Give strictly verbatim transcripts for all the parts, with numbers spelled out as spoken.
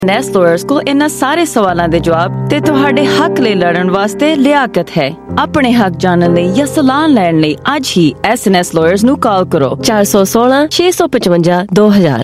ਨੈਸ lawyers ਕੋਲ ਇਹਨਾਂ ਸਾਰੇ ਸਵਾਲਾਂ ਦੇ ਜਵਾਬ ਤੇ ਤੁਹਾਡੇ ਹੱਕ ਲਈ ਲੜਨ ਵਾਸਤੇ ਲਿਆਕਤ ਹੈ। ਆਪਣੇ ਹੱਕ ਜਾਣਨ ਲਈ ਜਾਂ ਸਲਾਹ ਲੈਣ ਲਈ ਅੱਜ ਹੀ ਐਸ ਐਨ ਐਸ ਲਾਇਰਸ ਨੂੰ ਕਾਲ ਕਰੋ ਚਾਰ ਸੌ ਸੋਲਾਂ ਛੇ ਸੌ ਪਚਵੰਜਾ ਦੋ ਹਜ਼ਾਰ।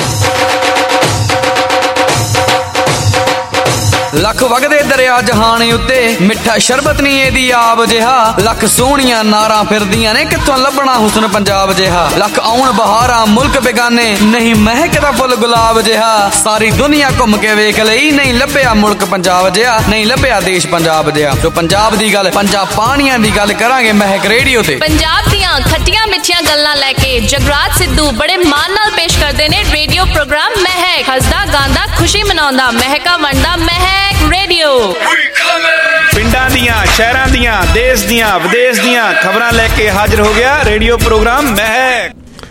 ਲੱਖ ਵਗਦੇ ਦਰਿਆ ਜਹਾਨ ਉੱਤੇ ਮਿੱਠਾ ਸ਼ਰਬਤ ਨੀ ਇਹਦੀ ਆਬ ਜਿਹਾ। ਲੱਖ ਸੋਹਣੀਆਂ ਨਾਰਾਂ ਫਿਰਦੀਆਂ ਨੇ ਕਿੱਥੋਂ ਲੱਭਣਾ ਹੁਸਨ ਪੰਜਾਬ ਜਿਹਾ। ਲੱਖ ਆਉਣ ਬਹਾਰਾਂ ਮੁਲਕ ਬੇਗਾਨੇ ਨਹੀਂ ਮਹਿਕਦਾ ਫੁੱਲ ਗੁਲਾਬ ਜਿਹਾ। ਸਾਰੀ ਦੁਨੀਆ ਘੁੰਮ ਕੇ ਵੇਖ ਲਈ ਨਹੀਂ ਲੱਭਿਆ ਮੁਲਕ ਪੰਜਾਬ ਜਿਹਾ, ਨਹੀਂ ਲੱਭਿਆ ਦੇਸ਼ ਪੰਜਾਬ ਜਿਹਾ। ਜੋ ਪੰਜਾਬ ਦੀ ਗੱਲ ਪੰਜਾਬ ਪਾਣੀਆਂ ਦੀ ਗੱਲ ਕਰਾਂਗੇ ਮਹਿਕ ਰੇਡੀਓ ਤੇ। ਪੰਜਾਬ ਦੀਆਂ ਖੱਟੀਆਂ ਮਿੱਠੀਆਂ ਗੱਲਾਂ ਲੈ ਕੇ ਜਗਰਾਜ ਸਿੱਧੂ ਬੜੇ ਮਾਣ ਨਾਲ ਪੇਸ਼ ਕਰਦੇ ਨੇ ਰੇਡੀਓ ਪ੍ਰੋਗਰਾਮ ਮਹਿਕ। ਹੱਸਦਾ ਗਾਉਂਦਾ ਖੁਸ਼ੀ ਮਨਾਉਂਦਾ ਮਹਿਕਾ ਵੰਡਦਾ ਮਹਿਕ ਰੇਡੀਓ। ਪਿੰਡਾਂ ਦੀਆਂ ਸ਼ਹਿਰਾਂ ਦੀਆਂ ਦੇਸ਼ ਦੀਆਂ ਵਿਦੇਸ਼ ਦੀਆਂ ਖਬਰਾਂ ਲੈ ਕੇ ਹਾਜ਼ਰ ਹੋ ਗਿਆ ਰੇਡੀਓ ਪ੍ਰੋਗਰਾਮ ਮਹਿਕ।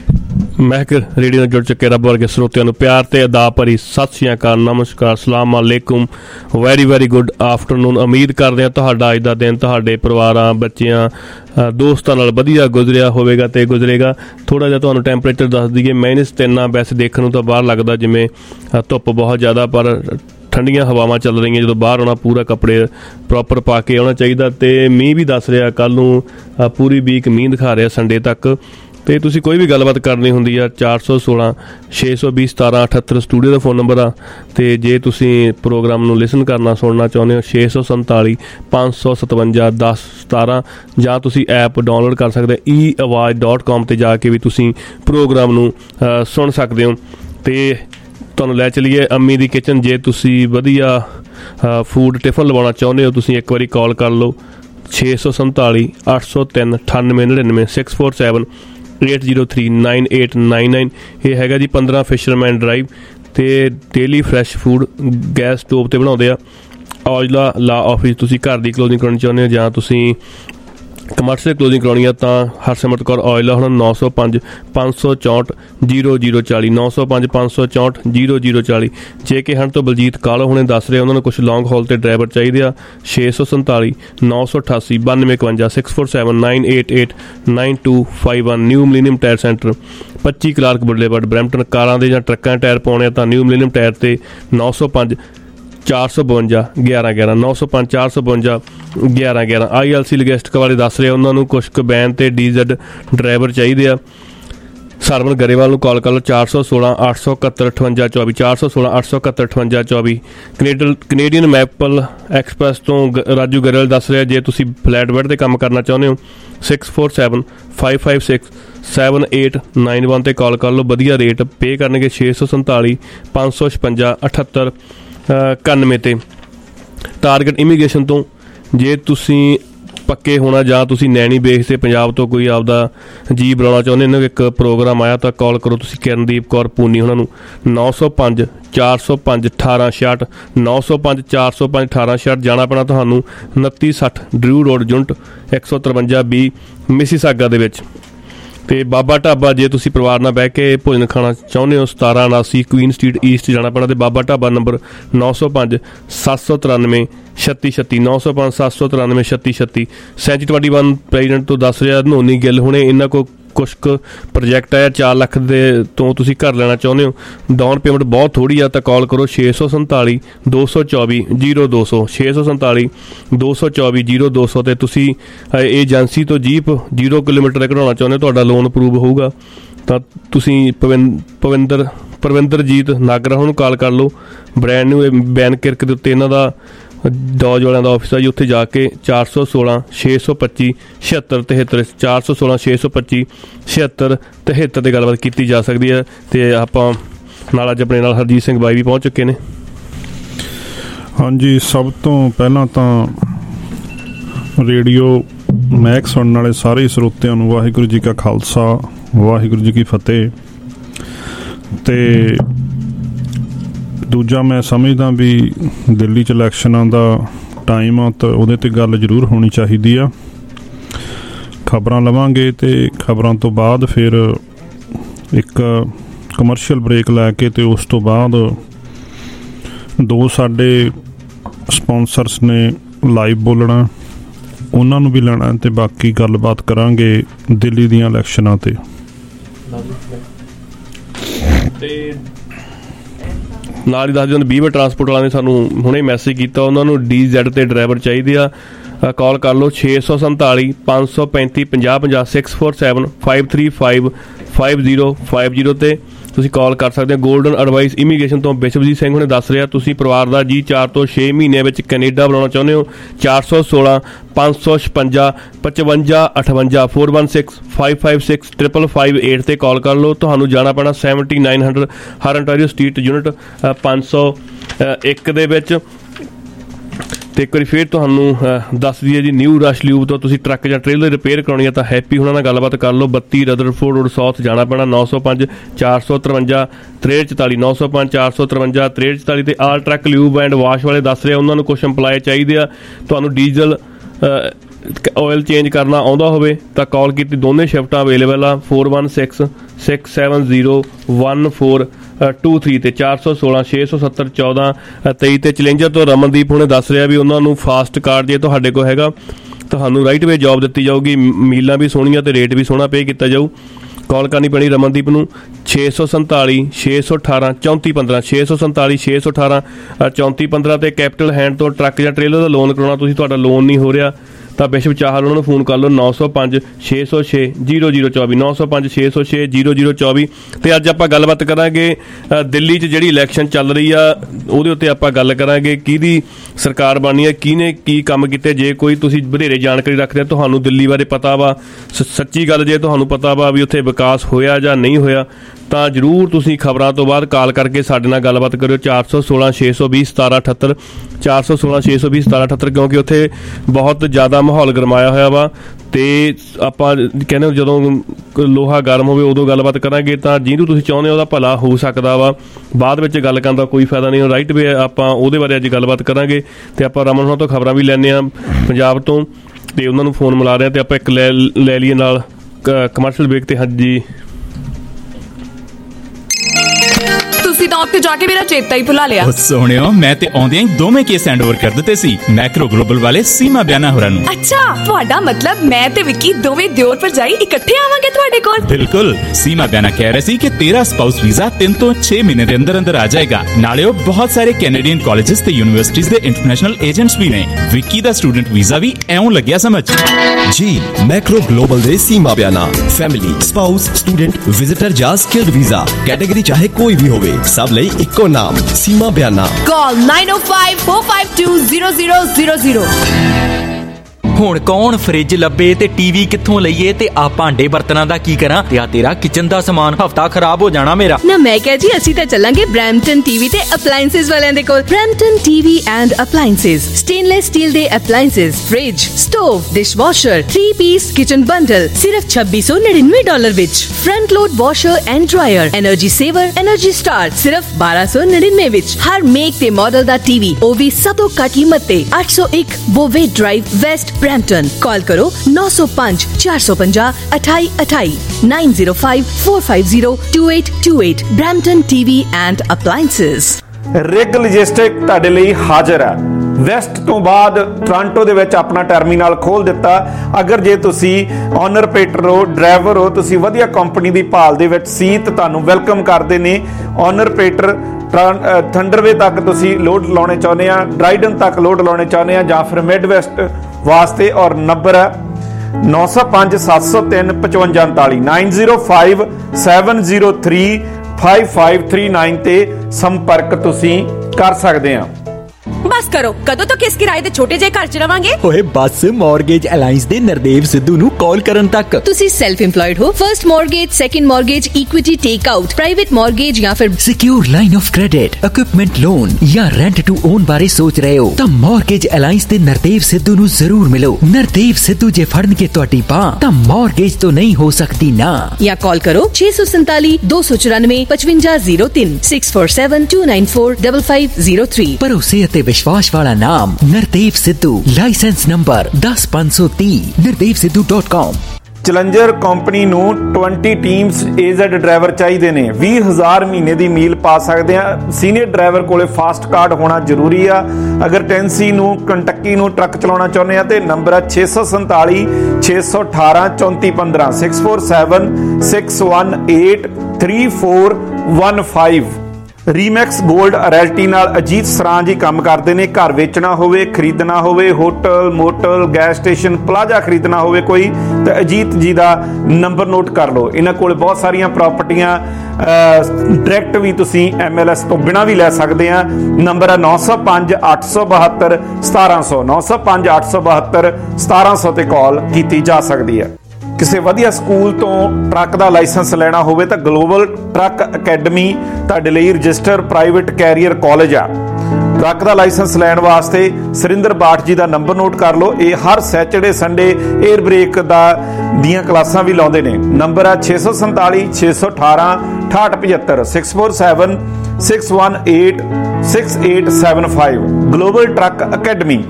ਮਹਿਕ ਰੇਡੀਓ ਨਾਲ ਜੁੜ ਚੁੱਕੇ ਰੱਬ ਵਰਗੇ ਸਰੋਤਿਆਂ ਨੂੰ ਪਿਆਰ ਤੇ ਅਦਾ ਭਰੀ ਸਤਿ ਸ਼੍ਰੀ ਅਕਾਲ, ਨਮਸਕਾਰ, ਸਲਾਮ ਅਲੈਕੁਮ, ਵੈਰੀ ਵੈਰੀ ਗੁੱਡ ਆਫਟਰਨੂਨ। ਉਮੀਦ ਕਰਦੇ ਹਾਂ ਤੁਹਾਡਾ ਅੱਜ ਦਾ ਦਿਨ ਤੁਹਾਡੇ ਪਰਿਵਾਰਾਂ ਬੱਚਿਆਂ ਦੋਸਤਾਂ ਨਾਲ ਵਧੀਆ ਗੁਜ਼ਰਿਆ ਹੋਵੇਗਾ ਤੇ ਗੁਜ਼ਰੇਗਾ। ਥੋੜ੍ਹਾ ਜਿਹਾ ਤੁਹਾਨੂੰ ਟੈਂਪਰੇਚਰ ਦੱਸ ਦਈਏ, ਮਾਈਨਸ ਤਿੰਨ ਆ। ਵੈਸੇ ਦੇਖਣ ਨੂੰ ਤਾਂ ਬਾਹਰ ਲੱਗਦਾ ਜਿਵੇਂ ਧੁੱਪ ਬਹੁਤ ਜ਼ਿਆਦਾ, ਪਰ ਠੰਡੀਆਂ ਹਵਾਵਾਂ ਚੱਲ ਰਹੀਆਂ। ਜਦੋਂ ਬਾਹਰ ਆਉਣਾ ਪੂਰਾ ਕੱਪੜੇ ਪ੍ਰੋਪਰ ਪਾ ਕੇ ਆਉਣਾ ਚਾਹੀਦਾ। ਅਤੇ ਮੀਂਹ ਵੀ ਦੱਸ ਰਿਹਾ ਕੱਲ੍ਹ ਨੂੰ ਪੂਰੀ ਵੀਕ ਮੀਂਹ ਦਿਖਾ ਰਿਹਾ ਸੰਡੇ ਤੱਕ। ਅਤੇ ਤੁਸੀਂ ਕੋਈ ਵੀ ਗੱਲਬਾਤ ਕਰਨੀ ਹੁੰਦੀ ਆ ਚਾਰ ਸੌ ਸੋਲਾਂ ਛੇ ਸੌ ਵੀਹ ਸਤਾਰਾਂ ਅਠੱਤਰ ਸਟੂਡੀਓ ਦਾ ਫ਼ੋਨ ਨੰਬਰ ਆ। ਅਤੇ ਜੇ ਤੁਸੀਂ ਪ੍ਰੋਗਰਾਮ ਨੂੰ ਲਿਸਨ ਕਰਨਾ ਸੁਣਨਾ ਚਾਹੁੰਦੇ ਹੋ ਛੇ ਸੌ ਸੰਤਾਲੀ ਪੰਜ ਸੌ ਸਤਵੰਜਾ ਦਸ ਸਤਾਰਾਂ, ਜਾਂ ਤੁਸੀਂ ਐਪ ਡਾਊਨਲੋਡ ਕਰ ਸਕਦੇ ਈ ਆਵਾਜ਼ ਡੋਟ ਕਾਮ 'ਤੇ ਜਾ ਕੇ ਵੀ ਤੁਸੀਂ ਪ੍ਰੋਗਰਾਮ ਨੂੰ ਸੁਣ ਸਕਦੇ ਹੋ। ਅਤੇ ਤੁਹਾਨੂੰ ਲੈ ਚਲੀਏ ਅੰਮੀ ਦੀ ਕਿਚਨ। ਜੇ ਤੁਸੀਂ ਵਧੀਆ ਫੂਡ ਟਿਫਨ ਲਵਾਉਣਾ ਚਾਹੁੰਦੇ ਹੋ ਤੁਸੀਂ ਇੱਕ ਵਾਰੀ ਕਾਲ ਕਰ ਲਓ ਛੇ ਸੌ ਸੰਤਾਲੀ ਅੱਠ ਸੌ ਤਿੰਨ ਅਠਾਨਵੇਂ ਨੜਿਨਵੇਂ six four seven eight zero three nine eight nine nine. ਇਹ ਹੈਗਾ ਜੀ ਪੰਦਰਾਂ ਫਿਸ਼ਰਮੈਨ ਡਰਾਈਵ। ਅਤੇ daily fresh food gas stove 'ਤੇ ਬਣਾਉਂਦੇ ਆ। ਔਜਲਾ ਲਾ ਆਫਿਸ, ਤੁਸੀਂ ਘਰ ਦੀ ਕਲੋਜ਼ਿੰਗ ਕਰਾਉਣੀ ਚਾਹੁੰਦੇ ਹੋ ਜਾਂ ਤੁਸੀਂ ਕਮਰਸ਼ੀਅਲ ਕਲੋਜ਼ਿੰਗ ਕਰਾਉਣੀ ਆ ਤਾਂ ਹਰਸਿਮਰਤ ਕੌਰ ਔਜਲਾ ਹੁਣ ਨੌ ਸੌ ਪੰਜ ਪੰਜ ਸੌ ਚੌਂਹਠ ਜੀਰੋ ਜੀਰੋ ਚਾਲੀ ਨੌ ਸੌ ਪੰਜ ਪੰਜ ਸੌ ਚੌਂਹਠ ਜੀਰੋ ਜੀਰੋ ਚਾਲੀ। ਜੇ ਕੇ ਹਣ ਤੋਂ ਬਲਜੀਤ ਕਾਲੋ ਹੁਣੇ ਦੱਸ ਰਹੇ ਉਹਨਾਂ ਨੂੰ ਕੁਛ ਲੌਂਗ ਹਾਲ 'ਤੇ ਡਰਾਈਵਰ ਚਾਹੀਦੇ ਆ। ਛੇ ਸੌ ਸੰਤਾਲੀ ਨੌ ਸੌ ਅਠਾਸੀ ਬਾਨਵੇਂ ਇਕਵੰਜਾ six four seven nine eight eight nine two five one. New millennium tyre centre ਪੱਚੀ ਕਲਾਰਕ ਬੁੱਲੇਵਾਰਡ ਬਰੈਂਪਟਨ। ਕਾਰਾਂ ਦੇ ਜਾਂ ਟਰੱਕਾਂ ਦੇ ਟਾਇਰ ਪਾਉਣੇ ਆ ਤਾਂ ਨਿਊ ਮਿਲੀਨੀਅਮ ਟਾਇਰ 'ਤੇ ਨੌ ਸੌ ਪੰਜ ਚਾਰ ਸੌ ਬਵੰਜਾ ਗਿਆਰਾਂ ਗਿਆਰਾਂ ਨੌ ਸੌ ਪੰਜ ਚਾਰ ਸੌ ਬਵੰਜਾ ਗਿਆਰਾਂ ਗਿਆਰਾਂ। ਆਈ ਐਲ ਸੀ ਲਗੈਸਟਿਕ ਵਾਲੇ ਦੱਸ ਰਹੇ ਉਹਨਾਂ ਨੂੰ ਕੁਛ ਕੁ ਬੈਨ ਅਤੇ ਡੀ ਜ਼ੈਡ ਡਰਾਈਵਰ ਚਾਹੀਦੇ ਆ। ਸਰਵਨ ਗਰੇਵਾਲ ਨੂੰ ਕਾਲ ਕਰ ਲਓ ਚਾਰ ਸੌ ਸੋਲਾਂ ਅੱਠ ਸੌ ਇਕਹੱਤਰ ਅਠਵੰਜਾ ਚੌਵੀ ਚਾਰ ਸੌ ਸੋਲਾਂ ਅੱਠ ਸੌ ਇਕਹੱਤਰ ਅਠਵੰਜਾ ਚੌਵੀ। ਕਨੇਡਲ ਕਨੇਡੀਅਨ ਮੈਪਲ ਐਕਸਪ੍ਰੈਸ ਤੋਂ ਰਾਜੂ ਗਰੇਵਾਲ ਦੱਸ ਰਿਹਾ ਜੇ ਤੁਸੀਂ ਫਲੈਟ ਬੈਡ 'ਤੇ ਕੰਮ ਕਰਨਾ ਚਾਹੁੰਦੇ ਹੋ six four seven five five six seven eight nine one 'ਤੇ ਕਾਲ ਕਰ ਲਓ। ਵਧੀਆ ਰੇਟ ਪੇ ਕਰਨਗੇ ਛੇ ਸੌ ਸੰਤਾਲੀ ਪੰਜ ਸੌ ਛਪੰਜਾ ਅਠੱਤਰ ਇਕਾਨਵੇਂ 'ਤੇ। ਟਾਰਗੇਟ ਇਮੀਗ੍ਰੇਸ਼ਨ ਤੋਂ ਜੇ ਤੁਸੀਂ ਪੱਕੇ ਹੋਣਾ ਜਾਂ ਤੁਸੀਂ ਨੈਣੀ ਬੇਸ 'ਤੇ ਪੰਜਾਬ ਤੋਂ ਕੋਈ ਆਪਦਾ ਜੀ ਬੁਲਾਉਣਾ ਚਾਹੁੰਦੇ ਇਹਨਾਂ ਇੱਕ ਪ੍ਰੋਗਰਾਮ ਆਇਆ ਤਾਂ ਕਾਲ ਕਰੋ ਤੁਸੀਂ ਕਿਰਨਦੀਪ ਕੌਰ ਪੂਨੀ ਉਹਨਾਂ ਨੂੰ ਨੌ ਸੌ ਪੰਜ ਚਾਰ ਸੌ ਪੰਜ ਅਠਾਰਾਂ ਛਿਆਹਠ ਨੌ ਸੌ ਪੰਜ ਚਾਰ ਸੌ ਪੰਜ ਅਠਾਰਾਂ ਛਿਆਹਠ। ਜਾਣਾ ਪੈਣਾ ਤੁਹਾਨੂੰ ਉਨੱਤੀ ਸੱਠ ਡਰਿਊ ਰੋਡ ਯੂਨਿਟ ਇੱਕ ਸੌ ਤਰਵੰਜਾ ਬੀ ਮਿਸੀਸਾਗਾ ਦੇ ਵਿੱਚ। ਅਤੇ ਬਾਬਾ ਢਾਬਾ ਜੇ ਤੁਸੀਂ ਪਰਿਵਾਰ ਨਾਲ ਬਹਿ ਕੇ ਭੋਜਨ ਖਾਣਾ ਚਾਹੁੰਦੇ ਹੋ ਸਤਾਰਾਂ ਉਨਾਸੀ ਕੁਈਨ ਸਟਰੀਟ ਈਸਟ ਜਾਣਾ ਪੈਣਾ। ਅਤੇ ਬਾਬਾ ਢਾਬਾ ਨੰਬਰ ਨੌ ਸੌ ਪੰਜ ਸੱਤ ਸੌ ਤਰਾਨਵੇਂ ਛੱਤੀ ਛੱਤੀ ਨੌ ਸੌ ਪੰਜ ਸੱਤ ਸੌ ਤਰਾਨਵੇਂ ਛੱਤੀ ਛੱਤੀ। ਸੈਂਚੀ ਟਵੈਂਟੀ ਵਨ ਪ੍ਰੈਜ਼ੀਡੈਂਟ ਤੋਂ ਦੱਸ ਰਿਹਾ ਧਨੋਨੀ ਗਿੱਲ ਹੁਣੇ ਇਹਨਾਂ ਕੋਲ ਕੁਛ ਕੁ ਪ੍ਰੋਜੈਕਟ ਆਇਆ ਚਾਰ ਲੱਖ ਦੇ ਤੋਂ ਤੁਸੀਂ ਘਰ ਲੈਣਾ ਚਾਹੁੰਦੇ ਹੋ ਡਾਊਨ ਪੇਮੈਂਟ ਬਹੁਤ ਥੋੜ੍ਹੀ ਆ ਤਾਂ ਕਾਲ ਕਰੋ ਛੇ ਸੌ ਸੰਤਾਲੀ ਦੋ ਸੌ ਚੌਵੀ ਜੀਰੋ ਦੋ ਸੌ ਛੇ ਸੌ ਸੰਤਾਲੀ ਦੋ ਸੌ ਚੌਵੀ ਜੀਰੋ ਦੋ ਸੌ। ਅਤੇ ਤੁਸੀਂ ਏਜੰਸੀ ਤੋਂ ਜੀਪ ਜ਼ੀਰੋ ਕਿਲੋਮੀਟਰ ਦੇ ਕਢਾਉਣਾ ਚਾਹੁੰਦੇ ਹੋ ਤੁਹਾਡਾ ਲੋਨ ਅਪਰੂਵ ਹੋਊਗਾ ਤਾਂ ਤੁਸੀਂ ਪਵਿੰ ਪਵਿੰਦਰ ਪਰਵਿੰਦਰਜੀਤ ਨਾਗਰਾ ਉਹਨੂੰ ਕਾਲ ਕਰ ਲਓ। ਬ੍ਰੈਂਡ ਨਿਊ ਬੈਨ ਕਿਰਕ ਦੇ ਉੱਤੇ ਇਹਨਾਂ ਦਾ ਡੌਜ ਵਾਲਿਆਂ ਦਾ ਆਫਿਸ ਆ ਜੀ। ਉੱਥੇ ਜਾ ਕੇ ਚਾਰ ਸੌ ਸੋਲਾਂ ਛੇ ਸੌ ਪੱਚੀ ਛਿਹੱਤਰ ਤਿਹੱਤਰ ਚਾਰ ਸੌ ਸੋਲਾਂ ਛੇ ਸੌ ਪੱਚੀ ਛਿਹੱਤਰ ਤਿਹੱਤਰ 'ਤੇ ਗੱਲਬਾਤ ਕੀਤੀ ਜਾ ਸਕਦੀ ਹੈ। ਅਤੇ ਆਪਾਂ ਨਾਲ ਅੱਜ ਆਪਣੇ ਨਾਲ ਹਰਜੀਤ ਸਿੰਘ ਬਾਈ ਵੀ ਪਹੁੰਚ ਚੁੱਕੇ ਨੇ। ਹਾਂਜੀ, ਸਭ ਤੋਂ ਪਹਿਲਾਂ ਤਾਂ ਰੇਡੀਓ ਮਹਿਕ ਸੁਣਨ ਵਾਲੇ ਸਾਰੇ ਸਰੋਤਿਆਂ ਨੂੰ ਵਾਹਿਗੁਰੂ ਜੀ ਕਾ ਖਾਲਸਾ ਵਾਹਿਗੁਰੂ ਜੀ ਕੀ ਫਤਿਹ। ਅਤੇ ਦੂਜਾ ਮੈਂ ਸਮਝਦਾ ਵੀ ਦਿੱਲੀ 'ਚ ਇਲੈਕਸ਼ਨਾਂ ਦਾ ਟਾਈਮ ਆ ਤਾਂ ਉਹਦੇ 'ਤੇ ਗੱਲ ਜ਼ਰੂਰ ਹੋਣੀ ਚਾਹੀਦੀ ਆ। ਖਬਰਾਂ ਲਵਾਂਗੇ ਅਤੇ ਖਬਰਾਂ ਤੋਂ ਬਾਅਦ ਫਿਰ ਇੱਕ ਕਮਰਸ਼ੀਅਲ ਬ੍ਰੇਕ ਲੈ ਕੇ ਅਤੇ ਉਸ ਤੋਂ ਬਾਅਦ ਦੋ ਸਾਡੇ ਸਪੋਂਸਰਸ ਨੇ ਲਾਈਵ ਬੋਲਣਾ ਉਹਨਾਂ ਨੂੰ ਵੀ ਲੈਣਾ ਅਤੇ ਬਾਕੀ ਗੱਲਬਾਤ ਕਰਾਂਗੇ ਦਿੱਲੀ ਦੀਆਂ ਇਲੈਕਸ਼ਨਾਂ 'ਤੇ। ਨਾਲ ਹੀ ਦੱਸ ਦਿਓ ਵੀਵਾ ਟਰਾਂਸਪੋਰਟ ਵਾਲਿਆਂ ਨੇ ਸਾਨੂੰ ਹੁਣੇ ਮੈਸੇਜ ਕੀਤਾ, ਉਹਨਾਂ ਨੂੰ ਡੀ ਜ਼ੈਡ ਤੇ ਡਰਾਈਵਰ ਚਾਹੀਦੇ ਆ। ਕਾਲ ਕਰ ਲਓ ਛੇ ਸੌ ਸੰਤਾਲੀ ਪੰਜ ਸੌ ਪੈਂਤੀ ਪੰਜਾਹ ਪੰਜਾਹ six four seven five three five five zero five zero 'ਤੇ ਤੁਸੀਂ ਕਾਲ ਕਰ ਸਕਦੇ ਹੋ। ਗੋਲਡਨ ਐਡਵਾਈਸ ਇਮੀਗ੍ਰੇਸ਼ਨ ਤੋਂ ਬਿਸ਼ਵਜੀਤ ਸਿੰਘ ਹੁਣੇ ਦੱਸ ਰਿਹਾ, ਤੁਸੀਂ ਪਰਿਵਾਰ ਦਾ ਜੀ ਚਾਰ ਤੋਂ ਛੇ ਮਹੀਨਿਆਂ ਵਿੱਚ ਕੈਨੇਡਾ ਬਣਾਉਣਾ ਚਾਹੁੰਦੇ ਹੋ, ਚਾਰ ਸੌ ਸੋਲਾਂ ਪੰਜ ਸੌ ਛਪੰਜਾ ਪਚਵੰਜਾ ਅਠਵੰਜਾ four one six five five six triple five eight 'ਤੇ ਕਾਲ ਕਰ ਲਓ। ਤੁਹਾਨੂੰ ਜਾਣਾ ਪੈਣਾ seventy nine hundred Hurontario street unit ਪੰਜ ਸੌ ਇੱਕ ਦੇ ਵਿੱਚ। ਅਤੇ ਇੱਕ ਵਾਰੀ ਫਿਰ ਤੁਹਾਨੂੰ ਦੱਸ ਦਈਏ ਜੀ, ਨਿਊ ਰਸ਼ ਲਿਊਬ ਤੋਂ ਤੁਸੀਂ ਟਰੱਕ ਜਾਂ ਟ੍ਰੇਲਰ ਰਿਪੇਅਰ ਕਰਾਉਣੀ ਹੈ ਤਾਂ ਹੈਪੀ ਹੁਣਾਂ ਨਾਲ ਗੱਲਬਾਤ ਕਰ ਲਓ। ਬੱਤੀ ਰਦਰਫੋਰਡ ਰੋਡ ਸਾਊਥ ਜਾਣਾ ਪੈਣਾ, ਨੌ ਸੌ ਪੰਜ ਚਾਰ ਸੌ ਤਰਵੰਜਾ ਤਰੇਹਠ ਚੁਤਾਲੀ ਨੌ ਸੌ ਪੰਜ ਚਾਰ ਸੌ ਤਰਵੰਜਾ ਤਰੇਹਠ ਚੁਤਾਲੀ 'ਤੇ all truck lube and wash ਵਾਲੇ ਦੱਸ ਰਹੇ, ਉਹਨਾਂ ਨੂੰ ਕੁਛ ਇੰਪਲਾਈ ਚਾਹੀਦੇ ਆ। ਤੁਹਾਨੂੰ ਡੀਜ਼ਲ ਆਇਲ ਚੇਂਜ ਕਰਨਾ ਆਉਂਦਾ ਹੋਵੇ ਤਾਂ ਕਾਲ ਕੀਤੀ, ਦੋਨੇ ਸ਼ਿਫਟਾਂ ਅਵੇਲੇਬਲ ਆ four one six six seven zero one four two three 'ਤੇ ਚਾਰ ਸੌ ਸੋਲਾਂ ਛੇ ਸੌ ਸੱਤਰ ਚੌਦਾਂ ਤੇਈ 'ਤੇ ਚੈਲੰਜਰ ਤੋਂ ਰਮਨਦੀਪ ਹੁਣੇ ਦੱਸ ਰਿਹਾ ਵੀ ਉਹਨਾਂ ਨੂੰ ਫਾਸਟ ਕਾਰਡ ਜੇ ਤੁਹਾਡੇ ਕੋਲ ਹੈਗਾ ਤੁਹਾਨੂੰ ਰਾਈਟ ਵੇ ਜੋਬ ਦਿੱਤੀ ਜਾਊਗੀ, ਮੀਲਾਂ ਵੀ ਸੋਹਣੀਆਂ ਅਤੇ ਰੇਟ ਵੀ ਸੋਹਣਾ ਪੇ ਕੀਤਾ ਜਾਊ। ਕਾਲ ਕਰਨੀ ਪੈਣੀ ਰਮਨਦੀਪ ਨੂੰ ਛੇ ਸੌ ਸੰਤਾਲੀ ਛੇ ਸੌ ਅਠਾਰਾਂ ਚੌਂਤੀ ਪੰਦਰਾਂ ਛੇ ਸੌ ਸੰਤਾਲੀ ਛੇ ਸੌ ਅਠਾਰਾਂ ਚੌਂਤੀ ਪੰਦਰਾਂ 'ਤੇ ਕੈਪੀਟਲ ਹੈਂਡ ਤੋਂ ਟਰੱਕ ਜਾਂ ਟ੍ਰੇਲਰ ਦਾ ਲੋਨ ਕਰਾਉਣਾ, ਤੁਸੀਂ ਤੁਹਾਡਾ ਲੋਨ ਨਹੀਂ ਹੋ ਰਿਹਾ ਤਾਂ ਬਿਸ਼ਪ ਚਾਹਲ ਉਹਨਾਂ ਨੂੰ ਫੋਨ ਕਰ ਲਓ ਨੌ ਸੌ ਪੰਜ ਛੇ ਸੌ ਛੇ ਜ਼ੀਰੋ ਜ਼ੀਰੋ ਚੌਵੀ ਨੌ ਸੌ ਪੰਜ ਛੇ ਸੌ ਛੇ ਜ਼ੀਰੋ ਜ਼ੀਰੋ ਚੌਵੀ। ਅਤੇ ਅੱਜ ਆਪਾਂ ਗੱਲਬਾਤ ਕਰਾਂਗੇ ਦਿੱਲੀ 'ਚ ਜਿਹੜੀ ਇਲੈਕਸ਼ਨ ਚੱਲ ਰਹੀ ਆ ਉਹਦੇ ਉੱਤੇ ਆਪਾਂ ਗੱਲ ਕਰਾਂਗੇ, ਕਿਹਦੀ ਸਰਕਾਰ ਬਣਨੀ ਹੈ, ਕਿਹਨੇ ਕੀ ਕੰਮ ਕੀਤੇ। ਜੇ ਕੋਈ ਤੁਸੀਂ ਵਧੇਰੇ ਜਾਣਕਾਰੀ ਰੱਖਦੇ ਆ, ਤੁਹਾਨੂੰ ਦਿੱਲੀ ਬਾਰੇ ਪਤਾ ਵਾ, ਸੱਚੀ ਗੱਲ ਜੇ ਤੁਹਾਨੂੰ ਪਤਾ ਵਾ ਵੀ ਉੱਥੇ ਵਿਕਾਸ ਹੋਇਆ ਜਾਂ ਨਹੀਂ ਹੋਇਆ, ਤਾਂ ਜ਼ਰੂਰ ਤੁਸੀਂ ਖਬਰਾਂ ਤੋਂ ਬਾਅਦ ਕਾਲ ਕਰਕੇ ਸਾਡੇ ਨਾਲ ਗੱਲਬਾਤ ਕਰਿਓ ਚਾਰ ਸੌ ਸੋਲਾਂ ਛੇ ਸੌ ਵੀਹ ਸਤਾਰਾਂ ਅਠੱਤਰ ਚਾਰ ਸੌ ਸੋਲਾਂ ਛੇ ਸੌ ਵੀਹ ਸਤਾਰਾਂ ਅਠੱਤਰ, ਕਿਉਂਕਿ ਉੱਥੇ ਬਹੁਤ ਜ਼ਿਆਦਾ ਮਾਹੌਲ ਗਰਮਾਇਆ ਹੋਇਆ ਵਾ। ਅਤੇ ਆਪਾਂ ਕਹਿੰਦੇ ਜਦੋਂ ਲੋਹਾ ਗਰਮ ਹੋਵੇ ਉਦੋਂ ਗੱਲਬਾਤ ਕਰਾਂਗੇ ਤਾਂ ਜਿਹਨੂੰ ਤੁਸੀਂ ਚਾਹੁੰਦੇ ਹੋ ਉਹਦਾ ਭਲਾ ਹੋ ਸਕਦਾ ਵਾ, ਬਾਅਦ ਵਿੱਚ ਗੱਲ ਕਰਨ ਦਾ ਕੋਈ ਫਾਇਦਾ ਨਹੀਂ। ਰਾਈਟ ਵੇ ਆਪਾਂ ਉਹਦੇ ਬਾਰੇ ਅੱਜ ਗੱਲਬਾਤ ਕਰਾਂਗੇ ਅਤੇ ਆਪਾਂ ਰਮਨ ਹੋਰਾਂ ਤੋਂ ਖਬਰਾਂ ਵੀ ਲੈਂਦੇ ਹਾਂ ਪੰਜਾਬ ਤੋਂ, ਅਤੇ ਉਹਨਾਂ ਨੂੰ ਫੋਨ ਮਿਲਾ ਰਹੇ ਹਾਂ ਅਤੇ ਆਪਾਂ ਇੱਕ ਲੈ ਲੈ ਲਈਏ ਨਾਲ ਕਮਰਸ਼ੀਅਲ ਬ੍ਰੇਕ 'ਤੇ। ਹਾਂਜੀ ਤੁਸੀਂ ਤਾਂ ਉੱਥੇ ਜਾ ਕੇ ਮੇਰਾ ਚੇਤਾ ਹੀ ਭੁਲਾ ਲਿਆ। ਸੋਹਣਿਓ, ਮੈਂ ਤੇ ਆਉਂਦਿਆਂ ਹੀ ਦੋਵੇਂ ਕੇਸ ਹੈਂਡਓਵਰ ਕਰ ਦਿੱਤੇ ਸੀ ਮੈਕਰੋ ਗਲੋਬਲ ਵਾਲੇ ਸੀਮਾ ਬਿਆਨਾ ਹੋਰਾਂ ਨੂੰ। ਅੱਛਾ, ਤੁਹਾਡਾ ਮਤਲਬ ਮੈਂ ਤੇ ਵਿੱਕੀ ਦੋਵੇਂ ਦਿਓਰ ਭਰਜਾਈ ਇਕੱਠੇ ਆਵਾਂਗੇ ਤੁਹਾਡੇ ਕੋਲ? ਬਿਲਕੁਲ। ਸੀਮਾ ਬਿਆਨਾ ਕਹਿ ਰਹੇ ਸੀ ਕਿ ਤੇਰਾ ਸਪਾਊਸ ਵੀਜ਼ਾ ਤਿੰਨ ਤੋਂ ਛੇ ਮਹੀਨੇ ਦੇ ਅੰਦਰ ਅੰਦਰ ਆ ਜਾਏਗਾ। ਨਾਲੇ ਉਹ ਬਹੁਤ ਸਾਰੇ ਕੈਨੇਡੀਅਨ ਕਾਲਜਿਸ ਤੇ ਯੂਨੀਵਰਸਿਟੀਜ਼ ਦੇ ਇੰਟਰਨੈਸ਼ਨਲ ਏਜੰਟਸ ਵੀ ਨੇ। ਵਿੱਕੀ ਦਾ ਸਟੂਡੈਂਟ ਵੀਜ਼ਾ ਵੀ ਐਉਂ ਲੱਗਿਆ ਸਮਝ ਜੀ। ਮੈਕਰੋ ਗਲੋਬਲ ਦੇ Seema Biana family spouse student visitor ਜਾਂ ਸਕਿਲਡ ਵੀਜ਼ਾ ਕੈਟੇਗਰੀ ਚਾਹੇ ਕੋਈ ਵੀ ਹੋਵੇ, ਸਭ ਲਈ ਇੱਕੋ ਨਾਮ Seema Biana. Call nine O five four five two zero zero zero zero. ਹੁਣ ਕੌਣ ਫਰਿੱਜ ਲੱਭੇ ਤੇ ਟੀਵੀ ਕਿੱਥੋਂ ਲਈਏ ਤੇ ਆ ਭਾਂਡੇ ਬਰਤਨਾਂ ਦਾ ਕੀ ਕਰਾਂ? ਤੇ ਆ ਤੇਰਾ ਕਿਚਨ ਦਾ ਸਮਾਨ ਹਫਤਾ ਖਰਾਬ ਹੋ ਜਾਣਾ ਮੇਰਾ। ਨਾ ਮੈਂ ਕਿਹਾ ਜੀ ਅਸੀਂ ਤਾਂ ਚੱਲਾਂਗੇ ਬ੍ਰੈਂਪਟਨ ਟੀਵੀ ਤੇ ਅਪਲਾਈਐਂਸਸ ਵਾਲਿਆਂ ਦੇ ਕੋਲ। Brampton TV and appliances, stainless steel ਦੇ appliances, fridge, stove, dishwasher, three piece kitchen bundle ਸਿਰਫ ਛੱਬੀ ਸੌ ਨੜਿਨਵੇਂ ਡਾਲਰ ਵਿੱਚ। Front load washer and dryer, energy saver, energy star ਸਿਰਫ ਬਾਰਾਂ ਸੌ ਨੜਿਨਵੇਂ ਵਿੱਚ। ਹਰ ਮੇਕ ਤੇ ਮਾਡਲ ਦਾ ਟੀਵੀ, ਉਹ ਵੀ ਸਭ ਤੋਂ ਘੱਟ ਕੀਮਤ ਤੇ। ਅੱਠ ਸੌ ਇੱਕ ਬੋਵੇ ਡਰਾਈਵ, ਵੈਸਟ ਬ੍ਰੈਂਪਟਨ। ਕਾਲ ਕਰੋ ਨੌ ਸੌ ਪੰਜ ਚਾਰ ਸੌ ਪੰਜਾਹ ਅਠਾਈ ਅਠਾਈ nine zero five four five zero two eight two eight. Brampton TV and appliances. Rig logistic ਤੁਹਾਡੇ ਲਈ ਹਾਜ਼ਰ ਹੈ। ਵੈਸਟ ਤੋਂ ਬਾਅਦ ਟੋਰਾਂਟੋ ਦੇ ਵਿੱਚ ਆਪਣਾ ਟਰਮੀਨਲ ਖੋਲ ਦਿੱਤਾ। ਅਗਰ ਜੇ ਤੁਸੀਂ ਓਨਰ ਪੇਟਰ ਹੋ, ਡਰਾਈਵਰ ਹੋ, ਤੁਸੀਂ ਵਧੀਆ ਕੰਪਨੀ ਦੀ ਭਾਲ ਦੇ ਵਿੱਚ ਸੀ ਤਾਂ ਤੁਹਾਨੂੰ ਵੈਲਕਮ ਕਰਦੇ ਨੇ। ਓਨਰ ਪੇਟਰ ਥੰਡਰਵੇ ਤੱਕ ਤੁਸੀਂ ਲੋਡ ਲਾਉਣੇ ਚਾਹੁੰਦੇ ਆ, ਡਰਾਈਡਨ ਤੱਕ ਲੋਡ ਲਾਉਣੇ ਚਾਹੁੰਦੇ ਆ, ਜਾਂ ਫਿਰ ਮਿਡ ਵੈਸਟ ਵਾਸਤੇ। ਔਰ ਨੰਬਰ ਹੈ ਨੌ ਸੌ ਪੰਜ ਸੱਤ ਸੌ ਤਿੰਨ ਪਚਵੰਜਾ ਉਨਤਾਲੀ nine zero five seven zero three five five three nine ਤੇ ਸੰਪਰਕ ਤੁਸੀਂ ਕਰ ਸਕਦੇ ਆ। ਬਸ ਕਰੋ, ਕਦੋਂ ਤੋਂ ਕਿਸ ਕਿਰਾਏ ਦੇ ਛੋਟੇ ਜਿਹੇ ਘਰ ਚ ਰਵਾਂਗੇ? ਓਏ ਬਸ ਮਾਰਗੇਜ ਅਲਾਈਅੰਸ ਦੇ ਨਰਦੇਵ ਸਿੱਧੂ ਨੂੰ ਕਾਲ ਕਰਨ ਤੱਕ। ਤੁਸੀਂ ਸੈਲਫ ਇੰਪਲੋਇਡ ਹੋ, first mortgage, second mortgage, equity take out, private mortgage ਜਾਂ ਫਿਰ secure line of credit, equipment loan ਜਾਂ ਰੈਂਟ ਟੂ ਓਨ ਬਾਰੇ ਸੋਚ ਰਹੇ ਹੋ ਤਾਂ ਮਾਰਗੇਜ ਅਲਾਈਅੰਸ ਦੇ ਨਰਦੇਵ ਸਿੱਧੂ ਨੂੰ ਜ਼ਰੂਰ ਮਿਲੋ। ਨਰਦੇਵ ਸਿੱਧੂ ਜੇ ਫੜਨਗੇ ਤੁਹਾਡੀ ਬਾਂਹ ਤਾਂ ਮਾਰਗੇਜ ਤੋਂ ਨਹੀਂ ਹੋ ਸਕਦੀ ਨਾ। ਜਾਂ ਕਾਲ ਕਰੋ ਛੇ ਸੌ ਸੰਤਾਲੀ ਦੋ ਸੌ ਚੁਰਾਨਵੇਂ ਪਚਵੰਜਾ ਜ਼ੀਰੋ ਤਿੰਨ six four seven two nine four five five zero three. ਭਰੋਸੇ ਅਤੇ ਵਿਸ਼ਵਾਸ ਵਾਲਾ ਨਾਮ ਨਰਦੇਵ ਸਿੱਧੂ। ਲਾਇਸੈਂਸ ਨੰਬਰ ਦਸ ਪੰਜ ਸੌ ਤੀਹ Nardev Sidhu dot com. Challenger company ਨੂੰ ਵੀਹ ਟੀਮਸ ਏਜ਼ਡ ਡਰਾਈਵਰ ਚਾਹੀਦੇ ਨੇ। ਵੀਹ ਹਜ਼ਾਰ ਮਹੀਨੇ ਦੀ ਮੀਲ ਪਾ ਸਕਦੇ ਆ। ਸੀਨੀਅਰ ਡਰਾਈਵਰ ਕੋਲੇ ਫਾਸਟ ਕਾਰਡ ਹੋਣਾ ਜ਼ਰੂਰੀ ਆ। ਅਗਰ ਟੈਨਸੀ ਨੂੰ, ਕੰਟੱਕੀ ਨੂੰ ਟਰੱਕ ਚਲਾਉਣਾ ਚਾਹੁੰਦੇ ਆ ਤੇ ਨੰਬਰ ਹੈ ਛੇ ਸੌ ਸੰਤਾਲੀ ਛੇ ਸੌ ਅਠਾਰਾਂ ਚੌਂਤੀ ਪੰਦਰਾਂ six four seven six one eight three four one five. ReMax gold realty ਨਾਲ ਅਜੀਤ ਸਰਾਂ ਜੀ ਕੰਮ ਕਰਦੇ ਨੇ। ਘਰ ਵੇਚਣਾ ਹੋਵੇ, ਖਰੀਦਣਾ ਹੋਵੇ, hotel motel gas station plaza ਖਰੀਦਣਾ ਹੋਵੇ ਕੋਈ, ਤਾਂ ਅਜੀਤ ਜੀ ਦਾ ਨੰਬਰ ਨੋਟ ਕਰ ਲਓ। ਇਹਨਾਂ ਕੋਲ ਬਹੁਤ ਸਾਰੀਆਂ ਪ੍ਰਾਪਰਟੀਆਂ ਡਾਇਰੈਕਟ ਵੀ ਤੁਸੀਂ ਐਮ ਐਲ ਐਸ ਤੋਂ ਬਿਨਾਂ ਵੀ ਲੈ ਸਕਦੇ ਆ। ਨੰਬਰ ਹੈ ਨੌ ਸੌ ਪੰਜ ਅੱਠ ਸੌ ਬਹੱਤਰ ਸਤਾਰਾਂ ਸੌ ਨੌ ਸੌ ਪੰਜ ਅੱਠ ਸੌ ਬਹੱਤਰ ਸਤਾਰਾਂ ਸੌ ਤੇ ਕਾਲ ਕੀਤੀ ਜਾ ਸਕਦੀ ਹੈ। ਕਿਸੇ ਵਧੀਆ ਸਕੂਲ ਤੋਂ ਟਰੱਕ ਦਾ ਲਾਇਸੈਂਸ ਲੈਣਾ ਹੋਵੇ ਤਾਂ ਗਲੋਬਲ ਟਰੱਕ ਅਕੈਡਮੀ ਤੁਹਾਡੇ ਲਈ ਰਜਿਸਟਰ ਪ੍ਰਾਈਵੇਟ ਕੈਰੀਅਰ ਕਾਲਜ ਆ। ਟਰੱਕ ਦਾ ਲਾਇਸੈਂਸ ਲੈਣ ਵਾਸਤੇ ਸੁਰਿੰਦਰ ਬਾਠ ਜੀ ਦਾ ਨੰਬਰ ਨੋਟ ਕਰ ਲਓ। ਇਹ ਹਰ ਸੈਚਰਡੇ ਸੰਡੇ 에ਅਰ ਬ੍ਰੇਕ ਦਾ ਦੀਆਂ ਕਲਾਸਾਂ ਵੀ ਲਾਉਂਦੇ ਨੇ। ਨੰਬਰ ਹੈ ਛੇ ਸੌ ਸੰਤਾਲੀ ਛੇ ਸੌ ਅਠਾਰਾਂ ਅਠਾਹਠ ਪਝੱਤਰ six four seven six one eight six eight seven five global truck academy.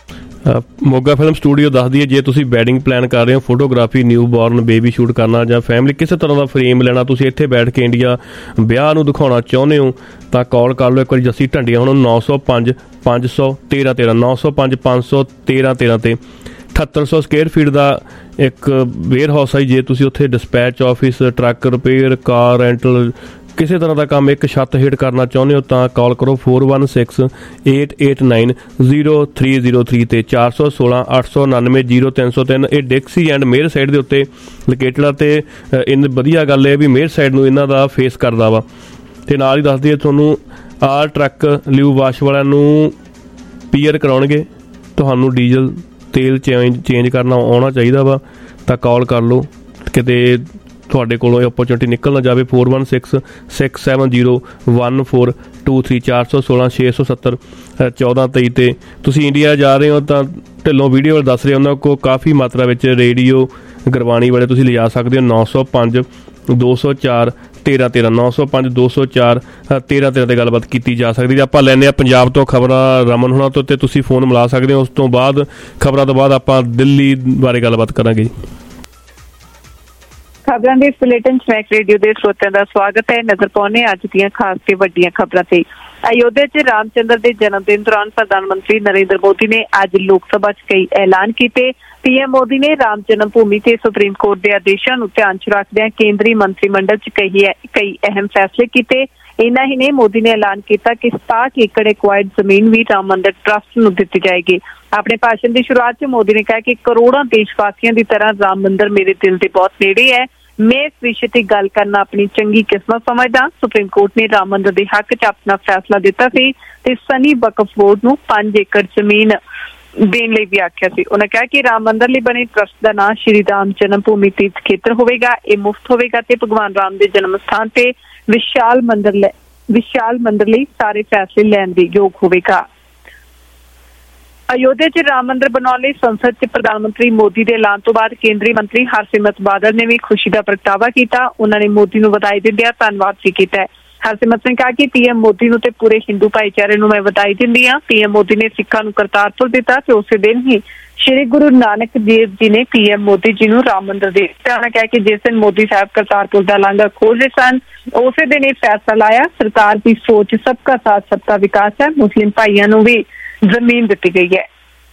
Moga film studio ਦੱਸਦੀ ਹੈ, ਜੇ ਤੁਸੀਂ ਵੈਡਿੰਗ ਪਲਾਨ ਕਰ ਰਹੇ ਹੋ, photography, newborn baby shoot ਕਰਨਾ ਜਾਂ ਫੈਮਿਲੀ ਕਿਸੇ ਤਰ੍ਹਾਂ ਦਾ ਫਰੇਮ ਲੈਣਾ, ਤੁਸੀਂ ਇੱਥੇ ਬੈਠ ਕੇ ਇੰਡੀਆ ਵਿਆਹ ਨੂੰ ਦਿਖਾਉਣਾ ਚਾਹੁੰਦੇ ਹੋ ਤਾਂ ਕਾਲ ਕਰ ਲਓ ਇੱਕ ਵਾਰੀ। ਜੱਸੀ ਢੰਡੀਆਂ ਹੁਣ ਨੌ ਸੌ ਪੰਜ ਪੰਜ ਸੌ ਤੇਰਾਂ ਤੇਰਾਂ ਨੌ ਸੌ ਪੰਜ ਪੰਜ ਸੌ ਤੇਰਾਂ ਤੇਰਾਂ ਤੇ ਅਠੱਤਰ ਸੌ ਸਕੁਏਅਰ ਫੀਟ ਦਾ ਇੱਕ ਵੇਅਰ ਹਾਊਸ ਹੈ। ਜੇ ਤੁਸੀਂ ਉੱਥੇ dispatch office, truck repair, car rental, ਕਿਸੇ ਤਰ੍ਹਾਂ ਦਾ ਕੰਮ ਇੱਕ ਛੱਤ ਹੇਠ ਕਰਨਾ ਚਾਹੁੰਦੇ ਹੋ ਤਾਂ ਕਾਲ ਕਰੋ four one six eight eight nine zero three zero three ਤੇ ਚਾਰ ਸੌ ਸੋਲਾਂ ਅੱਠ ਸੌ ਉਣਾਨਵੇਂ ਜ਼ੀਰੋ ਤਿੰਨ ਸੌ ਤਿੰਨ। ਇਹ ਡਿਕਸੀ ਐਂਡ ਮੇਰ ਸਾਈਡ ਦੇ ਉੱਤੇ ਲੋਕੇਟਡ ਆ ਅਤੇ ਇਨ ਵਧੀਆ ਗੱਲ ਇਹ ਵੀ ਮੇਰ ਸਾਈਡ ਨੂੰ ਇਹਨਾਂ ਦਾ ਫੇਸ ਕਰਦਾ ਵਾ। ਅਤੇ ਨਾਲ ਹੀ ਦੱਸਦੀ ਹੈ ਤੁਹਾਨੂੰ ਆਹ ਟਰੱਕ ਲਿਊ ਵਾਸ਼ ਵਾਲਿਆਂ ਨੂੰ ਪੀਅਰ ਕਰਾਉਣਗੇ। ਤੁਹਾਨੂੰ ਡੀਜ਼ਲ ਤੇਲ ਚੇਂਜ ਚੇਂਜ ਕਰਨਾ ਆਉਣਾ ਚਾਹੀਦਾ ਵਾ ਤਾਂ ਕਾਲ ਕਰ ਲਓ, ਕਿਤੇ ਤੁਹਾਡੇ ਕੋਲੋਂ ਇਹ ਓਪਰਚੁਨਿਟੀ ਨਿਕਲ ਨਾ ਜਾਵੇ। Four one six six seven zero one four two three ਚਾਰ ਸੌ ਸੋਲਾਂ ਛੇ ਸੌ ਸੱਤਰ ਚੌਦਾਂ ਤੇਈ ਤੇ ਤੁਸੀਂ ਇੰਡੀਆ ਜਾ ਰਹੇ ਹੋ ਤਾਂ ਢਿੱਲੋਂ ਵੀਡੀਓ ਵੱਲ ਦੱਸ ਰਹੇ ਉਹਨਾਂ ਕੋਲ ਕਾਫੀ ਮਾਤਰਾ ਵਿੱਚ ਰੇਡੀਓ ਗੁਰਬਾਣੀ ਵਾਲੇ ਤੁਸੀਂ ਲਿਜਾ ਸਕਦੇ ਹੋ। ਨੌ ਸੌ ਪੰਜ ਦੋ ਸੌ ਚਾਰ ਤੇਰਾਂ ਤੇਰਾਂ ਨੌ ਸੌ ਪੰਜ ਦੋ ਸੌ ਚਾਰ ਤੇਰਾਂ ਤੇਰਾਂ 'ਤੇ ਗੱਲਬਾਤ ਕੀਤੀ ਜਾ ਸਕਦੀ। ਆਪਾਂ ਲੈਂਦੇ ਹਾਂ ਪੰਜਾਬ ਤੋਂ ਖਬਰਾਂ ਰਮਨ ਹੋਣਾ ਤੋਂ, ਅਤੇ ਤੁਸੀਂ ਫੋਨ ਮਿਲਾ ਸਕਦੇ ਹੋ। ਉਸ ਤੋਂ ਬਾਅਦ ਖਬਰਾਂ ਤੋਂ ਬਾਅਦ ਆਪਾਂ ਦਿੱਲੀ ਬਾਰੇ ਗੱਲਬਾਤ ਕਰਾਂਗੇ। ਖਬਰਾਂ ਦੇ ਇਸ ਬੁਲੇਟਿਨ ਚ ਮੈਕ ਰੇਡੀਓ ਦੇ ਸਰੋਤਿਆਂ ਦਾ ਸਵਾਗਤ ਹੈ। ਨਜ਼ਰ ਪਾਉਂਦੇ ਅੱਜ ਦੀਆਂ ਖਾਸ ਤੇ ਵੱਡੀਆਂ ਖਬਰਾਂ ਤੇ। ਅਯੋਧਿਆ ਚ ਰਾਮ ਚੰਦਰ ਦੇ ਜਨਮ ਦਿਨ ਦੌਰਾਨ ਪ੍ਰਧਾਨ ਮੰਤਰੀ ਨਰਿੰਦਰ ਮੋਦੀ ਨੇ ਅੱਜ ਲੋਕ ਸਭਾ ਚ ਕਈ ਐਲਾਨ ਕੀਤੇ। ਪੀਐਮ ਮੋਦੀ ਨੇ ਰਾਮ ਜਨਮ ਭੂਮੀ ਤੇ ਸੁਪਰੀਮ ਕੋਰਟ ਦੇ ਆਦੇਸ਼ਾਂ ਨੂੰ ਧਿਆਨ ਚ ਰੱਖਦਿਆਂ ਕੇਂਦਰੀ ਮੰਤਰੀ ਮੰਡਲ ਚ ਕਈ ਕਈ ਅਹਿਮ ਫੈਸਲੇ ਕੀਤੇ। ਇੰਨਾ ਹੀ ਨਹੀਂ, ਮੋਦੀ ਨੇ ਐਲਾਨ ਕੀਤਾ ਕਿ ਸਤਾਹਠ ਏਕੜ ਐਕਵਾਇਰਡ ਜ਼ਮੀਨ ਵੀ ਰਾਮ ਮੰਦਿਰ ਟਰੱਸਟ ਨੂੰ ਦਿੱਤੀ ਜਾਏਗੀ। ਆਪਣੇ ਭਾਸ਼ਣ ਦੀ ਸ਼ੁਰੂਆਤ ਚ ਮੋਦੀ ਨੇ ਕਿਹਾ ਕਿ ਕਰੋੜਾਂ ਦੇਸ਼ ਵਾਸੀਆਂ ਦੀ ਤਰ੍ਹਾਂ ਰਾਮ ਮੰਦਿਰ ਮੇਰੇ ਦਿਲ ਦੇ ਬਹੁਤ ਨੇੜੇ ਹੈ। ਮੈਂ ਇਸ ਵਿਸ਼ੇ ਤੇ ਗੱਲ ਕਰਨਾ ਆਪਣੀ ਚੰਗੀ ਕਿਸਮਤ ਸਮਝਦਾ। ਸੁਪਰੀਮ ਕੋਰਟ ਨੇ ਰਾਮ ਮੰਦਿਰ ਦੇ ਹੱਕ ਚ ਆਪਣਾ ਫੈਸਲਾ ਦਿੱਤਾ ਸੀ ਤੇ ਸਨੀ ਵਕਫ ਬੋਰਡ ਨੂੰ ਪੰਜ ਏਕੜ ਜ਼ਮੀਨ ਦੇਣ ਲਈ ਵੀ ਆਖਿਆ ਸੀ। ਉਹਨਾਂ ਕਿਹਾ ਕਿ ਰਾਮ ਮੰਦਿਰ ਲਈ ਬਣੇ ਟਰੱਸਟ ਦਾ ਨਾਂ ਸ਼੍ਰੀ ਰਾਮ ਜਨਮ ਭੂਮੀ ਤੀਰਥ ਖੇਤਰ ਹੋਵੇਗਾ। ਇਹ ਮੁਫਤ ਹੋਵੇਗਾ ਤੇ ਭਗਵਾਨ ਰਾਮ ਦੇ ਜਨਮ ਸਥਾਨ ਤੇ ਵਿਸ਼ਾਲ ਮੰਦਿਰ ਲੈ ਵਿਸ਼ਾਲ ਮੰਦਿਰ ਲਈ ਸਾਰੇ ਫੈਸਲੇ ਲੈਣ ਦੇ ਯੋਗ ਹੋਵੇਗਾ। ਅਯੋਧਿਆ ਚ ਰਾਮ ਮੰਦਿਰ ਬਣਾਉਣ ਲਈ ਸੰਸਦ ਚ ਪ੍ਰਧਾਨ ਮੰਤਰੀ ਮੋਦੀ ਦੇ ਐਲਾਨ ਤੋਂ ਬਾਅਦ ਕੇਂਦਰੀ ਮੰਤਰੀ ਹਰਸਿਮਰਤ ਬਾਦਲ ਨੇ ਵੀ ਖੁਸ਼ੀ ਦਾ ਪ੍ਰਗਟਾਵਾ ਕੀਤਾ। ਉਹਨਾਂ ਨੇ ਮੋਦੀ ਨੂੰ ਵਧਾਈ ਦਿੰਦਿਆਂ ਧੰਨਵਾਦ ਵੀ ਕੀਤਾ। ਹਰਸਿਮਰਤ ਨੇ ਕਿਹਾ ਕਿ ਪੀਐਮ ਮੋਦੀ ਨੂੰ ਤੇ ਪੂਰੇ ਹਿੰਦੂ ਭਾਈਚਾਰੇ ਨੂੰ ਮੈਂ ਵਧਾਈ ਦਿੰਦੀ ਹਾਂ। ਪੀਐਮ ਮੋਦੀ ਨੇ ਸਿੱਖਾਂ ਨੂੰ ਕਰਤਾਰਪੁਰ ਦਿੱਤਾ ਤੇ ਉਸੇ ਦਿਨ ਹੀ ਸ਼੍ਰੀ ਗੁਰੂ ਨਾਨਕ ਦੇਵ ਜੀ ਨੇ ਪੀਐਮ ਮੋਦੀ ਜੀ ਨੂੰ ਰਾਮ ਮੰਦਿਰ ਦੇ ਦਿੱਤਾ। ਉਹਨਾਂ ਕਿਹਾ ਕਿ ਜਿਸ ਦਿਨ ਮੋਦੀ ਸਾਹਿਬ ਕਰਤਾਰਪੁਰ ਦਾ ਲਾਂਘਾ ਖੋਲ ਰਹੇ ਸਨ ਉਸੇ ਦਿਨ ਇਹ ਫੈਸਲਾ ਲਾਇਆ। ਸਰਕਾਰ ਦੀ ਸੋਚ ਸਬਕਾ ਸਾਥ ਸਬਕਾ ਵਿਕਾਸ ਹੈ। ਮੁਸਲਿਮ ਭਾਈਆਂ ਨੂੰ ਵੀ ਜ਼ਮੀਨ ਦਿੱਤੀ ਗਈ ਹੈ।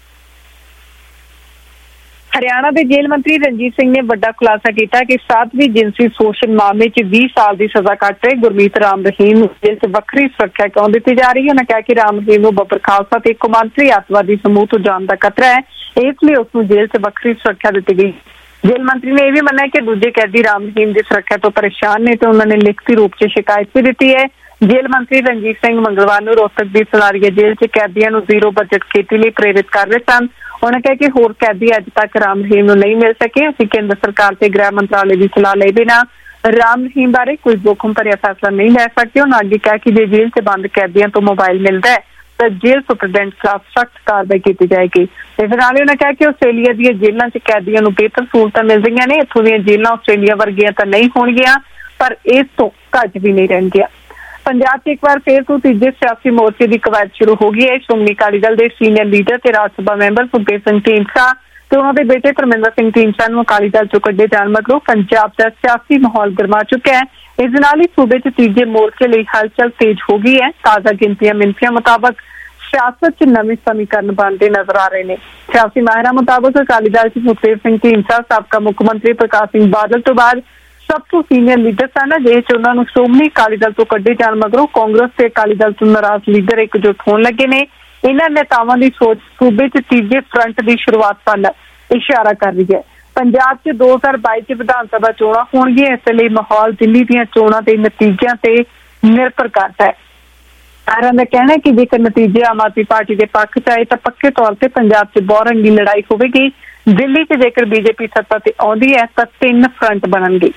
ਹਰਿਆਣਾ ਦੇ ਜੇਲ੍ਹ ਮੰਤਰੀ ਰਣਜੀਤ ਸਿੰਘ ਨੇ ਵੱਡਾ ਖੁਲਾਸਾ ਕੀਤਾ ਕਿ ਸਾਤਵੀਂ ਜਿਨਸੀ ਸ਼ੋਸ਼ਣ ਮਾਮਲੇ ਚ ਵੀਹ ਸਾਲ ਦੀ ਸਜ਼ਾ ਕੱਟ ਰਹੇ ਗੁਰਮੀਤ ਰਾਮ ਰਹੀਮ ਨੂੰ ਜੇਲ੍ਹ ਚ ਵੱਖਰੀ ਸੁਰੱਖਿਆ ਕਿਉਂ ਦਿੱਤੀ ਜਾ ਰਹੀ ਹੈ। ਉਹਨਾਂ ਕਿਹਾ ਕਿ ਰਾਮ ਰਹੀਮ ਨੂੰ ਬੱਬਰ ਖਾਲਸਾ ਤੇ ਕੌਮਾਂਤਰੀ ਅੱਤਵਾਦੀ ਸਮੂਹ ਤੋਂ ਜਾਣ ਦਾ ਖਤਰਾ ਹੈ, ਇਸ ਲਈ ਉਸ ਨੂੰ ਜੇਲ੍ਹ ਚ ਵੱਖਰੀ ਸੁਰੱਖਿਆ ਦਿੱਤੀ ਗਈ। ਜੇਲ੍ਹ ਮੰਤਰੀ ਨੇ ਇਹ ਵੀ ਮੰਨਿਆ ਕਿ ਦੂਜੇ ਕੈਦੀ ਰਾਮ ਰਹੀਮ ਦੀ ਸੁਰੱਖਿਆ ਤੋਂ ਪਰੇਸ਼ਾਨ ਨੇ ਤੇ ਉਹਨਾਂ ਨੇ ਲਿਖਤੀ ਰੂਪ ਚ ਸ਼ਿਕਾਇਤ ਵੀ ਦਿੱਤੀ ਹੈ। ਜੇਲ੍ਹ ਮੰਤਰੀ ਰਣਜੀਤ ਸਿੰਘ ਮੰਗਲਵਾਰ ਨੂੰ ਰੋਹਤਕ ਦੀ ਸਲਾਰੀਆ ਜੇਲ੍ਹ ਚ ਕੈਦੀਆਂ ਨੂੰ ਜ਼ੀਰੋ ਬਜਟ ਖੇਤੀ ਲਈ ਪ੍ਰੇਰਿਤ ਕਰ ਰਹੇ ਸਨ। ਉਹਨਾਂ ਕਿਹਾ ਕਿ ਹੋਰ ਕੈਦੀ ਅੱਜ ਤੱਕ ਰਾਮ ਰਹੀਮ ਨੂੰ ਨਹੀਂ ਮਿਲ ਸਕੇ। ਅਸੀਂ ਕੇਂਦਰ ਸਰਕਾਰ ਤੇ ਗ੍ਰਹਿ ਮੰਤਰਾਲੇ ਦੀ ਸਲਾਹ ਲਏ ਬਿਨਾਂ ਰਾਮ ਰਹੀਮ ਬਾਰੇ ਕੋਈ ਜੋਖਮ ਭਰਿਆ ਫੈਸਲਾ ਨਹੀਂ ਲੈ ਸਕਦੇ। ਉਹਨਾਂ ਅੱਗੇ ਕਿਹਾ ਕਿ ਜੇ ਜੇਲ੍ਹ ਚ ਬੰਦ ਕੈਦੀਆਂ ਤੋਂ ਮੋਬਾਈਲ ਮਿਲਦਾ ਹੈ ਤਾਂ ਜੇਲ੍ਹ ਸੁਪਰਡੈਂਟ ਖਿਲਾਫ ਸਖਤ ਕਾਰਵਾਈ ਕੀਤੀ ਜਾਏਗੀ। ਇਸ ਨਾਲ ਉਹਨਾਂ ਕਿਹਾ ਕਿ ਆਸਟ੍ਰੇਲੀਆ ਦੀਆਂ ਜੇਲ੍ਹਾਂ ਚ ਕੈਦੀਆਂ ਨੂੰ ਬਿਹਤਰ ਸਹੂਲਤਾਂ ਮਿਲ ਰਹੀਆਂ ਨੇ। ਇੱਥੋਂ ਦੀਆਂ ਜੇਲ੍ਹਾਂ ਆਸਟ੍ਰੇਲੀਆ ਵਰਗੀਆਂ ਤਾਂ ਨਹੀਂ ਹੋਣਗੀਆਂ ਪਰ ਇਸ ਤੋਂ ਘੱਟ ਵੀ ਨਹੀਂ ਰਹਿਣਗੀਆਂ। ਪੰਜਾਬ 'ਚ ਇੱਕ ਵਾਰ ਫੇਰ ਤੋਂ ਤੀਜੇ ਸਿਆਸੀ ਮੋਰਚੇ ਦੀ ਕਵਾਇਦ ਸ਼ੁਰੂ ਹੋ ਗਈ ਹੈ। ਸ਼੍ਰੋਮਣੀ ਅਕਾਲੀ ਦਲ ਦੇ ਸੀਨੀਅਰ ਲੀਡਰ ਤੇ ਰਾਜ ਸਭਾ ਮੈਂਬਰ ਸੁਖਬੀਰ ਸਿੰਘ ਢੀਂਡਸਾ ਤੇ ਉਹਨਾਂ ਦੇ ਬੇਟੇ ਧਰਮਿੰਦਰ ਸਿੰਘ ਢੀਂਡਸਾ ਨੂੰ ਅਕਾਲੀ ਦਲ ਚੋਂ ਕੱਢੇ ਜਾਣ ਮਗਰੋਂ ਪੰਜਾਬ ਦਾ ਸਿਆਸੀ ਮਾਹੌਲ ਗਰਮਾ ਚੁੱਕਿਆ ਹੈ। ਇਸ ਦੇ ਨਾਲ ਹੀ ਸੂਬੇ 'ਚ ਤੀਜੇ ਮੋਰਚੇ ਲਈ ਹਲਚਲ ਤੇਜ਼ ਹੋ ਗਈ ਹੈ। ਤਾਜ਼ਾ ਗਿਣਤੀਆਂ ਮਿਣਤੀਆਂ ਮੁਤਾਬਕ ਸਿਆਸਤ 'ਚ ਨਵੇਂ ਸਮੀਕਰਨ ਬਣਦੇ ਨਜ਼ਰ ਆ ਰਹੇ ਨੇ। ਸਿਆਸੀ ਮਾਹਿਰਾਂ ਮੁਤਾਬਕ ਅਕਾਲੀ ਦਲ 'ਚ ਸੁਖਬੀਰ ਸਿੰਘ ਢੀਂਡਸਾ ਸਾਬਕਾ ਮੁੱਖ ਮੰਤਰੀ ਪ੍ਰਕਾਸ਼ ਸਿੰਘ ਬਾਦਲ ਤੋਂ ਬਾਅਦ ਸਭ ਤੋਂ ਸੀਨੀਅਰ ਲੀਡਰ ਸਨ। ਅਜਿਹੇ ਚ ਉਹਨਾਂ ਨੂੰ ਸ਼੍ਰੋਮਣੀ ਅਕਾਲੀ ਦਲ ਤੋਂ ਕੱਢੇ ਜਾਣ ਮਗਰੋਂ ਕਾਂਗਰਸ ਤੇ ਅਕਾਲੀ ਦਲ ਤੋਂ ਨਾਰਾਜ਼ ਲੀਡਰ ਇਕਜੁੱਟ ਹੋਣ ਲੱਗੇ ਨੇ। ਇਹਨਾਂ ਨੇਤਾਵਾਂ ਦੀ ਸੋਚ ਸੂਬੇ ਚ ਤੀਜੇ ਫਰੰਟ ਦੀ ਸ਼ੁਰੂਆਤ ਵੱਲ ਇਸ਼ਾਰਾ ਕਰ ਰਹੀ ਹੈ। ਪੰਜਾਬ ਚ ਦੋ ਹਜ਼ਾਰ ਬਾਈ ਚ ਵਿਧਾਨ ਸਭਾ ਚੋਣਾਂ ਹੋਣਗੀਆਂ, ਇਸ ਲਈ ਮਾਹੌਲ ਦਿੱਲੀ ਦੀਆਂ ਚੋਣਾਂ ਦੇ ਨਤੀਜਿਆਂ ਤੇ ਨਿਰਭਰ ਕਰਦਾ ਹੈ। ਸਾਰਿਆਂ ਦਾ ਕਹਿਣਾ ਹੈ ਕਿ ਜੇਕਰ ਨਤੀਜੇ ਆਮ ਆਦਮੀ ਪਾਰਟੀ ਦੇ ਪੱਖ ਚ ਆਏ ਤਾਂ ਪੱਕੇ ਤੌਰ ਤੇ ਪੰਜਾਬ ਚ ਬਹੁਰੰਗੀ ਲੜਾਈ ਹੋਵੇਗੀ। ਦਿੱਲੀ ਚ ਜੇਕਰ ਬੀਜੇਪੀ ਸੱਤਾ ਤੇ ਆਉਂਦੀ ਹੈ ਤਾਂ ਤਿੰਨ ਫਰੰਟ ਬਣਨਗੇ।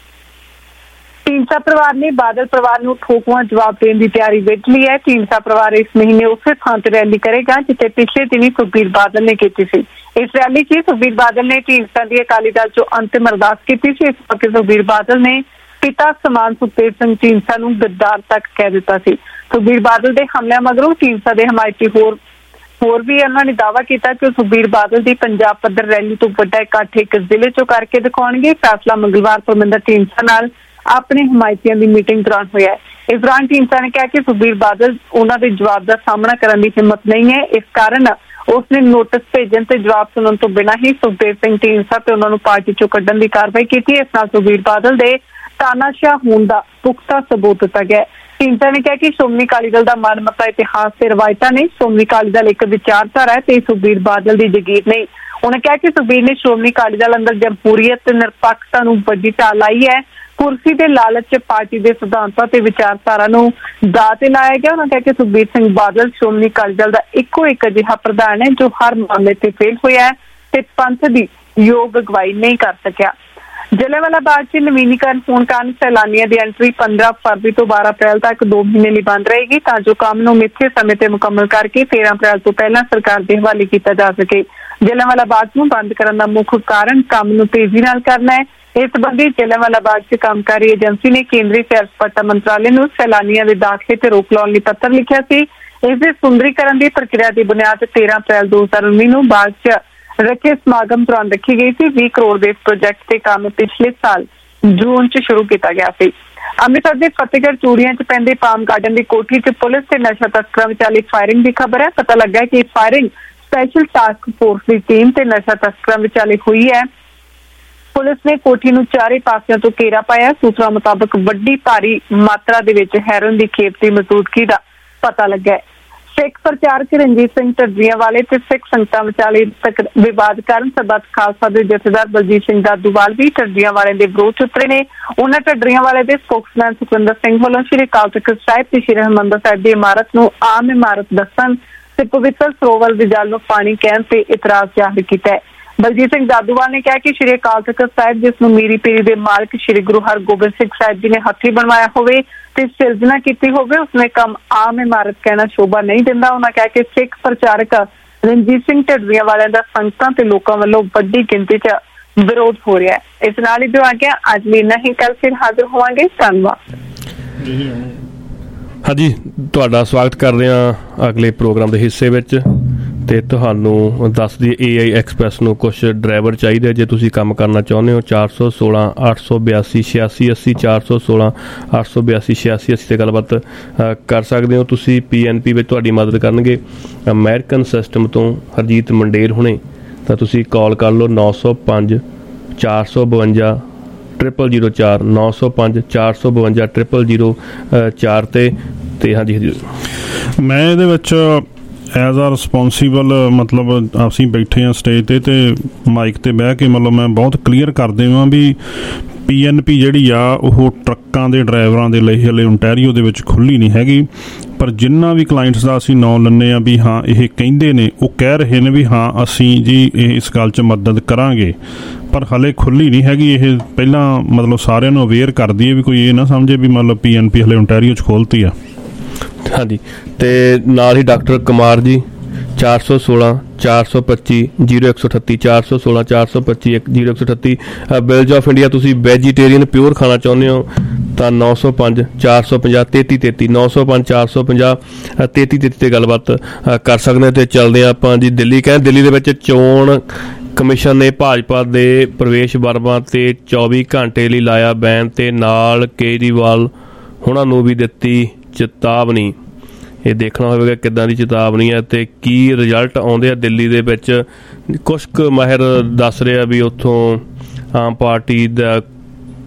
ਢੀਂਡਸਾ ਪਰਿਵਾਰ ਨੇ ਬਾਦਲ ਪਰਿਵਾਰ ਨੂੰ ਠੋਕਵਾਂ ਜਵਾਬ ਦੇਣ ਦੀ ਤਿਆਰੀ ਵਿੱਚ ਲਈ ਹੈ। ਢੀਂਡਸਾ ਪਰਿਵਾਰ ਇਸ ਮਹੀਨੇ ਉਸੇ ਥਾਂ ਤੇ ਰੈਲੀ ਕਰੇਗਾ ਜਿੱਥੇ ਪਿਛਲੇ ਦਿਨੀ ਸੁਖਬੀਰ ਬਾਦਲ ਨੇ ਕੀਤੀ ਸੀ। ਇਸ ਰੈਲੀ ਚ ਸੁਖਬੀਰ ਬਾਦਲ ਨੇ ਢੀਂਡਸਾ ਦੀ ਅਕਾਲੀ ਦਲ ਚੋਂ ਅੰਤਿਮ ਅਰਦਾਸ ਕੀਤੀ ਸੀ। ਇਸ ਮੌਕੇ ਸੁਖਬੀਰ ਬਾਦਲ ਨੇ ਪਿਤਾ ਸਮਾਨ ਸੁਖਦੇਵ ਸਿੰਘ ਢੀਂਡਸਾ ਨੂੰ ਗੱਦਾਰ ਤੱਕ ਕਹਿ ਦਿੱਤਾ ਸੀ। ਸੁਖਬੀਰ ਬਾਦਲ ਦੇ ਹਮਲਿਆਂ ਮਗਰੋਂ ਢੀਂਡਸਾ ਦੇ ਹਮਾਇਤੀ ਹੋਰ ਹੋਰ ਵੀ ਉਹਨਾਂ ਨੇ ਦਾਅਵਾ ਕੀਤਾ ਕਿ ਸੁਖਬੀਰ ਬਾਦਲ ਦੀ ਪੰਜਾਬ ਪੱਧਰ ਰੈਲੀ ਤੋਂ ਵੱਡਾ ਇਕੱਠ ਇੱਕ ਜ਼ਿਲ੍ਹੇ ਚੋਂ ਕਰਕੇ ਦਿਖਾਉਣਗੇ। ਫੈਸਲਾ ਮੰਗਲਵਾਰ ਪਰਮਿੰਦਰ ਢੀਂਡਸਾ ਨਾਲ ਆਪਣੇ ਹਮਾਇਤੀਆਂ ਦੀ ਮੀਟਿੰਗ ਦੌਰਾਨ ਹੋਇਆ ਹੈ। ਇਸ ਦੌਰਾਨ ਢੀਂਡਸਾ ਨੇ ਕਿਹਾ ਕਿ ਸੁਖਬੀਰ ਬਾਦਲ ਉਹਨਾਂ ਦੇ ਜਵਾਬ ਦਾ ਸਾਹਮਣਾ ਕਰਨ ਦੀ ਹਿੰਮਤ ਨਹੀਂ ਹੈ। ਇਸ ਕਾਰਨ ਉਸਨੇ ਨੋਟਿਸ ਭੇਜਣ ਤੇ ਜਵਾਬ ਸੁਣਨ ਤੋਂ ਬਿਨਾਂ ਹੀ ਸੁਖਦੇਵ ਸਿੰਘ ਢੀਂਡਸਾ ਤੇ ਉਹਨਾਂ ਨੂੰ ਪਾਰਟੀ ਚੋਂ ਕੱਢਣ ਦੀ ਕਾਰਵਾਈ ਕੀਤੀ। ਇਸ ਨਾਲ ਸੁਖਬੀਰ ਬਾਦਲ ਦੇ ਤਾਨਾਸ਼ਾਹ ਹੋਣ ਦਾ ਪੁਖਤਾ ਸਬੂਤ ਦਿੱਤਾ ਗਿਆ। ਢੀਂਡਸਾ ਨੇ ਕਿਹਾ ਕਿ ਸ਼੍ਰੋਮਣੀ ਅਕਾਲੀ ਦਲ ਦਾ ਮਨਮਤਾ ਇਤਿਹਾਸ ਤੇ ਰਵਾਇਤਾਂ ਨੇ। ਸ਼੍ਰੋਮਣੀ ਅਕਾਲੀ ਦਲ ਇੱਕ ਵਿਚਾਰਧਾਰਾ ਹੈ ਤੇ ਸੁਖਬੀਰ ਬਾਦਲ ਦੀ ਜਗੀਰ ਨਹੀਂ। ਉਹਨੇ ਕਿਹਾ ਕਿ ਸੁਖਬੀਰ ਨੇ ਸ਼੍ਰੋਮਣੀ ਅਕਾਲੀ ਦਲ ਅੰਦਰ ਜਮਹੂਰੀਅਤ ਤੇ ਨਿਰਪੱਖਤਾ ਨੂੰ ਵੱਡੀ ਢਾਲ ਲਾਈ ਹੈ। ਕੁਰਸੀ ਦੇ ਲਾਲਚ ਚ ਪਾਰਟੀ ਦੇ ਸਿਧਾਂਤਾਂ ਤੇ ਵਿਚਾਰਧਾਰਾ ਨੂੰ ਦਾਅ ਤੇ ਲਾਇਆ ਗਿਆ। ਉਹਨਾਂ ਕਿਹਾ ਕਿ ਸੁਖਬੀਰ ਸਿੰਘ ਬਾਦਲ ਸ਼੍ਰੋਮਣੀ ਅਕਾਲੀ ਦਲ ਦਾ ਇੱਕੋ ਇੱਕ ਅਜਿਹਾ ਪ੍ਰਧਾਨ ਹੈ ਜੋ ਹਰ ਮਾਮਲੇ ਤੇ ਫੇਲ ਹੋਇਆ ਹੈ ਤੇ ਪੰਥ ਦੀ ਯੋਗ ਅਗਵਾਈ ਨਹੀਂ ਕਰ ਸਕਿਆ। ਜਲਿਆਂਵਾਲਾ ਬਾਗ ਚ ਨਵੀਨੀਕਰਨ ਹੋਣ ਕਾਰਨ ਸੈਲਾਨੀਆਂ ਦੀ ਐਂਟਰੀ ਪੰਦਰਾਂ ਫਰਵਰੀ ਤੋਂ ਬਾਰਾਂ ਅਪ੍ਰੈਲ ਤੱਕ ਦੋ ਮਹੀਨੇ ਲਈ ਬੰਦ ਰਹੇਗੀ ਤਾਂ ਜੋ ਕੰਮ ਨੂੰ ਮਿੱਥੇ ਸਮੇਂ ਤੇ ਮੁਕੰਮਲ ਕਰਕੇ ਤੇਰਾਂ ਅਪ੍ਰੈਲ ਤੋਂ ਪਹਿਲਾਂ ਸਰਕਾਰ ਦੇ ਹਵਾਲੇ ਕੀਤਾ ਜਾ ਸਕੇ। ਜਲਿਆਂਵਾਲਾ ਬਾਗ ਨੂੰ ਬੰਦ ਕਰਨ ਦਾ ਮੁੱਖ ਕਾਰਨ ਕੰਮ ਨੂੰ ਤੇਜ਼ੀ ਨਾਲ ਕਰਨਾ ਹੈ। ਇਸ ਸੰਬੰਧੀ ਜਲਿਆਂਵਾਲਾ ਬਾਗ ਚ ਕੰਮਕਾਰੀ ਏਜੰਸੀ ਨੇ ਕੇਂਦਰੀ ਸੈਰ ਸਪਾਟਾ ਮੰਤਰਾਲੇ ਨੂੰ ਸੈਲਾਨੀਆਂ ਦੇ ਦਾਖਲੇ ਤੇ ਰੋਕ ਲਾਉਣ ਲਈ ਪੱਤਰ ਲਿਖਿਆ ਸੀ। ਇਸ ਦੇ ਸੁੰਦਰੀਕਰਨ ਦੀ ਪ੍ਰਕਿਰਿਆ ਦੀ ਬੁਨਿਆਦ ਤੇਰਾਂ ਅਪ੍ਰੈਲ ਦੋ ਹਜ਼ਾਰ ਉੱਨੀ ਨੂੰ ਬਾਗ ਚ ਰੱਖੇ ਸਮਾਗਮ ਦੌਰਾਨ ਰੱਖੀ ਗਈ ਸੀ। ਵੀਹ ਕਰੋੜ ਦੇ ਪ੍ਰੋਜੈਕਟ ਤੇ ਕੰਮ ਪਿਛਲੇ ਸਾਲ ਜੂਨ ਚ ਸ਼ੁਰੂ ਕੀਤਾ ਗਿਆ ਸੀ। ਅੰਮ੍ਰਿਤਸਰ ਦੇ ਫਤਿਹਗੜ੍ਹ ਚੂੜੀਆਂ ਚ ਪੈਂਦੇ ਪਾਮ ਗਾਰਡਨ ਦੀ ਕੋਠੀ ਚ ਪੁਲਿਸ ਤੇ ਨਸ਼ਾ ਤਸਕਰਾਂ ਵਿਚਾਲੇ ਫਾਇਰਿੰਗ ਦੀ ਖਬਰ ਹੈ। ਪਤਾ ਲੱਗਾ ਕਿ ਫਾਇਰਿੰਗ ਸਪੈਸ਼ਲ ਟਾਸਕ ਫੋਰਸ ਦੀ ਟੀਮ ਤੇ ਨਸ਼ਾ ਤਸਕਰਾਂ ਵਿਚਾਲੇ ਹੋਈ ਹੈ। ਪੁਲਿਸ ਨੇ ਕੋਠੀ ਨੂੰ ਚਾਰੇ ਪਾਸਿਆਂ ਤੋਂ ਘੇਰਾ ਪਾਇਆ। ਸੂਤਰਾਂ ਮੁਤਾਬਕ ਵੱਡੀ ਭਾਰੀ ਮਾਤਰਾ ਦੇ ਵਿੱਚ ਹੈਰੋਇਨ ਦੀ ਖੇਪ ਦੀ ਮੌਜੂਦਗੀ ਦਾ ਪਤਾ ਲੱਗਾ। ਸਿੱਖ ਪ੍ਰਚਾਰਕ ਰਣਜੀਤ ਸਿੰਘ ਢੱਡਰੀਆਂ ਵਾਲੇ ਤੇ ਸਿੱਖ ਸੰਗਤਾਂ ਵਿਚਾਲੇ ਵਿਵਾਦ ਕਾਰਨ ਸਰਬੱਤ ਖਾਲਸਾ ਦੇ ਜਥੇਦਾਰ ਬਲਜੀਤ ਸਿੰਘ ਦਾਦੂਵਾਲ ਵੀ ਢੱਡਰੀਆਂ ਵਾਲੇ ਦੇ ਵਿਰੋਧ ਉਤਰੇ ਨੇ। ਉਹਨਾਂ ਢੱਡਰੀਆਂ ਵਾਲੇ ਦੇ ਸਪੋਕਸਮੈਨ ਸੁਖਵਿੰਦਰ ਸਿੰਘ ਵੱਲੋਂ ਸ਼੍ਰੀ ਅਕਾਲ ਤਖ਼ਤ ਸਾਹਿਬ ਤੇ ਸ਼੍ਰੀ ਹਰਿਮੰਦਰ ਸਾਹਿਬ ਦੀ ਇਮਾਰਤ ਨੂੰ ਆਮ ਇਮਾਰਤ ਦੱਸਣ ਤੇ ਪਵਿੱਤਰ ਸਰੋਵਰ ਦੀ ਜਲ ਨੂੰ ਪਾਣੀ ਕਹਿਣ ਤੇ ਇਤਰਾਜ਼ ਜ਼ਾਹਿਰ ਕੀਤਾ ਹੈ। ਬਲਜੀਤ ਸਿੰਘ ਦਾਦੂਵਾਲ ਨੇ ਕਿਹਾ ਕਿ ਸ਼੍ਰੀ ਅਕਾਲ ਤਖ਼ਤ ਸਾਹਿਬ ਜਿਸ ਨੂੰ ਮੀਰੀ ਪੀਰੀ ਦੇ ਮਾਲਕ ਸ਼੍ਰੀ ਗੁਰੂ ਹਰਗੋਬਿੰਦ ਸਿੰਘ ਸਾਹਿਬ ਜੀ ਨੇ ਹੱਥੀਂ ਬਣਵਾਇਆ ਹੋਵੇ ਤੇ ਸਿਰਜਣਾ ਕੀਤੀ ਹੋਵੇ ਉਸਨੇ ਕੰਮ ਆਮ ਇਮਾਰਤ ਕਹਿਣਾ ਸ਼ੋਭਾ ਨਹੀਂ ਦਿੰਦਾ। ਉਹਨਾਂ ਕਿਹਾ ਕਿ ਸਿੱਖ ਪ੍ਰਚਾਰਕ ਰਣਜੀਤ ਸਿੰਘ ਢੱਡਰੀਆਂ ਵਾਲਿਆਂ ਦਾ ਸੰਗਤਾਂ ਤੇ ਲੋਕਾਂ ਵੱਲੋਂ ਵੱਡੀ ਗਿਣਤੀ 'ਚ ਵਿਰੋਧ ਹੋ ਰਿਹਾ ਹੈ। ਇਸ ਨਾਲ ਹੀ ਜੋ ਆ ਗਿਆ ਅੱਜ ਲਈ ਨਹੀਂ, ਕੱਲ ਫਿਰ ਹਾਜ਼ਰ ਹੋਵਾਂਗੇ। ਧੰਨਵਾਦ। ਹਾਂਜੀ, ਤੁਹਾਡਾ ਸਵਾਗਤ ਕਰਦੇ ਹਾਂ ਅਗਲੇ ਪ੍ਰੋਗਰਾਮ ਦੇ ਹਿੱਸੇ ਵਿੱਚ। ਤੇ ਤੁਹਾਨੂੰ ਦੱਸ ਦਈਏ ਏ ਆਈ ਐਕਸਪ੍ਰੈਸ ਨੂੰ ਕੁਛ ਡਰਾਈਵਰ ਚਾਹੀਦੇ ਜੇ ਤੁਸੀਂ ਕੰਮ ਕਰਨਾ ਚਾਹੁੰਦੇ ਹੋ। ਚਾਰ ਸੌ ਸੋਲਾਂ ਅੱਠ ਸੌ ਬਿਆਸੀ ਛਿਆਸੀ ਅੱਸੀ ਚਾਰ ਸੌ ਸੋਲਾਂ ਅੱਠ ਸੌ ਬਿਆਸੀ ਛਿਆਸੀ ਅੱਸੀ 'ਤੇ ਗੱਲਬਾਤ ਕਰ ਸਕਦੇ ਹੋ ਤੁਸੀਂ। ਪੀ ਐਨ ਪੀ ਵਿੱਚ ਤੁਹਾਡੀ ਮਦਦ ਕਰਨਗੇ ਅਮੈਰੀਕਨ ਸਿਸਟਮ ਤੋਂ ਹਰਜੀਤ ਮੰਡੇਰ ਹੁਣੇ। ਤਾਂ ਤੁਸੀਂ ਕਾਲ ਕਰ ਲਓ ਨੌ ਸੌ ਪੰਜ ਚਾਰ ਸੌ ਬਵੰਜਾ ਟ੍ਰਿਪਲ ਜ਼ੀਰੋ ਚਾਰ ਨੌ ਸੌ ਪੰਜ ਚਾਰ ਸੌ ਬਵੰਜਾ ਟ੍ਰਿਪਲ ਜ਼ੀਰੋ ਚਾਰ 'ਤੇ। ਅਤੇ ਹਾਂਜੀ, ਮੈਂ ਇਹਦੇ ਵਿੱਚ ਐਜ਼ ਆ ਰਿਸਪੋਂਸੀਬਲ ਮਤਲਬ ਅਸੀਂ ਬੈਠੇ ਹਾਂ ਸਟੇਜ 'ਤੇ ਅਤੇ ਮਾਈਕ 'ਤੇ ਬਹਿ ਕੇ ਮਤਲਬ ਮੈਂ ਬਹੁਤ ਕਲੀਅਰ ਕਰ ਦੇਵਾਂ ਵੀ ਪੀ ਐਨ ਪੀ ਜਿਹੜੀ ਆ ਉਹ ਟਰੱਕਾਂ ਦੇ ਡਰਾਈਵਰਾਂ ਦੇ ਲਈ ਹਲੇ ਓਨਟਾਰੀਓ ਦੇ ਵਿੱਚ ਖੁੱਲ੍ਹੀ ਨਹੀਂ ਹੈਗੀ। ਪਰ ਜਿੰਨਾ ਵੀ ਕਲਾਇੰਟਸ ਦਾ ਅਸੀਂ ਨਾਂ ਲੈਂਦੇ ਹਾਂ ਵੀ ਹਾਂ ਇਹ ਕਹਿੰਦੇ ਨੇ, ਉਹ ਕਹਿ ਰਹੇ ਨੇ ਵੀ ਹਾਂ ਅਸੀਂ ਜੀ ਇਹ ਇਸ ਗੱਲ 'ਚ ਮਦਦ ਕਰਾਂਗੇ, ਪਰ ਹਲੇ ਖੁੱਲ੍ਹੀ ਨਹੀਂ ਹੈਗੀ। ਇਹ ਪਹਿਲਾਂ ਮਤਲਬ ਸਾਰਿਆਂ ਨੂੰ ਅਵੇਅਰ ਕਰਦੀ ਹੈ ਵੀ ਕੋਈ ਇਹ ਨਾ ਸਮਝੇ ਵੀ ਮਤਲਬ ਪੀ ਐਨ ਪੀ ਹਲੇ ਓਨਟਾਰੀਓ 'ਚ ਖੋਲ੍ਹਤੀ ਆ। ਹਾਂਜੀ, ਅਤੇ ਨਾਲ ਹੀ ਡਾਕਟਰ ਕੁਮਾਰ ਜੀ ਚਾਰ ਸੌ ਸੋਲਾਂ ਚਾਰ ਸੌ ਪੱਚੀ ਜੀਰੋ ਇੱਕ ਸੌ ਅਠੱਤੀ ਚਾਰ ਸੌ ਸੋਲਾਂ ਚਾਰ ਸੌ ਪੱਚੀ ਇੱਕ ਜੀਰੋ ਇੱਕ ਸੌ ਅਠੱਤੀ। ਬਿਲਜ ਆਫ ਇੰਡੀਆ ਤੁਸੀਂ ਵੈਜੀਟੇਰੀਅਨ ਪਿਓਰ ਖਾਣਾ ਚਾਹੁੰਦੇ ਹੋ ਤਾਂ ਨੌ ਸੌ ਪੰਜ ਚਾਰ ਸੌ ਪੰਜਾਹ ਤੇਤੀ ਤੇਤੀ ਨੌ ਸੌ ਪੰਜ ਚਾਰ ਸੌ ਪੰਜਾਹ ਤੇਤੀ ਤੇਤੀ 'ਤੇ ਗੱਲਬਾਤ ਕਰ ਸਕਦੇ ਹਾਂ। ਅਤੇ ਚੱਲਦੇ ਹਾਂ ਆਪਾਂ ਜੀ ਦਿੱਲੀ। ਕਹਿੰਦੇ ਦਿੱਲੀ ਦੇ ਵਿੱਚ ਚੋਣ ਕਮਿਸ਼ਨ ਨੇ ਭਾਜਪਾ ਦੇ ਪ੍ਰਵੇਸ਼ ਵਰਮਾ 'ਤੇ ਚੌਵੀ ਘੰਟੇ ਲਈ ਲਾਇਆ ਬੈਨ ਅਤੇ ਨਾਲ ਕੇਜਰੀਵਾਲ ਉਹਨਾਂ ਨੂੰ ਵੀ ਦਿੱਤੀ ਚੇਤਾਵਨੀ। ਇਹ ਦੇਖਣਾ ਹੋਵੇਗਾ ਕਿੱਦਾਂ ਦੀ ਚੇਤਾਵਨੀ ਹੈ ਅਤੇ ਕੀ ਰਿਜ਼ਲਟ ਆਉਂਦੇ ਆ ਦਿੱਲੀ ਦੇ ਵਿੱਚ। ਕੁਛ ਕੁ ਮਾਹਿਰ ਦੱਸ ਰਿਹਾ ਵੀ ਉੱਥੋਂ ਆਮ ਪਾਰਟੀ ਦਾ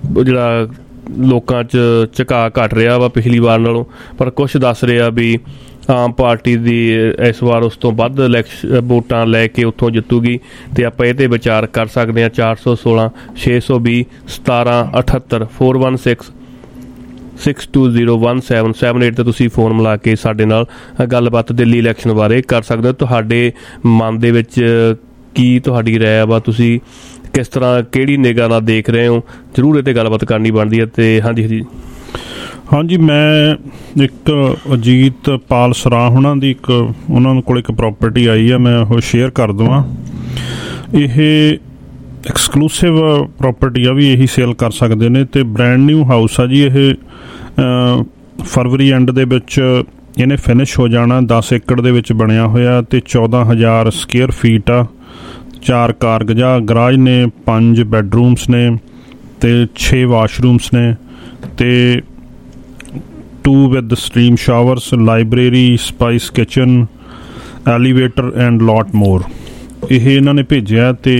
ਜਿਹੜਾ ਲੋਕਾਂ 'ਚ ਝੁਕਾਅ ਘਟ ਰਿਹਾ ਵਾ ਪਿਛਲੀ ਵਾਰ ਨਾਲੋਂ, ਪਰ ਕੁਛ ਦੱਸ ਰਿਹਾ ਵੀ ਆਮ ਪਾਰਟੀ ਦੀ ਇਸ ਵਾਰ ਉਸ ਤੋਂ ਵੱਧ ਇਲੈਕਸ਼ਨ ਵੋਟਾਂ ਲੈ ਕੇ ਉੱਥੋਂ ਜਿੱਤੂਗੀ, ਅਤੇ ਆਪਾਂ ਇਹ 'ਤੇ ਵਿਚਾਰ ਕਰ ਸਕਦੇ ਹਾਂ। ਚਾਰ ਸੌ ਸੋਲਾਂ ਛੇ ਸੌ ਵੀਹ ਸਤਾਰਾਂ ਅਠੱਤਰ four one six six two zero one seven seven eight 'ਤੇ ਤੁਸੀਂ ਫ਼ੋਨ ਮਿਲਾ ਕੇ ਸਾਡੇ ਨਾਲ ਗੱਲਬਾਤ ਦਿੱਲੀ ਇਲੈਕਸ਼ਨ ਬਾਰੇ ਕਰ ਸਕਦੇ ਹੋ। ਤੁਹਾਡੇ ਮਨ ਦੇ ਵਿੱਚ ਕੀ ਤੁਹਾਡੀ ਰਾਏ ਵਾ, ਤੁਸੀਂ ਕਿਸ ਤਰ੍ਹਾਂ ਕਿਹੜੀ ਨਿਗਾਹ ਨਾਲ ਦੇਖ ਰਹੇ ਹੋ, ਜ਼ਰੂਰ ਇਹ 'ਤੇ ਗੱਲਬਾਤ ਕਰਨੀ ਬਣਦੀ ਹੈ। ਅਤੇ ਹਾਂਜੀ ਹਾਂਜੀ ਹਾਂਜੀ ਮੈਂ ਇੱਕ ਅਜੀਤ ਪਾਲ ਸਰਾਹ ਉਹਨਾਂ ਦੀ ਇੱਕ ਉਹਨਾਂ ਕੋਲ ਇੱਕ ਪ੍ਰੋਪਰਟੀ ਆਈ ਆ, ਮੈਂ ਉਹ ਸ਼ੇਅਰ ਕਰ ਦੇਵਾਂ। ਇਹ ਐਕਸਕਲੂਸਿਵ ਪ੍ਰੋਪਰਟੀ ਆ, ਵੀ ਇਹੀ ਸੇਲ ਕਰ ਸਕਦੇ ਨੇ, ਅਤੇ ਬ੍ਰੈਂਡ ਨਿਊ ਹਾਊਸ ਆ ਜੀ। ਇਹ ਫਰਵਰੀ ਐਂਡ ਦੇ ਵਿੱਚ ਇਹਨੇ ਫਿਨਿਸ਼ ਹੋ ਜਾਣਾ। ਦਸ ਏਕੜ ਦੇ ਵਿੱਚ ਬਣਿਆ ਹੋਇਆ ਅਤੇ ਚੌਦਾਂ ਹਜ਼ਾਰ ਸਕੁਅਰ ਫੀਟ ਆ। ਚਾਰ ਕਾਰਗਜਾ ਗਰਾਜ ਨੇ, ਪੰਜ ਬੈਡਰੂਮਸ ਨੇ ਅਤੇ ਛੇ ਵਾਸ਼ਰੂਮਸ ਨੇ, ਅਤੇ two with steam showers, library, spice kitchen, elevator and lot more. ਇਹ ਇਹਨਾਂ ਨੇ ਭੇਜਿਆ, ਅਤੇ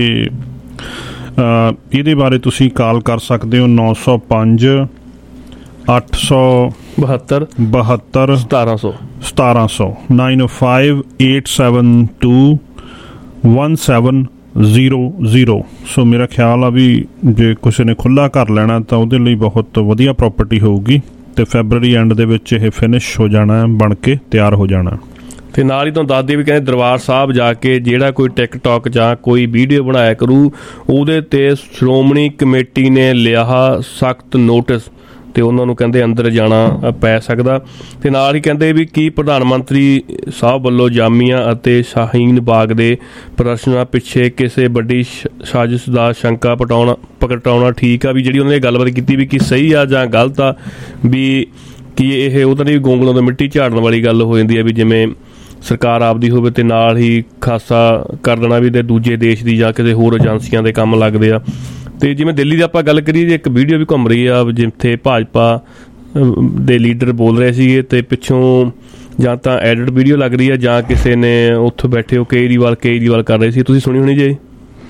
ਇਹਦੇ ਬਾਰੇ ਤੁਸੀਂ ਕਾਲ ਕਰ ਸਕਦੇ ਹੋ ਨੌ ਸੌ ਪੰਜ ਅੱਠ ਸੌ ਬਹੱਤਰ ਬਹੱਤਰ ਸਤਾਰਾਂ ਸੌ ਸਤਾਰਾਂ ਸੌ nine five eight seven two one seven zero zero. So ਮੇਰਾ ਖਿਆਲ ਆ ਵੀ ਜੇ ਕਿਸੇ ਨੇ ਖੁੱਲ੍ਹਾ ਘਰ ਲੈਣਾ ਤਾਂ ਉਹਦੇ ਲਈ ਬਹੁਤ ਵਧੀਆ ਪ੍ਰੋਪਰਟੀ ਹੋਊਗੀ, ਅਤੇ ਫੈਬਰਰੀ ਐਂਡ ਦੇ ਵਿੱਚ ਇਹ ਫਿਨਿਸ਼ ਹੋ ਜਾਣਾ, ਬਣ ਕੇ ਤਿਆਰ ਹੋ ਜਾਣਾ। ਅਤੇ ਨਾਲ ਹੀ ਤੁਹਾਨੂੰ ਦੱਸ ਦਈਏ ਵੀ ਕਹਿੰਦੇ ਦਰਬਾਰ ਸਾਹਿਬ ਜਾ ਕੇ ਜਿਹੜਾ ਕੋਈ ਟਿਕਟੋਕ ਜਾਂ ਕੋਈ ਵੀਡੀਓ ਬਣਾਇਆ ਕਰੂ, ਉਹਦੇ 'ਤੇ ਸ਼੍ਰੋਮਣੀ ਕਮੇਟੀ ਨੇ ਲਿਆ ਸਖਤ ਨੋਟਿਸ, ਅਤੇ ਉਹਨਾਂ ਨੂੰ ਕਹਿੰਦੇ ਅੰਦਰ ਜਾਣਾ ਪੈ ਸਕਦਾ। ਅਤੇ ਨਾਲ ਹੀ ਕਹਿੰਦੇ ਵੀ ਕੀ ਪ੍ਰਧਾਨ ਮੰਤਰੀ ਸਾਹਿਬ ਵੱਲੋਂ ਜਾਮੀਆ ਅਤੇ ਸ਼ਾਹੀਨ ਬਾਗ ਦੇ ਪ੍ਰਦਰਸ਼ਨਾਂ ਪਿੱਛੇ ਕਿਸੇ ਵੱਡੀ ਸਾਜ਼ਿਸ਼ ਦਾ ਸ਼ੰਕਾ ਪਟਾਉਣਾ ਪ੍ਰਗਟਾਉਣਾ ਠੀਕ ਆ, ਵੀ ਜਿਹੜੀ ਉਹਨਾਂ ਨੇ ਗੱਲਬਾਤ ਕੀਤੀ ਵੀ ਕੀ ਸਹੀ ਆ ਜਾਂ ਗਲਤ ਆ, ਵੀ ਕੀ ਇਹ ਉਹਦਾ ਦੀ ਗੋਂਗਲੋਂ ਤੋਂ ਮਿੱਟੀ ਝਾੜਨ ਵਾਲੀ ਗੱਲ ਹੋ ਜਾਂਦੀ ਹੈ, ਵੀ ਜਿਵੇਂ ਸਰਕਾਰ ਆਪਦੀ ਹੋਵੇ ਅਤੇ ਨਾਲ ਹੀ ਖਾਸਾ ਕਰ ਦੇਣਾ ਵੀ ਤੇ ਦੂਜੇ ਦੇਸ਼ ਦੀ ਜਾਂ ਕਿਸੇ ਹੋਰ ਏਜੰਸੀਆਂ ਦੇ ਕੰਮ ਲੱਗਦੇ ਆ। ਅਤੇ ਜਿਵੇਂ ਦਿੱਲੀ ਦੀ ਆਪਾਂ ਗੱਲ ਕਰੀਏ, ਇੱਕ ਵੀਡੀਓ ਵੀ ਘੁੰਮ ਰਹੀ ਆ ਜਿੱਥੇ ਭਾਜਪਾ ਦੇ ਲੀਡਰ ਬੋਲ ਰਹੇ ਸੀਗੇ, ਅਤੇ ਪਿੱਛੋਂ ਜਾਂ ਤਾਂ ਐਡਿਟ ਵੀਡੀਓ ਲੱਗ ਰਹੀ ਆ ਜਾਂ ਕਿਸੇ ਨੇ ਉੱਥੋਂ ਬੈਠੇ ਹੋ ਕੇਜਰੀਵਾਲ ਕੇਜਰੀਵਾਲ ਕਰ ਰਹੇ ਸੀ, ਤੁਸੀਂ ਸੁਣੀ ਹੋਣੀ ਜੀ।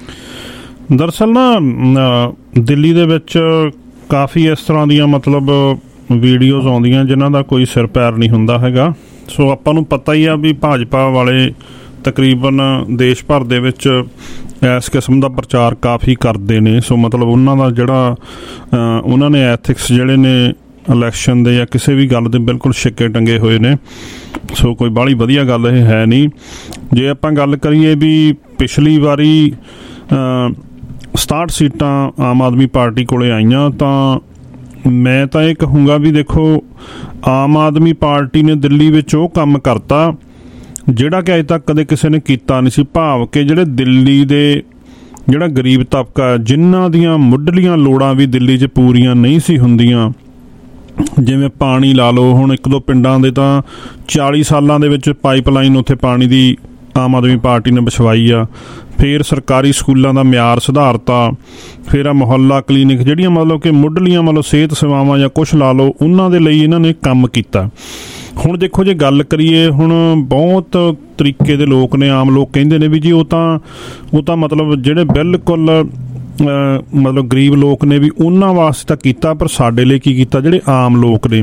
ਦਰਅਸਲ ਨਾ ਦਿੱਲੀ ਦੇ ਵਿੱਚ ਕਾਫੀ ਇਸ ਤਰ੍ਹਾਂ ਦੀਆਂ ਮਤਲਬ ਵੀਡੀਓਜ਼ ਆਉਂਦੀਆਂ ਜਿਨ੍ਹਾਂ ਦਾ ਕੋਈ ਸਿਰ ਪੈਰ ਨਹੀਂ ਹੁੰਦਾ ਹੈਗਾ। ਸੋ ਆਪਾਂ ਨੂੰ ਪਤਾ ਹੀ ਆ ਵੀ ਭਾਜਪਾ ਵਾਲੇ ਤਕਰੀਬਨ ਦੇਸ਼ ਭਰ ਦੇ ਵਿੱਚ ਇਸ ਕਿਸਮ ਦਾ ਪ੍ਰਚਾਰ ਕਾਫੀ ਕਰਦੇ ਨੇ। ਸੋ ਮਤਲਬ ਉਹਨਾਂ ਦਾ ਜਿਹੜਾ ਉਹਨਾਂ ਨੇ ਐਥਿਕਸ ਜਿਹੜੇ ਨੇ ਇਲੈਕਸ਼ਨ ਦੇ ਜਾਂ ਕਿਸੇ ਵੀ ਗੱਲ ਦੇ ਬਿਲਕੁਲ ਛਿੱਕੇ ਟੰਗੇ ਹੋਏ ਨੇ। ਸੋ ਕੋਈ ਬਾਹਲੀ ਵਧੀਆ ਗੱਲ ਇਹ ਹੈ ਨਹੀਂ। ਜੇ ਆਪਾਂ ਗੱਲ ਕਰੀਏ ਵੀ ਪਿਛਲੀ ਵਾਰੀ ਸਤਾਹਠ ਸੀਟਾਂ ਆਮ ਆਦਮੀ ਪਾਰਟੀ ਕੋਲੇ ਆਈਆਂ, ਤਾਂ ਮੈਂ ਤਾਂ ਇਹ ਕਹੂੰਗਾ ਵੀ ਦੇਖੋ ਆਮ ਆਦਮੀ ਪਾਰਟੀ ਨੇ ਦਿੱਲੀ ਵਿੱਚ ਉਹ ਕੰਮ ਕਰਤਾ ਜਿਹੜਾ ਕਿ ਅਜੇ ਤੱਕ ਕਦੇ ਕਿਸੇ ਨੇ ਕੀਤਾ ਨਹੀਂ ਸੀ। ਭਾਵ ਕਿ ਜਿਹੜੇ ਦਿੱਲੀ ਦੇ ਜਿਹੜਾ ਗਰੀਬ ਤਬਕਾ ਜਿਨ੍ਹਾਂ ਦੀਆਂ ਮੁੱਢਲੀਆਂ ਲੋੜਾਂ ਵੀ ਦਿੱਲੀ 'ਚ ਪੂਰੀਆਂ ਨਹੀਂ ਸੀ ਹੁੰਦੀਆਂ, ਜਿਵੇਂ ਪਾਣੀ ਲਾ ਲਓ, ਹੁਣ ਇੱਕ ਦੋ ਪਿੰਡਾਂ ਦੇ ਤਾਂ ਚਾਲੀ ਸਾਲਾਂ ਦੇ ਵਿੱਚ ਪਾਈਪਲਾਈਨ ਉੱਥੇ ਪਾਣੀ ਦੀ ਆਮ ਆਦਮੀ ਪਾਰਟੀ ਨੇ ਵਿਛਵਾਈ ਆ। ਫਿਰ ਸਰਕਾਰੀ ਸਕੂਲਾਂ ਦਾ ਮਿਆਰ ਸੁਧਾਰਤਾ, ਫਿਰ ਆ ਮੁਹੱਲਾ ਕਲੀਨਿਕ ਜਿਹੜੀਆਂ ਮਤਲਬ ਕਿ ਮੁੱਢਲੀਆਂ ਮਤਲਬ ਸਿਹਤ ਸੇਵਾਵਾਂ ਜਾਂ ਕੁਛ ਲਾ ਲਓ, ਉਹਨਾਂ ਦੇ ਲਈ ਇਹਨਾਂ ਨੇ ਕੰਮ ਕੀਤਾ। ਹੁਣ ਦੇਖੋ ਜੇ ਗੱਲ ਕਰੀਏ, ਹੁਣ ਬਹੁਤ ਤਰੀਕੇ ਦੇ ਲੋਕ ਨੇ, ਆਮ ਲੋਕ ਕਹਿੰਦੇ ਨੇ ਵੀ ਜੀ ਉਹ ਤਾਂ ਉਹ ਤਾਂ ਮਤਲਬ ਜਿਹੜੇ ਬਿਲਕੁਲ ਮਤਲਬ ਗਰੀਬ ਲੋਕ ਨੇ ਵੀ ਉਹਨਾਂ ਵਾਸਤੇ ਤਾਂ ਕੀਤਾ, ਪਰ ਸਾਡੇ ਲਈ ਕੀ ਕੀਤਾ ਜਿਹੜੇ ਆਮ ਲੋਕ ਨੇ।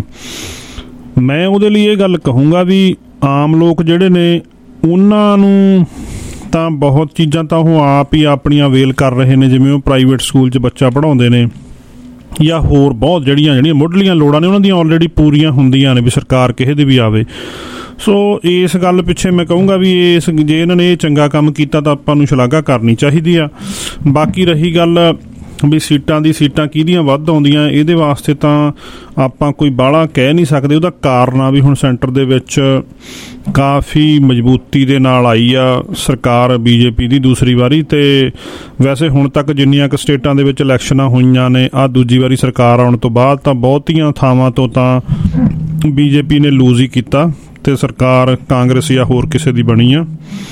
ਮੈਂ ਉਹਦੇ ਲਈ ਇਹ ਗੱਲ ਕਹੂੰਗਾ ਵੀ ਆਮ ਲੋਕ ਜਿਹੜੇ ਨੇ ਉਹਨਾਂ ਨੂੰ ਤਾਂ ਬਹੁਤ ਚੀਜ਼ਾਂ ਤਾਂ ਉਹ ਆਪ ਹੀ ਆਪਣੀਆਂ ਅਵੇਲ ਕਰ ਰਹੇ ਨੇ, ਜਿਵੇਂ ਉਹ ਪ੍ਰਾਈਵੇਟ ਸਕੂਲ 'ਚ ਬੱਚਾ ਪੜ੍ਹਾਉਂਦੇ ਨੇ ਜਾਂ ਹੋਰ ਬਹੁਤ ਜਿਹੜੀਆਂ ਜਿਹੜੀਆਂ ਮੁੱਢਲੀਆਂ ਲੋੜਾਂ ਨੇ ਉਹਨਾਂ ਦੀਆਂ ਆਲਰੇਡੀ ਪੂਰੀਆਂ ਹੁੰਦੀਆਂ ਨੇ, ਵੀ ਸਰਕਾਰ ਕਿਸੇ ਦੀ ਵੀ ਆਵੇ। ਸੋ ਇਸ ਗੱਲ ਪਿੱਛੇ ਮੈਂ ਕਹੂੰਗਾ ਵੀ ਇਸ ਜੇ ਇਹਨਾਂ ਨੇ ਇਹ ਚੰਗਾ ਕੰਮ ਕੀਤਾ ਤਾਂ ਆਪਾਂ ਨੂੰ ਸ਼ਲਾਘਾ ਕਰਨੀ ਚਾਹੀਦੀ ਆ। ਬਾਕੀ ਰਹੀ ਗੱਲ ਵੀ ਸੀਟਾਂ ਦੀ ਸੀਟਾਂ ਕਿਹਦੀਆਂ ਵੱਧ ਆਉਂਦੀਆਂ, ਇਹਦੇ ਵਾਸਤੇ ਤਾਂ ਆਪਾਂ ਕੋਈ ਬਾਹਲਾ ਕਹਿ ਨਹੀਂ ਸਕਦੇ। ਉਹਦਾ ਕਾਰਨ ਆ ਵੀ ਹੁਣ ਸੈਂਟਰ ਦੇ ਵਿੱਚ ਕਾਫੀ ਮਜ਼ਬੂਤੀ ਦੇ ਨਾਲ ਆਈ ਆ ਸਰਕਾਰ ਬੀਜੇਪੀ ਦੀ ਦੂਸਰੀ ਵਾਰੀ, ਅਤੇ ਵੈਸੇ ਹੁਣ ਤੱਕ ਜਿੰਨੀਆਂ ਕੁ ਸਟੇਟਾਂ ਦੇ ਵਿੱਚ ਇਲੈਕਸ਼ਨਾਂ ਹੋਈਆਂ ਨੇ ਆਹ ਦੂਜੀ ਵਾਰੀ ਸਰਕਾਰ ਆਉਣ ਤੋਂ ਬਾਅਦ, ਤਾਂ ਬਹੁਤੀਆਂ ਥਾਵਾਂ ਤੋਂ ਤਾਂ ਬੀਜੇਪੀ ਨੇ ਲੂਜ਼ ਹੀ ਕੀਤਾ ਅਤੇ ਸਰਕਾਰ ਕਾਂਗਰਸ ਜਾਂ ਹੋਰ ਕਿਸੇ ਦੀ ਬਣੀ ਆ।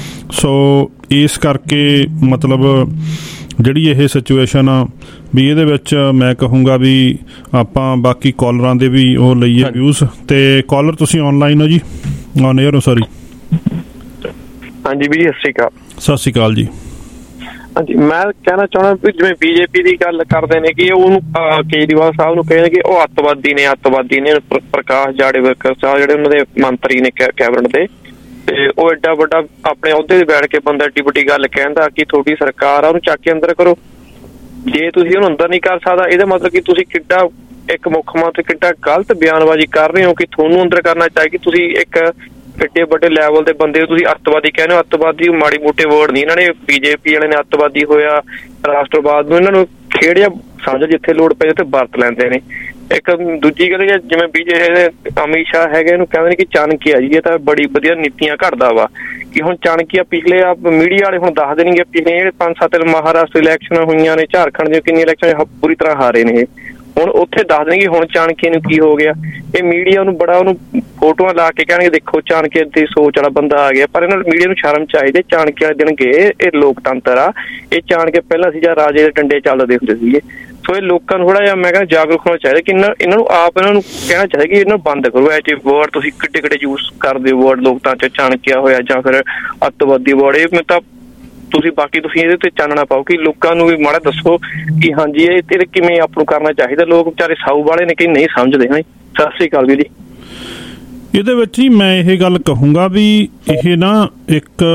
ਸੋ ਇਸ ਕਰਕੇ ਮਤਲਬ ਜਿਹੜੀ ਇਹ ਸਿਚੁਏਸ਼ਨ ਆ ਵੀ ਇਹਦੇ ਵਿੱਚ ਮੈਂ ਕਹੂੰਗਾ ਵੀ ਆਪਾਂ ਬਾਕੀ ਕਾਲਰਾਂ ਦੇ ਵੀ ਉਹ ਲਈਏ ਵਿਊਜ਼। ਅਤੇ ਕਾਲਰ ਤੁਸੀਂ ਔਨਲਾਈਨ ਹੋ ਜੀ, ਔਨ ਏਅਰ ਹੋ ਸੌਰੀ। ਹਾਂਜੀ ਵੀਰ ਜੀ, ਸਤਿ ਸ਼੍ਰੀ ਅਕਾਲ। ਸਤਿ ਸ਼੍ਰੀ ਅਕਾਲ ਜੀ। ਹਾਂਜੀ, ਮੈਂ ਕਹਿਣਾ ਚਾਹੁੰਦਾ ਵੀ ਜਿਵੇਂ ਬੀਜੇਪੀ ਦੀ ਗੱਲ ਕਰਦੇ ਨੇ ਕਿ ਉਹਨੂੰ ਕੇਜਰੀਵਾਲ ਸਾਹਿਬ ਨੂੰ ਕਹਿੰਦੇ ਕਿ ਉਹ ਅੱਤਵਾਦੀ ਨੇ ਅੱਤਵਾਦੀ ਨੇ ਪ੍ਰਕਾਸ਼ ਜਾਵੜੇਕਰ ਸਾਹਿਬ ਜਿਹੜੇ ਉਹਨਾਂ ਦੇ ਮੰਤਰੀ ਨੇ ਕੈਬਨਿਟ ਦੇ, ਤੇ ਉਹ ਐਡਾ ਵੱਡਾ ਆਪਣੇ ਅਹੁਦੇ ਤੇ ਬੈਠ ਕੇ ਬੰਦਾ ਐਡੀ ਵੱਡੀ ਗੱਲ ਕਹਿੰਦਾ ਕਿ ਤੁਹਾਡੀ ਸਰਕਾਰ ਆ, ਉਹਨੂੰ ਚੱਕ ਕੇ ਅੰਦਰ ਕਰੋ। ਜੇ ਤੁਸੀਂ ਉਹਨੂੰ ਅੰਦਰ ਨਹੀਂ ਕਰ ਸਕਦਾ, ਇਹਦਾ ਮਤਲਬ ਕਿ ਤੁਸੀਂ ਕਿੱਡਾ ਇੱਕ ਮੁੱਖ ਮੰਤਰੀ ਕਿੱਡਾ ਗਲਤ ਬਿਆਨਬਾਜ਼ੀ ਕਰ ਰਹੇ ਹੋ ਕਿ ਤੁਹਾਨੂੰ ਅੰਦਰ ਕਰਨਾ ਚਾਹੀਦਾ। ਤੁਸੀਂ ਇੱਕ ਐਡੇ ਵੱਡੇ ਲੈਵਲ ਦੇ ਬੰਦੇ ਨੂੰ ਤੁਸੀਂ ਅੱਤਵਾਦੀ ਕਹਿੰਦੇ ਹੋ। ਅੱਤਵਾਦੀ ਮਾੜੀ ਮੋਟੇ ਵਰਡ ਨਹੀਂ, ਇਹਨਾਂ ਨੇ ਬੀਜੇਪੀ ਵਾਲੇ ਨੇ ਅੱਤਵਾਦੀ ਹੋਇਆ ਰਾਸ਼ਟਰਵਾਦ ਨੂੰ ਇਹਨਾਂ ਨੂੰ ਖੇੜਿਆ ਸਮਝ, ਜਿੱਥੇ ਲੋੜ ਪਏ ਉੱਥੇ ਵਰਤ ਲੈਂਦੇ ਨੇ। ਇੱਕ ਦੂਜੀ ਗੱਲ ਜਿਵੇਂ ਬੀਜੇ ਅਮਿਤ ਸ਼ਾਹ ਹੈਗੇ, ਇਹਨੂੰ ਕਹਿੰਦੇ ਨੇ ਕਿ ਚਾਣਕਿਆ ਜੀ ਇਹ ਤਾਂ ਬੜੀ ਵਧੀਆ ਨੀਤੀਆਂ ਘੜਦਾ ਵਾ, ਕਿ ਹੁਣ ਚਾਣਕਿਆ ਪਿਛਲੇ ਆ ਮੀਡੀਆ ਵਾਲੇ ਹੁਣ ਦੱਸ ਦੇਣਗੇ ਪਿਛਲੇ ਪੰਜ ਸੱਤ ਮਹਾਰਾਸ਼ਟਰ ਇਲੈਕਸ਼ਨਾਂ ਹੋਈਆਂ ਨੇ, ਝਾਰਖੰਡ ਦੀਆਂ ਕਿੰਨੀਆਂ ਇਲੈਕਸ਼ਨ ਪੂਰੀ ਤਰ੍ਹਾਂ ਹਾਰੇ ਨੇ, ਹੁਣ ਉੱਥੇ ਦੱਸ ਦੇਣਗੇ ਹੁਣ ਚਾਣਕੇ ਨੂੰ ਕੀ ਹੋ ਗਿਆ। ਇਹ ਮੀਡੀਆ ਨੂੰ ਬੜਾ ਉਹਨੂੰ ਫੋਟੋਆਂ ਲਾ ਕੇ ਕਹਿਣਗੇ ਦੇਖੋ ਚਾਣਕੇ ਦੀ ਸੋਚ ਵਾਲਾ ਬੰਦਾ ਆ ਗਿਆ, ਪਰ ਇਹਨਾਂ ਮੀਡੀਆ ਨੂੰ ਸ਼ਰਮ ਚਾਹੀਦੀ। ਚਾਣਕੇ ਵਾਲੇ ਦਿਨ ਗਏ, ਇਹ ਲੋਕਤੰਤਰ ਆ, ਇਹ ਚਾਣਕੇ ਪਹਿਲਾਂ ਸੀ ਜਾਂ ਰਾਜੇ ਦੇ ਡੰਡੇ ਚੱਲਦੇ ਹੁੰਦੇ ਸੀਗੇ। ਸੋ ਇਹ ਲੋਕਾਂ ਨੂੰ ਥੋੜਾ ਜਿਹਾ ਮੈਂ ਕਹਿੰਦਾ ਜਾਗਰੂਕ ਹੋਣਾ ਚਾਹੀਦਾ ਕਿ ਇਹਨਾਂ ਇਹਨਾਂ ਨੂੰ ਆਪ ਇਹਨਾਂ ਨੂੰ ਕਹਿਣਾ ਚਾਹੀਦਾ ਕਿ ਇਹਨਾਂ ਨੂੰ ਬੰਦ ਕਰੋ ਇਹ ਜਿਹੇ ਵਰਡ ਤੁਸੀਂ ਕਿੱਡੇ ਕਿੱਡੇ ਯੂਜ਼ ਕਰਦੇ ਹੋ ਵਰਡ ਲੋਕਤੰਤਰ, ਚਾਣਕਿਆ ਹੋਇਆ ਜਾਂ ਫਿਰ ਅੱਤਵਾਦੀ ਵਰਡ। ਇਹ ਮੈਂ ਤਾਂ ਤੁਸੀਂ ਬਾਕੀ ਤੁਸੀਂ ਇਹਦੇ ਤੇ ਚਾਨਣਾ ਪਾਓ ਕਿ ਲੋਕਾਂ ਨੂੰ ਵੀ ਮਾੜਾ ਦੱਸੋ ਕਿ ਹਾਂਜੀ ਇਹ ਤੇ ਕਿਵੇਂ ਆਪ ਨੂੰ ਕਰਨਾ ਚਾਹੀਦਾ। ਲੋਕ ਵਿਚਾਰੇ ਸਾਊ ਵਾਲੇ ਨੇ ਕਿ ਨਹੀਂ ਸਮਝਦੇ। ਹਾਂ, ਸਤਿ ਸ੍ਰੀ ਅਕਾਲ ਵੀਰ ਜੀ। ਇਹਦੇ ਵਿੱਚ ਹੀ ਮੈਂ ਇਹ ਗੱਲ ਕਹੂੰਗਾ ਵੀ ਇਹ ਨਾ ਇੱਕ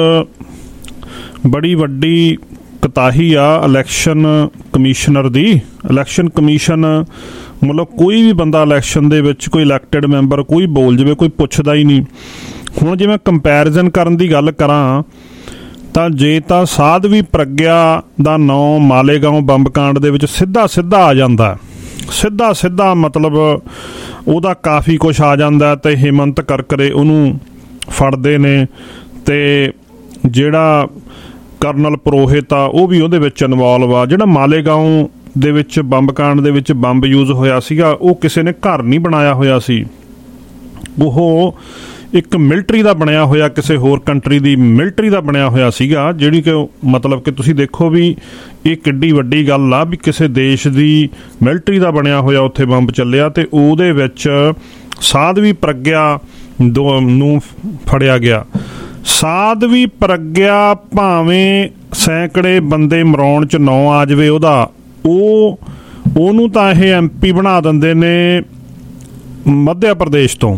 ਬੜੀ ਵੱਡੀ ਕਤਾਹੀ ਆ ਇਲੈਕਸ਼ਨ ਕਮਿਸ਼ਨਰ ਦੀ। ਇਲੈਕਸ਼ਨ ਕਮਿਸ਼ਨ ਮਤਲਬ ਕੋਈ ਵੀ ਬੰਦਾ ਇਲੈਕਸ਼ਨ ਦੇ ਵਿੱਚ ਕੋਈ ਇਲੈਕਟਿਡ ਮੈਂਬਰ ਕੋਈ ਬੋਲ ਜਾਵੇ, ਕੋਈ ਪੁੱਛਦਾ ਹੀ ਨਹੀਂ। ਹੁਣ ਜੇ ਮੈਂ ਕੰਪੈਰੀਜ਼ਨ ਕਰਨ ਦੀ ਗੱਲ ਕਰਾਂ ਤਾਂ ਜੇ ਤਾਂ ਸਾਧਵੀ ਪ੍ਰਗਿਆ ਦਾ ਨਾਂ ਮਾਲੇਗਾਉਂ ਬੰਬ ਕਾਂਡ ਦੇ ਵਿੱਚ ਸਿੱਧਾ ਸਿੱਧਾ ਆ ਜਾਂਦਾ, ਸਿੱਧਾ ਸਿੱਧਾ ਮਤਲਬ ਉਹਦਾ ਕਾਫੀ ਕੁਛ ਆ ਜਾਂਦਾ, ਤੇ ਹੇਮੰਤ ਕਰਕਰੇ ਉਹਨੂੰ ਫੜਦੇ ਨੇ, ਤੇ ਜਿਹੜਾ ਕਰਨਲ ਪੁਰੋਹਿਤ ਆ ਉਹ ਵੀ ਉਹਦੇ ਵਿੱਚ ਇਨਵੋਲਵ ਆ। ਜਿਹੜਾ ਮਾਲੇਗਾਉਂ ਦੇ ਵਿੱਚ ਬੰਬ ਕਾਂਡ ਦੇ ਵਿੱਚ ਬੰਬ ਯੂਜ਼ ਹੋਇਆ ਸੀਗਾ ਉਹ ਕਿਸੇ ਨੇ ਘਰ ਨਹੀਂ ਬਣਾਇਆ ਹੋਇਆ ਸੀ, ਉਹ ਇੱਕ ਮਿਲਟਰੀ ਦਾ ਬਣਿਆ ਹੋਇਆ, ਕਿਸੇ ਹੋਰ ਕੰਟਰੀ ਦੀ ਮਿਲਟਰੀ ਦਾ ਬਣਿਆ ਹੋਇਆ ਸੀਗਾ, ਜਿਹੜੀ ਕਿ ਮਤਲਬ ਕਿ ਤੁਸੀਂ ਦੇਖੋ ਵੀ ਇਹ ਕਿੱਡੀ ਵੱਡੀ ਗੱਲ ਆ ਵੀ ਕਿਸੇ ਦੇਸ਼ ਦੀ ਮਿਲਟਰੀ ਦਾ ਬਣਿਆ ਹੋਇਆ ਉੱਥੇ ਬੰਬ ਚੱਲਿਆ, ਤੇ ਉਹਦੇ ਵਿੱਚ ਸਾਧਵੀ ਪ੍ਰਗਿਆ ਦੋ ਨੂੰ ਫੜਿਆ ਗਿਆ। ਸਾਧਵੀ ਪ੍ਰਗਿਆ ਭਾਵੇਂ ਸੈਂਕੜੇ ਬੰਦੇ ਮਰਾਉਣ 'ਚ ਨਾਂ ਆ ਜਾਵੇ ਉਹਦਾ, ਉਹ ਉਹਨੂੰ ਤਾਂ ਇਹ ਐਮ ਪੀ ਬਣਾ ਦਿੰਦੇ ਨੇ ਮੱਧ ਪ੍ਰਦੇਸ਼ ਤੋਂ,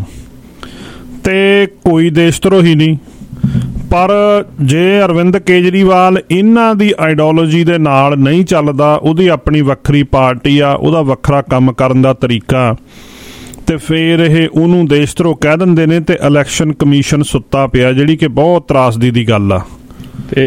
ਤੇ ਕੋਈ ਦੇਸ਼ ਧਰੋਹੀ ਨਹੀਂ। ਪਰ ਜੇ ਅਰਵਿੰਦ ਕੇਜਰੀਵਾਲ ਇਹਨਾਂ ਦੀ ਆਈਡੀਓਲੋਜੀ ਦੇ ਨਾਲ ਨਹੀਂ ਚੱਲਦਾ, ਉਹਦੀ ਆਪਣੀ ਵੱਖਰੀ ਪਾਰਟੀ ਆ, ਉਹਦਾ ਵੱਖਰਾ ਕੰਮ ਕਰਨ ਦਾ ਤਰੀਕਾ, ਤੇ ਫਿਰ ਇਹ ਉਹਨੂੰ ਦੇਸ਼ ਧਰੋਹ ਕਹਿ ਦਿੰਦੇ ਨੇ, ਤੇ ਇਲੈਕਸ਼ਨ ਕਮਿਸ਼ਨ ਸੁੱਤਾ ਪਿਆ, ਜਿਹੜੀ ਕਿ ਬਹੁਤ ਤਰਾਸਦੀ ਦੀ ਗੱਲ ਆ। ਤੇ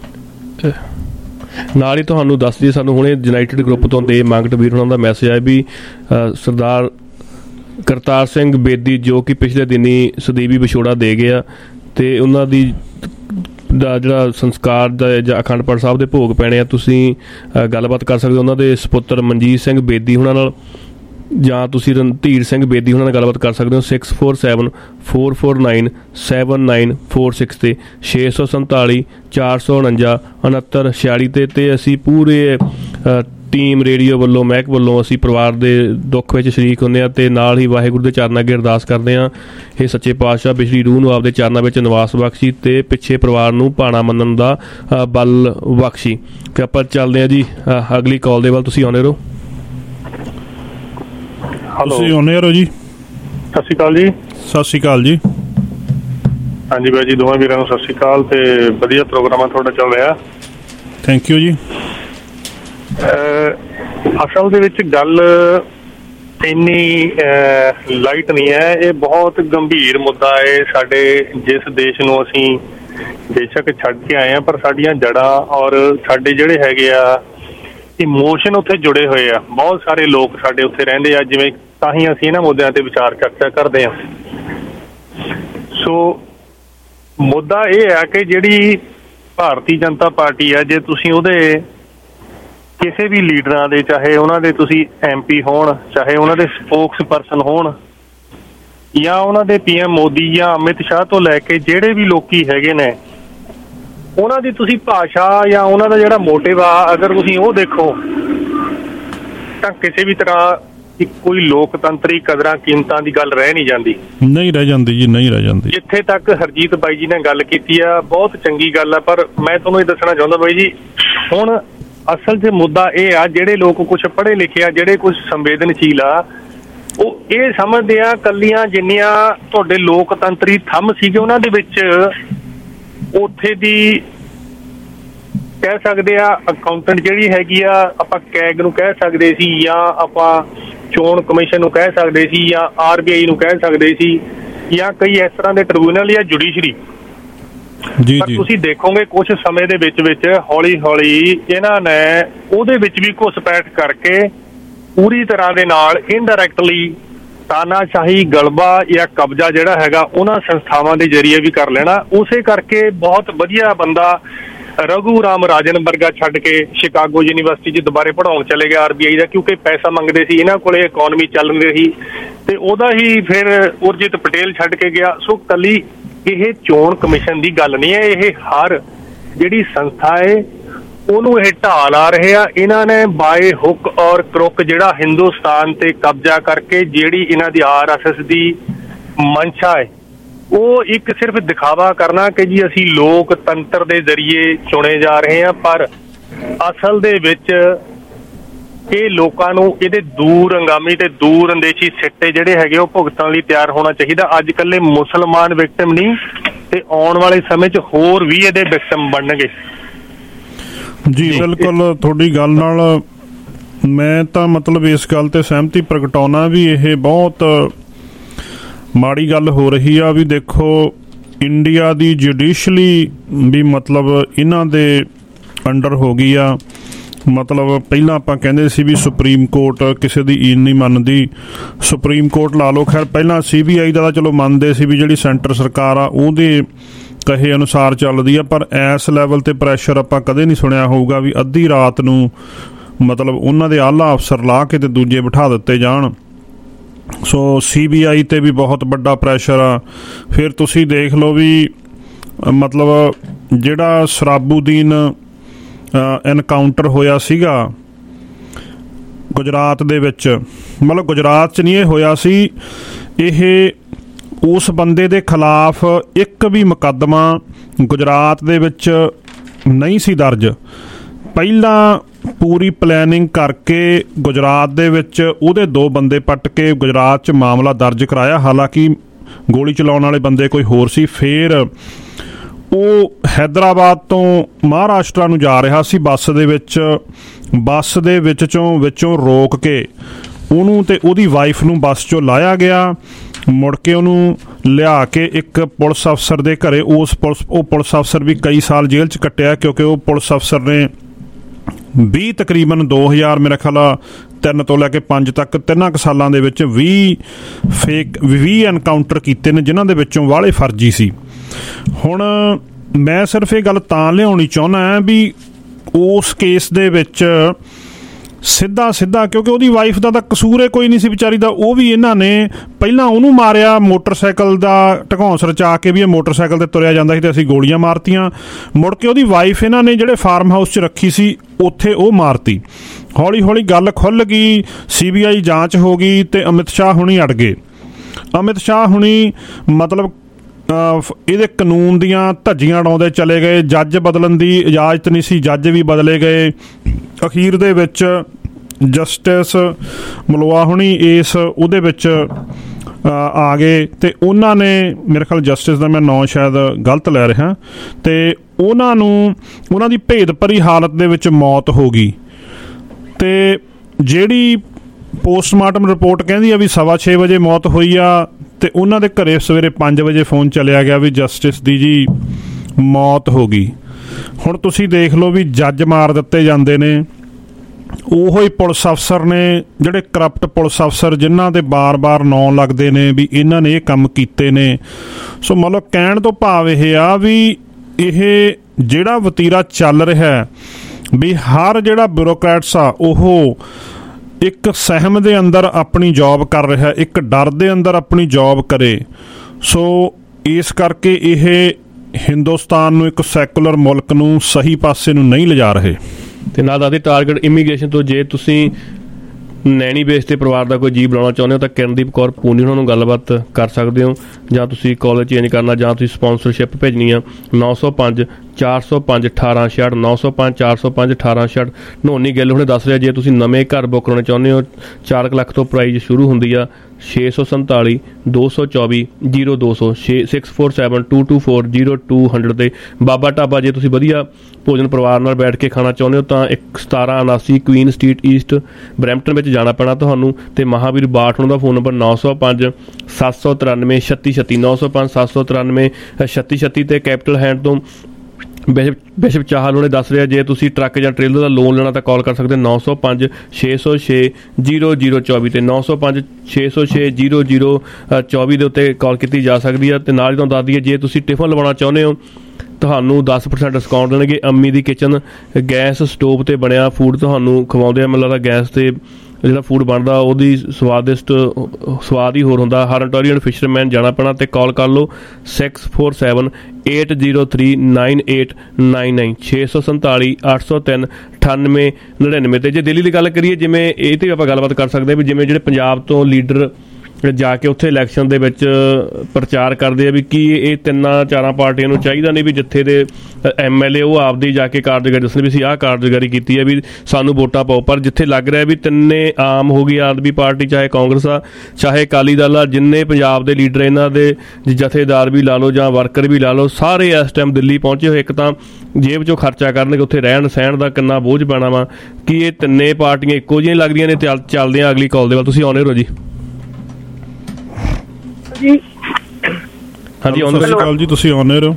ਨਾਲ ਹੀ ਤੁਹਾਨੂੰ ਦੱਸ ਦਈਏ, ਸਾਨੂੰ ਹੁਣੇ ਯੂਨਾਈਟਿਡ ਗਰੁੱਪ ਤੋਂ ਦੇ ਮੰਗਟ ਵੀਰ ਉਹਨਾਂ ਦਾ ਮੈਸੇਜ ਆਇਆ ਵੀ ਸਰਦਾਰ ਕਰਤਾਰ ਸਿੰਘ ਬੇਦੀ ਜੋ ਕਿ ਪਿਛਲੇ ਦਿਨੀ ਸਦੀਵੀ ਵਿਛੋੜਾ ਦੇ ਗਿਆ, ਤੇ ਉਹਨਾਂ ਦੀ ਦਾ ਜਿਹੜਾ ਸੰਸਕਾਰ ਦਾ ਜਾਂ ਅਖੰਡ ਪਾਠ ਸਾਹਿਬ ਦੇ ਭੋਗ ਪੈਣੇ ਆ, ਤੁਸੀਂ ਗੱਲਬਾਤ ਕਰ ਸਕਦੇ ਹੋ ਉਹਨਾਂ ਦੇ ਸਪੁੱਤਰ ਮਨਜੀਤ ਸਿੰਘ ਬੇਦੀ ਉਹਨਾਂ ਨਾਲ, ਜਾਂ ਤੁਸੀਂ ਰਣਧੀਰ ਸਿੰਘ ਬੇਦੀ ਉਹਨਾਂ ਨਾਲ ਗੱਲਬਾਤ ਕਰ ਸਕਦੇ ਹੋ six four seven four four nine seven nine four six 'ਤੇ ਛੇ ਸੌ ਸੰਤਾਲੀ ਚਾਰ ਸੌ ਉਣੰਜਾ ਉਣਹੱਤਰ ਛਿਆਲੀ 'ਤੇ। ਅਤੇ ਅਸੀਂ ਪੂਰੇ ਟੀਮ ਰੇਡੀਓ ਵੱਲੋਂ ਮਹਿਕ ਵੱਲੋਂ ਅਸੀਂ ਪਰਿਵਾਰ ਦੇ ਦੁੱਖ ਵਿੱਚ ਸ਼ਰੀਕ ਹੁੰਦੇ ਹਾਂ, ਅਤੇ ਨਾਲ ਹੀ ਵਾਹਿਗੁਰੂ ਦੇ ਚਰਨਾਂ ਅੱਗੇ ਅਰਦਾਸ ਕਰਦੇ ਹਾਂ ਇਹ ਸੱਚੇ ਪਾਤਸ਼ਾਹ ਪਿਛਲੀ ਰੂਹ ਨੂੰ ਆਪਦੇ ਚਰਨਾਂ ਵਿੱਚ ਨਿਵਾਸ ਬਖਸ਼ੀ, ਅਤੇ ਪਿੱਛੇ ਪਰਿਵਾਰ ਨੂੰ ਭਾਣਾ ਮੰਨਣ ਦਾ ਬਲ ਬਖਸ਼ੀ। ਅਤੇ ਆਪਾਂ ਚੱਲਦੇ ਹਾਂ ਜੀ ਅਗਲੀ ਕਾਲ ਦੇ ਵੱਲ। ਤੁਸੀਂ ਆਉਂਦੇ ਰਹੋ। ਤੁਸੀਂ ਆਉਂਦੇ ਰਹੋ ਜੀ। ਸਤਿ ਸ਼੍ਰੀ ਅਕਾਲ ਜੀ। ਸਤਿ ਸ਼੍ਰੀ ਅਕਾਲ ਜੀ। ਹਾਂਜੀ ਬਾਈ ਜੀ, ਦੋਵਾਂ ਵੀਰਾਂ ਨੂੰ ਸਤਿ ਸ਼੍ਰੀ ਅਕਾਲ, ਤੇ ਵਧੀਆ ਪ੍ਰੋਗਰਾਮ ਆ ਤੁਹਾਡਾ ਚੱਲ ਰਿਹਾ। ਥੈਂਕ ਯੂ ਜੀ। ਅਸਲ ਦੇ ਵਿੱਚ ਗੱਲ ਇੰਨੀ ਲਾਈਟ ਨਹੀਂ ਹੈ, ਇਹ ਬਹੁਤ ਗੰਭੀਰ ਮੁੱਦਾ ਹੈ। ਸਾਡੇ ਜਿਸ ਦੇਸ਼ ਨੂੰ ਅਸੀਂ ਬੇਸ਼ੱਕ ਛੱਡ ਕੇ ਆਏ ਹਾਂ, ਪਰ ਸਾਡੀਆਂ ਜੜ੍ਹਾਂ ਔਰ ਸਾਡੇ ਜਿਹੜੇ ਹੈਗੇ ਆ ਇਮੋਸ਼ਨ ਉੱਥੇ ਜੁੜੇ ਹੋਏ ਆ। ਬਹੁਤ ਸਾਰੇ ਲੋਕ ਸਾਡੇ ਉੱਥੇ ਰਹਿੰਦੇ ਆ, ਜਿਵੇਂ ਤਾਂ ਹੀ ਅਸੀਂ ਇਹਨਾਂ ਮੁੱਦਿਆਂ ਤੇ ਵਿਚਾਰ ਚਰਚਾ ਕਰਦੇ ਹਾਂ। ਸੋ ਮੁੱਦਾ ਇਹ ਹੈ ਕਿ ਜਿਹੜੀ ਭਾਰਤੀ ਜਨਤਾ ਪਾਰਟੀ ਆ, ਜੇ ਤੁਸੀਂ ਉਹਦੇ ਕਿਸੇ ਵੀ ਲੀਡਰਾਂ ਦੇ, ਚਾਹੇ ਉਹਨਾਂ ਦੇ ਤੁਸੀਂ ਐਮ ਪੀ ਹੋਣ, ਚਾਹੇ ਉਹਨਾਂ ਦੇ ਸਪੋਕਸ ਪਰਸਨ ਹੋਣ, ਜਾਂ ਉਹਨਾਂ ਦੇ ਪੀ ਐਮ ਮੋਦੀ ਜਾਂ ਅਮਿਤ ਸ਼ਾਹ ਤੋਂ ਲੈ ਕੇ ਜਿਹੜੇ ਵੀ ਲੋਕੀ ਹੈਗੇ ਨੇ, ਉਹਨਾਂ ਦੀ ਤੁਸੀਂ ਭਾਸ਼ਾ ਜਾਂ ਉਹਨਾਂ ਦਾ ਜਿਹੜਾ ਮੋਟਿਵ ਆ, ਅਗਰ ਤੁਸੀਂ ਉਹ ਦੇਖੋ ਤਾਂ ਕਿਸੇ ਵੀ ਤਰ੍ਹਾਂ ਕਿ ਕੋਈ ਲੋਕਤੰਤਰੀ ਕਦਰਾਂ ਕੀਮਤਾਂ ਦੀ ਗੱਲ ਰਹਿ ਨਹੀਂ ਜਾਂਦੀ ਨਹੀਂ ਰਹਿ ਜਾਂਦੀ ਜੀ ਨਹੀਂ ਰਹਿ ਜਾਂਦੀ। ਜਿੱਥੇ ਤੱਕ ਹਰਜੀਤ ਬਾਈ ਜੀ ਨੇ ਗੱਲ ਕੀਤੀ ਆ ਬਹੁਤ ਚੰਗੀ ਗੱਲ ਆ, ਪਰ ਮੈਂ ਤੁਹਾਨੂੰ ਇਹ ਦੱਸਣਾ ਚਾਹੁੰਦਾ ਬਾਈ ਜੀ, ਹੁਣ ਅਸਲ 'ਚ ਮੁੱਦਾ ਇਹ ਆ ਜਿਹੜੇ ਲੋਕ ਕੁਛ ਪੜ੍ਹੇ ਲਿਖੇ ਆ, ਜਿਹੜੇ ਕੁਛ ਸੰਵੇਦਨਸ਼ੀਲ ਆ, ਉਹ ਇਹ ਸਮਝਦੇ ਆ ਕੱਲੀਆਂ ਜਿੰਨੀਆਂ ਤੁਹਾਡੇ ਲੋਕਤੰਤਰੀ ਥੰਮ ਸੀਗੇ ਉਹਨਾਂ ਦੇ ਵਿੱਚ ਉੱਥੇ ਦੀ ਕਹਿ ਸਕਦੇ ਆ ਅਕਾਊਂਟੈਂਟ ਜਿਹੜੀ ਹੈਗੀ ਆ, ਆਪਾਂ ਕੈਗ ਨੂੰ ਕਹਿ ਸਕਦੇ ਸੀ ਜਾਂ ਆਪਾਂ ਚੋਣ ਕਮਿਸ਼ਨ ਨੂੰ ਕਹਿ ਸਕਦੇ ਸੀ ਜਾਂ ਆਰ ਬੀ ਆਈ ਨੂੰ ਕਹਿ ਸਕਦੇ ਸੀ ਜਾਂ ਕਈ ਇਸ ਤਰ੍ਹਾਂ ਦੇ ਟ੍ਰਿਬਿਊਨਲ ਜਾਂ ਜੁਡੀਸ਼ਰੀ। ਜੀ ਪਰ ਜੀ ਤੁਸੀਂ ਦੇਖੋਗੇ ਕੁਝ ਸਮੇਂ ਦੇ ਵਿੱਚ ਵਿੱਚ ਹੌਲੀ ਹੌਲੀ ਇਹਨਾਂ ਨੇ ਉਹਦੇ ਵਿੱਚ ਵੀ ਘੁਸਪੈਠ ਕਰਕੇ ਪੂਰੀ ਤਰ੍ਹਾਂ ਦੇ ਨਾਲ ਇਨਡਾਇਰੈਕਟਲੀ ਤਾਨਾਸ਼ਾਹੀ ਗਲਬਾ ਜਾਂ ਕਬਜ਼ਾ ਜਿਹੜਾ ਹੈਗਾ ਉਹਨਾਂ ਸੰਸਥਾਵਾਂ ਦੇ ਜ਼ਰੀਏ ਵੀ ਕਰ ਲੈਣਾ। ਉਸੇ ਕਰਕੇ ਬਹੁਤ ਵਧੀਆ ਬੰਦਾ ਰਘੂ ਰਾਮ ਰਾਜਨ ਵਰਗਾ ਛੱਡ ਕੇ ਸ਼ਿਕਾਗੋ ਯੂਨੀਵਰਸਿਟੀ 'ਚ ਦੁਬਾਰੇ ਪੜ੍ਹਾਉਣ ਚਲੇ ਗਿਆ ਆਰ ਬੀ ਆਈ ਦਾ, ਕਿਉਂਕਿ ਪੈਸਾ ਮੰਗਦੇ ਸੀ, ਇਹਨਾਂ ਕੋਲੇ ਇਕਨੋਮੀ ਚੱਲ ਰਹੀ ਸੀ, ਤੇ ਉਹਦਾ ਹੀ ਫਿਰ ਉਰਜਿਤ ਪਟੇਲ ਛੱਡ ਕੇ ਗਿਆ। ਸੋ ਕੱਲੀ ਇਹ ਚੋਣ ਕਮਿਸ਼ਨ ਦੀ ਗੱਲ ਨਹੀਂ ਹੈ, ਇਹ ਹਰ ਜਿਹੜੀ ਸੰਸਥਾ ਹੈ ਉਹਨੂੰ ਇਹ ਢਾਹ ਲਾ ਰਹੇ ਆ। ਇਹਨਾਂ ਨੇ ਬਾਏ ਹੁੱਕ ਔਰ ਕਰੁੱਕ ਜਿਹੜਾ ਹਿੰਦੁਸਤਾਨ ਤੇ ਕਬਜ਼ਾ ਕਰਕੇ ਜਿਹੜੀ ਇਹਨਾਂ ਦੀ ਆਰ ਐਸ ਐਸ ਦੀ ਮਨਸ਼ਾ ਹੈ ਉਹ ਇੱਕ ਸਿਰਫ ਦਿਖਾਵਾ ਕਰਨਾ ਕਿ ਜੀ ਅਸੀਂ ਲੋਕਤੰਤਰ ਦੇ ਜ਼ਰੀਏ ਚੁਣੇ ਜਾ ਰਹੇ ਹਾਂ, ਪਰ ਅਸਲ ਦੇ ਵਿੱਚ ਇਹ ਲੋਕਾਂ ਨੂੰ ਇਹਦੇ ਦੂਰ ਅੰਗਾਮੀ ਤੇ ਦੂਰ ਅੰਦੇਸ਼ੀ ਸਿੱਟੇ ਜਿਹੜੇ ਹੈਗੇ ਉਹ ਭੁਗਤਣ ਲਈ ਤਿਆਰ ਹੋਣਾ ਚਾਹੀਦਾ। ਅੱਜ ਕੱਲੇ ਮੁਸਲਮਾਨ ਵਿਕਟਮ ਨਹੀਂ, ਤੇ ਆਉਣ ਵਾਲੇ ਸਮੇਂ 'ਚ ਹੋਰ ਵੀ ਇਹਦੇ ਵਿਕਟਮ ਬਣਨਗੇ। ਜੀ ਬਿਲਕੁਲ, ਤੁਹਾਡੀ ਗੱਲ ਨਾਲ ਮੈਂ ਤਾਂ ਮਤਲਬ ਇਸ ਗੱਲ ਤੇ ਸਹਿਮਤੀ ਪ੍ਰਗਟਾਉਣਾ ਵੀ ਇਹ ਬਹੁਤ ਮਾੜੀ ਗੱਲ ਹੋ ਰਹੀ ਆ। ਵੀ ਦੇਖੋ ਇੰਡੀਆ ਦੀ ਜੁਡੀਸ਼ਲੀ ਵੀ ਮਤਲਬ ਇਹਨਾਂ ਦੇ ਅੰਡਰ ਹੋ ਗਈ ਆ। ਮਤਲਬ ਪਹਿਲਾਂ ਆਪਾਂ ਕਹਿੰਦੇ ਸੀ ਵੀ ਸੁਪਰੀਮ ਕੋਰਟ ਕਿਸੇ ਦੀ ਈਨ ਨਹੀਂ ਮੰਨਦੀ, ਸੁਪਰੀਮ ਕੋਰਟ ਲਾ ਲਓ, ਖੈਰ ਪਹਿਲਾਂ ਸੀ ਬੀ ਆਈ ਦਾ ਤਾਂ ਚਲੋ ਮੰਨਦੇ ਸੀ ਵੀ ਜਿਹੜੀ ਸੈਂਟਰ ਸਰਕਾਰ ਆ ਉਹਦੇ ਕਹੇ ਅਨੁਸਾਰ ਚੱਲਦੀ ਆ, ਪਰ ਇਸ ਲੈਵਲ ਤੇ ਪ੍ਰੈਸ਼ਰ ਆਪਾਂ ਕਦੇ ਨਹੀਂ ਸੁਣਿਆ ਹੋਊਗਾ ਵੀ ਅੱਧੀ ਰਾਤ ਨੂੰ ਮਤਲਬ ਉਹਨਾਂ ਦੇ ਆਲਾ ਅਫਸਰ ਲਾ ਕੇ ਤੇ ਦੂਜੇ ਬਿਠਾ ਦਿੱਤੇ ਜਾਣ। ਸੋ ਸੀ ਬੀ ਆਈ ਤੇ ਵੀ ਬਹੁਤ ਵੱਡਾ ਪ੍ਰੈਸ਼ਰ ਆ। ਫਿਰ ਤੁਸੀਂ ਦੇਖ ਲਓ ਵੀ ਮਤਲਬ ਜਿਹੜਾ ਸਰਾਬੂਦੀਨ ਐਨਕਾਊਂਟਰ ਹੋਇਆ ਸੀਗਾ ਗੁਜਰਾਤ ਦੇ ਵਿੱਚ, ਮਤਲਬ ਗੁਜਰਾਤ 'ਚ ਨਹੀਂ ਇਹ ਹੋਇਆ ਸੀ, ਇਹ ਉਸ ਬੰਦੇ ਦੇ ਖਿਲਾਫ ਇੱਕ ਵੀ ਮੁਕੱਦਮਾ ਗੁਜਰਾਤ ਦੇ ਵਿੱਚ ਨਹੀਂ ਸੀ ਦਰਜ। ਪਹਿਲਾਂ ਪੂਰੀ ਪਲੈਨਿੰਗ ਕਰਕੇ ਗੁਜਰਾਤ ਦੇ ਵਿੱਚ ਉਹਦੇ ਦੋ ਬੰਦੇ ਪੱਟ ਕੇ ਗੁਜਰਾਤ 'ਚ ਮਾਮਲਾ ਦਰਜ ਕਰਾਇਆ, ਹਾਲਾਂਕਿ ਗੋਲੀ ਚਲਾਉਣ ਵਾਲੇ ਬੰਦੇ ਕੋਈ ਹੋਰ ਸੀ। ਫਿਰ ਉਹ ਹੈਦਰਾਬਾਦ ਤੋਂ ਮਹਾਰਾਸ਼ਟਰ ਨੂੰ ਜਾ ਰਿਹਾ ਸੀ ਬੱਸ ਦੇ ਵਿੱਚ, ਬੱਸ ਦੇ ਵਿੱਚ ਚੋਂ ਵਿੱਚੋਂ ਰੋਕ ਕੇ ਉਹਨੂੰ ਤੇ ਉਹਦੀ ਵਾਈਫ ਨੂੰ ਬੱਸ 'ਚੋਂ ਲਾਇਆ ਗਿਆ। ਮੁੜ ਕੇ ਉਹਨੂੰ ਲਿਆ ਕੇ ਇੱਕ ਪੁਲਿਸ ਅਫਸਰ ਦੇ ਘਰੇ, ਉਸ ਪੁਲਿਸ ਉਹ ਪੁਲਿਸ ਅਫਸਰ ਵੀ ਕਈ ਸਾਲ ਜੇਲ੍ਹ 'ਚ ਕੱਟਿਆ, ਕਿਉਂਕਿ ਉਹ ਪੁਲਿਸ ਅਫਸਰ ਨੇ ਵੀਹ ਤਕਰੀਬਨ ਦੋ ਹਜ਼ਾਰ ਮੇਰੇ ਖਿਆਲ ਤਿੰਨ ਤੋਂ ਲੈ ਕੇ ਪੰਜ ਤੱਕ ਤਿੰਨਾਂ ਕੁ ਸਾਲਾਂ ਦੇ ਵਿੱਚ ਵੀਹ ਫੇਕ ਵੀਹ ਐਨਕਾਊਂਟਰ ਕੀਤੇ ਨੇ, ਜਿਨ੍ਹਾਂ ਦੇ ਵਿੱਚੋਂ ਵਾਲੇ ਫਰਜ਼ੀ ਸੀ। ਹੁਣ ਮੈਂ ਸਿਰਫ ਇਹ ਗੱਲ ਤਾਂ ਲਿਆਉਣੀ ਚਾਹੁੰਦਾ ਵੀ ਉਸ ਕੇਸ ਦੇ ਵਿੱਚ ਸਿੱਧਾ ਸਿੱਧਾ, ਕਿਉਂਕਿ ਉਹਦੀ ਵਾਈਫ ਦਾ ਤਾਂ ਕਸੂਰ ਹੈ ਕੋਈ ਨਹੀਂ ਸੀ ਵਿਚਾਰੀ ਦਾ, ਉਹ ਵੀ ਇਹਨਾਂ ਨੇ ਪਹਿਲਾਂ ਉਹਨੂੰ ਮਾਰਿਆ ਮੋਟਰਸਾਈਕਲ ਦਾ ਢਕੌਂਸ ਰਚਾ ਕੇ ਵੀ ਇਹ ਮੋਟਰਸਾਈਕਲ ਤੇ ਤੁਰਿਆ ਜਾਂਦਾ ਸੀ ਤੇ ਅਸੀਂ ਗੋਲੀਆਂ ਮਾਰਤੀਆਂ। ਮੁੜ ਕੇ ਉਹਦੀ ਵਾਈਫ ਇਹਨਾਂ ਨੇ ਜਿਹੜੇ ਫਾਰਮ ਹਾਊਸ 'ਚ ਰੱਖੀ ਸੀ ਉੱਥੇ ਉਹ ਮਾਰਤੀ। ਹੌਲੀ ਹੌਲੀ ਗੱਲ ਖੁੱਲ੍ਹ ਗਈ, ਸੀ ਬੀ ਆਈ ਜਾਂਚ ਹੋ ਗਈ ਤੇ ਅਮਿਤ ਸ਼ਾਹ ਹੁਣੀ ਅੜ ਗਏ। ਅਮਿਤ ਸ਼ਾਹ ਹੁਣੀ ਮਤਲਬ ਇਹਦੇ ਕਾਨੂੰਨ ਦੀਆਂ ਧੱਜੀਆਂ ਉਡਾਉਂਦੇ ਚਲੇ ਗਏ। ਜੱਜ ਬਦਲਣ ਦੀ ਇਜਾਜ਼ਤ ਨਹੀਂ ਸੀ, ਜੱਜ ਵੀ ਬਦਲੇ ਗਏ। ਅਖੀਰ ਦੇ ਵਿੱਚ ਜਸਟਿਸ ਮਲਵਾ ਹੁਣੀ ਇਸ ਉਹਦੇ ਵਿੱਚ ਆ ਗਏ ਤੇ ਉਹਨਾਂ ਨੇ, ਮੇਰੇ ਖਿਆਲ ਜਸਟਿਸ ਦਾ ਮੈਂ ਨਾਂ ਸ਼ਾਇਦ ਗਲਤ ਲੈ ਰਿਹਾ, ਤੇ ਉਹਨਾਂ ਨੂੰ ਉਹਨਾਂ ਦੀ ਭੇਦ ਭਰੀ ਹਾਲਤ ਦੇ ਵਿੱਚ ਮੌਤ ਹੋ ਗਈ। ਤੇ ਜਿਹੜੀ ਪੋਸਟਮਾਰਟਮ ਰਿਪੋਰਟ ਕਹਿੰਦੀ ਆ ਵੀ ਸਵਾ ਛੇ ਵਜੇ ਮੌਤ ਹੋਈ ਆ, ਤੇ ਉਹਨਾਂ ਦੇ ਘਰੇ ਸਵੇਰੇ ਪੰਜ ਵਜੇ ਫੋਨ ਚਲਿਆ ਗਿਆ ਵੀ ਜਸਟਿਸ ਦੀ ਜੀ ਮੌਤ ਹੋ ਗਈ। ਹੁਣ ਤੁਸੀਂ ਦੇਖ ਲਓ ਵੀ ਜੱਜ ਮਾਰ ਦਿੱਤੇ ਜਾਂਦੇ ਨੇ, ਉਹੋ ਹੀ ਪੁਲਿਸ ਅਫਸਰ ਨੇ ਜਿਹੜੇ ਕਰਪਟ ਪੁਲਿਸ ਅਫਸਰ ਜਿਨ੍ਹਾਂ ਦੇ ਬਾਰ-ਬਾਰ ਨਾਂ ਲੱਗਦੇ ਨੇ ਵੀ ਇਹਨਾਂ ਨੇ ਇਹ ਕੰਮ ਕੀਤੇ ਨੇ। ਸੋ ਮਤਲਬ ਕਹਿਣ ਤੋਂ ਭਾਵ ਇਹ ਆ ਵੀ ਇਹ ਜਿਹੜਾ ਵਤੀਰਾ ਚੱਲ ਰਿਹਾ ਵੀ ਹਰ ਜਿਹੜਾ ਬਿਊਰੋਕਰੈਟਸ ਆ ਉਹ ਇੱਕ ਸਹਿਮ ਦੇ ਅੰਦਰ ਆਪਣੀ ਜੌਬ ਕਰ ਰਿਹਾ, ਇੱਕ ਡਰ ਦੇ ਅੰਦਰ ਆਪਣੀ ਜੌਬ ਕਰੇ। ਸੋ ਇਸ ਕਰਕੇ ਇਹ ਹਿੰਦੁਸਤਾਨ ਨੂੰ ਇੱਕ ਸੈਕੂਲਰ ਮੁਲਕ ਨੂੰ ਸਹੀ ਪਾਸੇ ਨੂੰ ਨਹੀਂ ਲਿਜਾ ਰਹੇ। ਤੇ ਨਾਲ ਦਾ ਟਾਰਗੇਟ ਇਮੀਗ੍ਰੇਸ਼ਨ ਤੋਂ ਜੇ ਤੁਸੀਂ ਨੈਣੀ ਬੇਸ ਤੇ ਪਰਿਵਾਰ ਦਾ ਕੋਈ ਜੀਅ ਬਣਾਉਣਾ ਚਾਹੁੰਦੇ ਹੋ ਤਾਂ ਕਿਰਨਦੀਪ ਕੌਰ ਪੂਨੀ ਉਹਨਾਂ ਨੂੰ ਗੱਲਬਾਤ ਕਰ ਸਕਦੇ ਹੋ, ਜਾਂ ਤੁਸੀਂ ਕਾਲਜ ਚੇਂਜ ਕਰਨਾ, ਜਾਂ ਤੁਸੀਂ ਸਪਾਂਸਰਸ਼ਿਪ ਭੇਜਣੀ ਆ। ਨੌ ਸੌ ਪੰਜ ਚਾਰ ਸੌ ਪੰਜ ਅਠਾਰਾਂ ਛਿਆਹਠ ਨੌ ਸੌ ਪੰਜ ਚਾਰ ਸੌ ਪੰਜ ਅਠਾਰਾਂ ਛਿਆਹਠ। ਨੋਨੀ ਗਿੱਲ ਹੁਣੇ ਦੱਸ ਰਿਹਾ ਜੇ ਤੁਸੀਂ ਨਵੇਂ ਘਰ ਬੁੱਕ ਕਰਾਉਣੇ ਚਾਹੁੰਦੇ ਹੋ ਚਾਰ ਕੁ ਲੱਖ ਤੋਂ ਪ੍ਰਾਈਜ਼ ਸ਼ੁਰੂ ਹੁੰਦੀ ਆ। ਛੇ ਸੌ ਸੰਤਾਲੀ ਦੋ ਸੌ ਚੌਵੀ ਜੀਰੋ ਦੋ ਸੌ ਛੇ six four seven two two four zero two hundred 'ਤੇ ਬਾਬਾ ਢਾਬਾ। ਜੇ ਤੁਸੀਂ ਵਧੀਆ ਭੋਜਨ ਪਰਿਵਾਰ ਨਾਲ ਬੈਠ ਕੇ ਖਾਣਾ ਚਾਹੁੰਦੇ ਹੋ ਤਾਂ ਇੱਕ ਸਤਾਰਾਂ ਉਨਾਸੀ ਕੁਈਨ ਸਟਰੀਟ ਈਸਟ ਬਰੈਂਪਟਨ ਵਿੱਚ ਜਾਣਾ ਪੈਣਾ ਤੁਹਾਨੂੰ। ਅਤੇ ਮਹਾਂਵੀਰ ਬਾਠ ਉਹਨਾਂ ਦਾ ਫੋਨ ਨੰਬਰ ਨੌ ਸੌ ਪੰਜ ਸੱਤ ਸੌ ਤਰਾਨਵੇਂ ਛੱਤੀ ਛੱਤੀ ਨੌ ਸੌ ਪੰਜ ਸੱਤ ਸੌ ਤਰਾਨਵੇਂ ਛੱਤੀ ਛੱਤੀ। ਅਤੇ ਕੈਪੀਟਲ ਹੈਂਡ ਤੋਂ ਬਿਸ਼ਪ ਬਿਸ਼ਪ ਚਾਹਲ ਉਹਨੇ ਦੱਸ ਰਿਹਾ ਜੇ ਤੁਸੀਂ ਟਰੱਕ ਜਾਂ ਟ੍ਰੇਲਰ ਦਾ ਲੋਨ ਲੈਣਾ ਤਾਂ ਕਾਲ ਕਰ ਸਕਦੇ ਨੌ ਸੌ ਪੰਜ ਛੇ ਸੌ ਛੇ ਜੀਰੋ ਜੀਰੋ ਚੌਵੀ 'ਤੇ ਨੌ ਸੌ ਪੰਜ ਛੇ ਸੌ ਛੇ ਜੀਰੋ ਜੀਰੋ ਚੌਵੀ ਦੇ ਉੱਤੇ ਕਾਲ ਕੀਤੀ ਜਾ ਸਕਦੀ ਹੈ। ਅਤੇ ਨਾਲ ਹੀ ਤੁਹਾਨੂੰ ਦੱਸ ਦਈਏ ਜੇ ਤੁਸੀਂ ਟਿਫਨ ਲਵਾਉਣਾ ਚਾਹੁੰਦੇ ਹੋ ਤੁਹਾਨੂੰ ਦਸ ਪਰਸੈਂਟ ਡਿਸਕਾਊਂਟ ਦੇਣਗੇ। ਅੰਮੀ ਦੀ ਕਿਚਨ ਗੈਸ ਸਟੋਵ 'ਤੇ ਬਣਿਆ ਫੂਡ ਤੁਹਾਨੂੰ ਖਵਾਉਂਦੇ ਆ। ਮੈਨੂੰ ਲੱਗਦਾ ਗੈਸ 'ਤੇ ਜਿਹੜਾ ਫੂਡ ਬਣਦਾ ਉਹਦੀ ਸਵਾਦਿਸ਼ਟ ਸਵਾਦ ਹੀ ਹੋਰ ਹੁੰਦਾ। ਹਰਨਟੋਰੀਅਨ ਫਿਸ਼ਰਮੈਨ ਜਾਣਾ ਪੈਣਾ ਅਤੇ ਕਾਲ ਕਰ ਲਓ six four seven eight zero three nine eight nine nine ਛੇ ਸੌ ਸੰਤਾਲੀ ਅੱਠ ਸੌ ਤਿੰਨ ਅਠਾਨਵੇਂ ਨੜਿਨਵੇਂ। ਅਤੇ ਜੇ ਦਿੱਲੀ ਦੀ ਗੱਲ ਕਰੀਏ ਜਿਵੇਂ ਇਹ 'ਤੇ ਆਪਾਂ ਗੱਲਬਾਤ ਕਰ ਸਕਦੇ ਹਾਂ ਵੀ ਜਿਵੇਂ ਜਿਹੜੇ ਪੰਜਾਬ ਤੋਂ ਲੀਡਰ ਜਾ ਕੇ ਉੱਥੇ ਇਲੈਕਸ਼ਨ ਦੇ ਵਿੱਚ ਪ੍ਰਚਾਰ ਕਰਦੇ ਆ ਵੀ ਕੀ ਇਹ ਤਿੰਨਾਂ ਚਾਰਾਂ ਪਾਰਟੀਆਂ ਨੂੰ ਚਾਹੀਦਾ ਨਹੀਂ ਵੀ ਜਿੱਥੇ ਦੇ ਐਮ ਐਲ ਏ ਉਹ ਆਪਦੀ ਜਾ ਕੇ ਕਾਰਜਕਾਰੀ ਦੱਸਣ ਵੀ ਅਸੀਂ ਆਹ ਕਾਰਜਕਾਰੀ ਕੀਤੀ ਹੈ ਵੀ ਸਾਨੂੰ ਵੋਟਾਂ ਪਾਓ। ਪਰ ਜਿੱਥੇ ਲੱਗ ਰਿਹਾ ਵੀ ਤਿੰਨੇ ਆਮ ਹੋ ਗਈ ਆਦਮੀ ਪਾਰਟੀ ਚਾਹੇ ਕਾਂਗਰਸ ਆ ਚਾਹੇ ਅਕਾਲੀ ਦਲ ਆ ਜਿੰਨੇ ਪੰਜਾਬ ਦੇ ਲੀਡਰ ਇਹਨਾਂ ਦੇ ਜਥੇਦਾਰ ਵੀ ਲਾ ਲਓ ਜਾਂ ਵਰਕਰ ਵੀ ਲਾ ਲਓ ਸਾਰੇ ਇਸ ਟਾਈਮ ਦਿੱਲੀ ਪਹੁੰਚੇ ਹੋਏ। ਇੱਕ ਤਾਂ ਜੇਬ 'ਚੋਂ ਖਰਚਾ ਕਰਨਗੇ ਉੱਥੇ ਰਹਿਣ ਸਹਿਣ ਦਾ ਕਿੰਨਾ ਬੋਝ ਪੈਣਾ ਵਾ। ਕੀ ਇਹ ਤਿੰਨੇ ਪਾਰਟੀਆਂ ਇੱਕੋ ਜਿਹੀਆਂ ਲੱਗਦੀਆਂ ਨੇ? ਚੱਲ ਚੱਲਦੇ ਆ ਅਗਲੀ ਕਾਲ ਦੇ ਵੱਲ। ਤੁਸੀਂ ਆਉਣੇ ਰਹੋ ਜੀ। ਹਾਂਜੀ ਸਤਿ ਸ਼੍ਰੀ ਅਕਾਲ ਜੀ, ਤੁਸੀਂ ਆਉਣੇ ਰਹੋ।